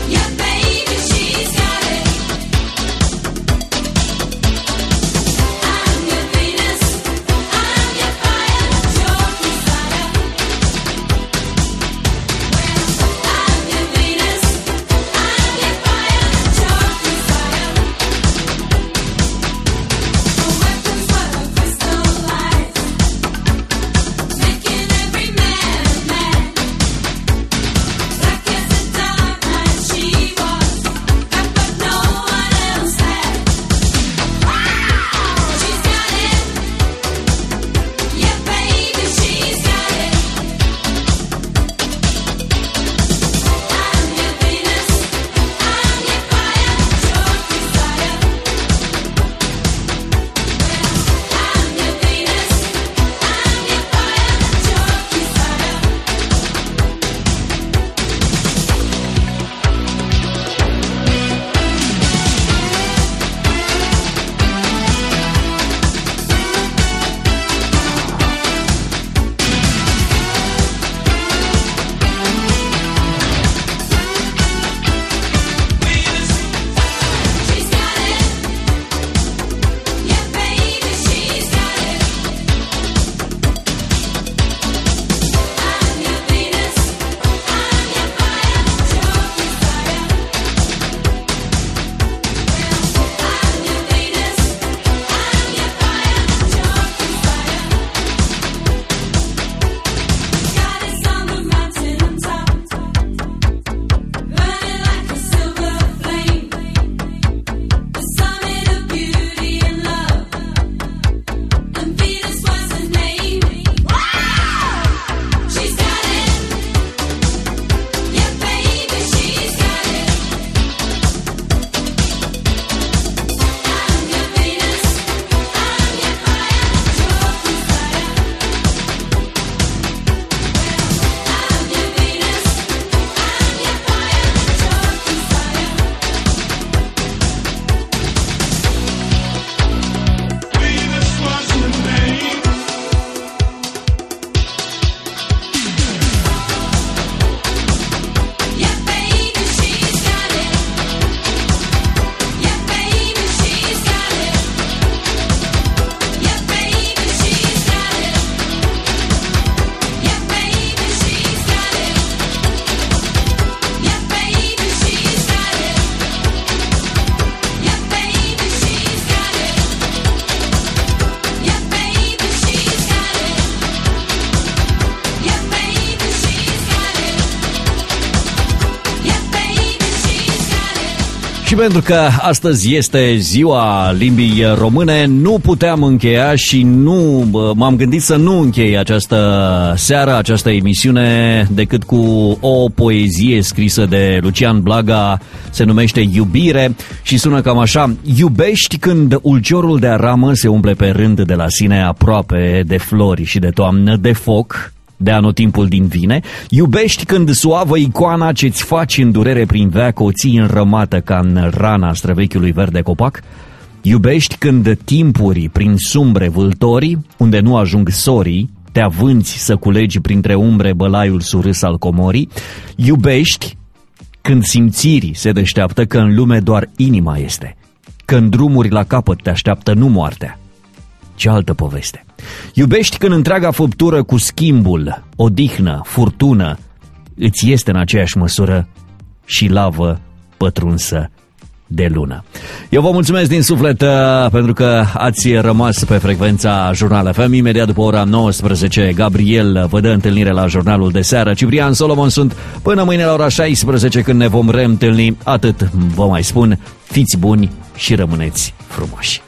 Și pentru că astăzi este ziua limbii române, nu puteam încheia și nu m-am gândit să nu închei această seară, această emisiune, decât cu o poezie scrisă de Lucian Blaga, se numește Iubire și sună cam așa: iubești când ulciorul de aramă se umple pe rând de la sine aproape de flori și de toamnă, de foc, de anotimpul din vine. Iubești când suavă icoana ce-ți faci în durere prin veac o ții înrămată ca în rana străvechiului verde copac. Iubești când timpuri prin sumbre vâltorii, unde nu ajung sorii, te avânți să culegi printre umbre bălaiul surâs al comorii. Iubești când simțirii se deșteaptă că în lume doar inima este, că în drumuri la capăt te așteaptă nu moartea, ce altă poveste. Iubești când întreaga făptură cu schimbul, odihnă, furtună, îți este în aceeași măsură și lavă pătrunsă de lună. Eu vă mulțumesc din suflet uh, pentru că ați rămas pe frecvența Jurnal F M. Imediat după ora nouăsprezece, Gabriel vă dă întâlnire la jurnalul de seară. Ciprian Solomon sunt până mâine la ora șaisprezece, când ne vom reîntâlni. Atât vă mai spun, fiți buni și rămâneți frumoși.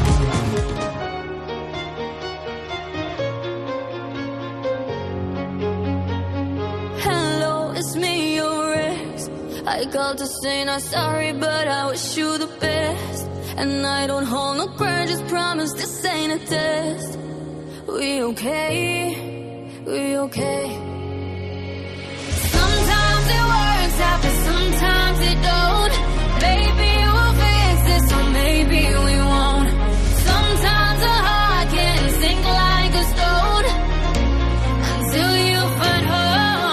I called to say not sorry, but I wish you the best. And I don't hold no grudges, promise this ain't a test. We okay, we okay. Sometimes it works out, but sometimes it don't. Maybe we'll fix this, or maybe we won't. Sometimes a heart can sink like a stone until you find home.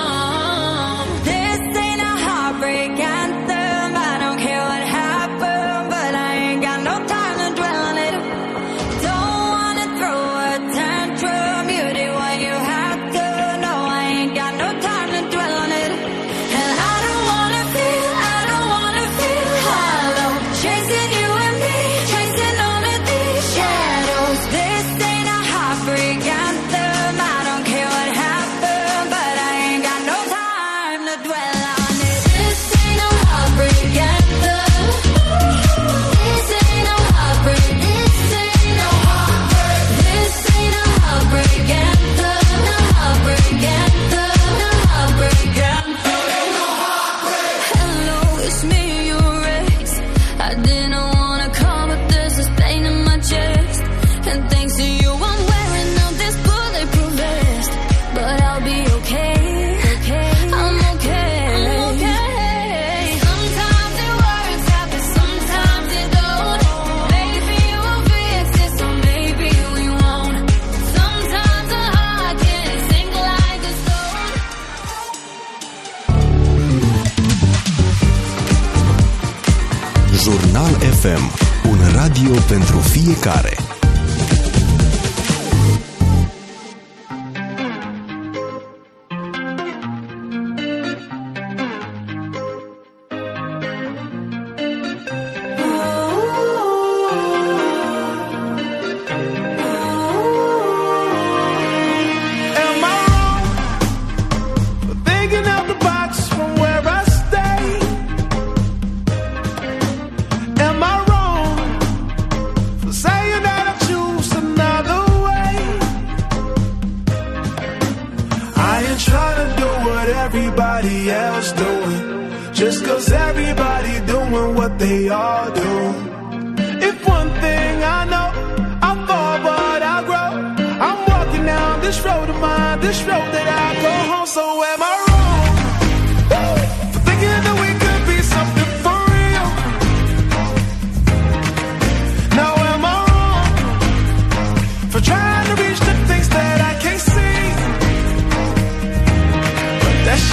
Jurnal F M, un radio pentru fiecare.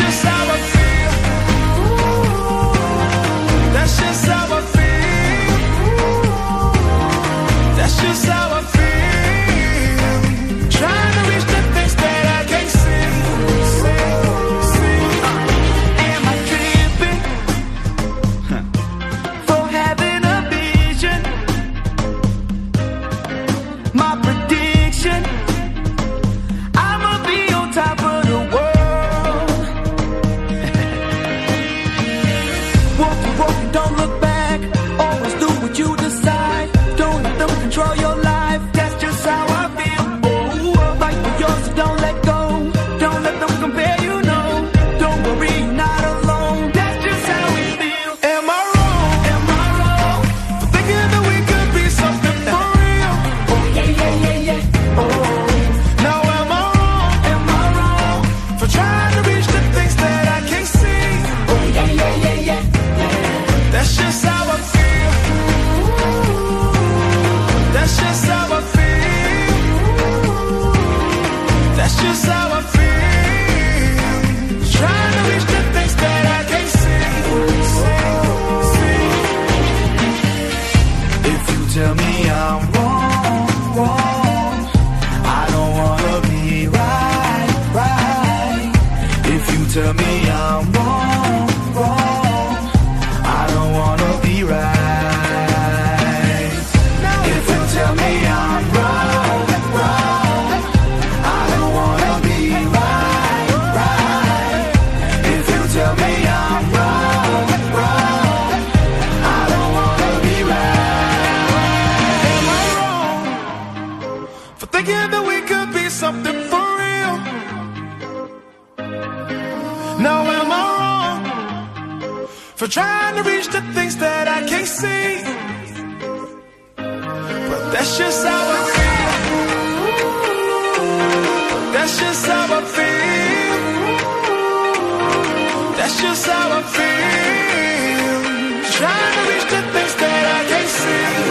That's just how I feel. tell me I'm wrong, wrong, I don't wanna be right, right. If you tell me I'm wrong, wrong, I don't wanna be right. If you tell me I'm wrong, wrong, I don't wanna be right, right. If you tell me I'm wrong, wrong, I don't wanna be right. Am I wrong for thinking that we could be something for real? Now am I wrong for trying to reach the things that I can't see? But that's just how I feel. That's just how I feel. That's just how I feel. Trying to reach the things that I can't see.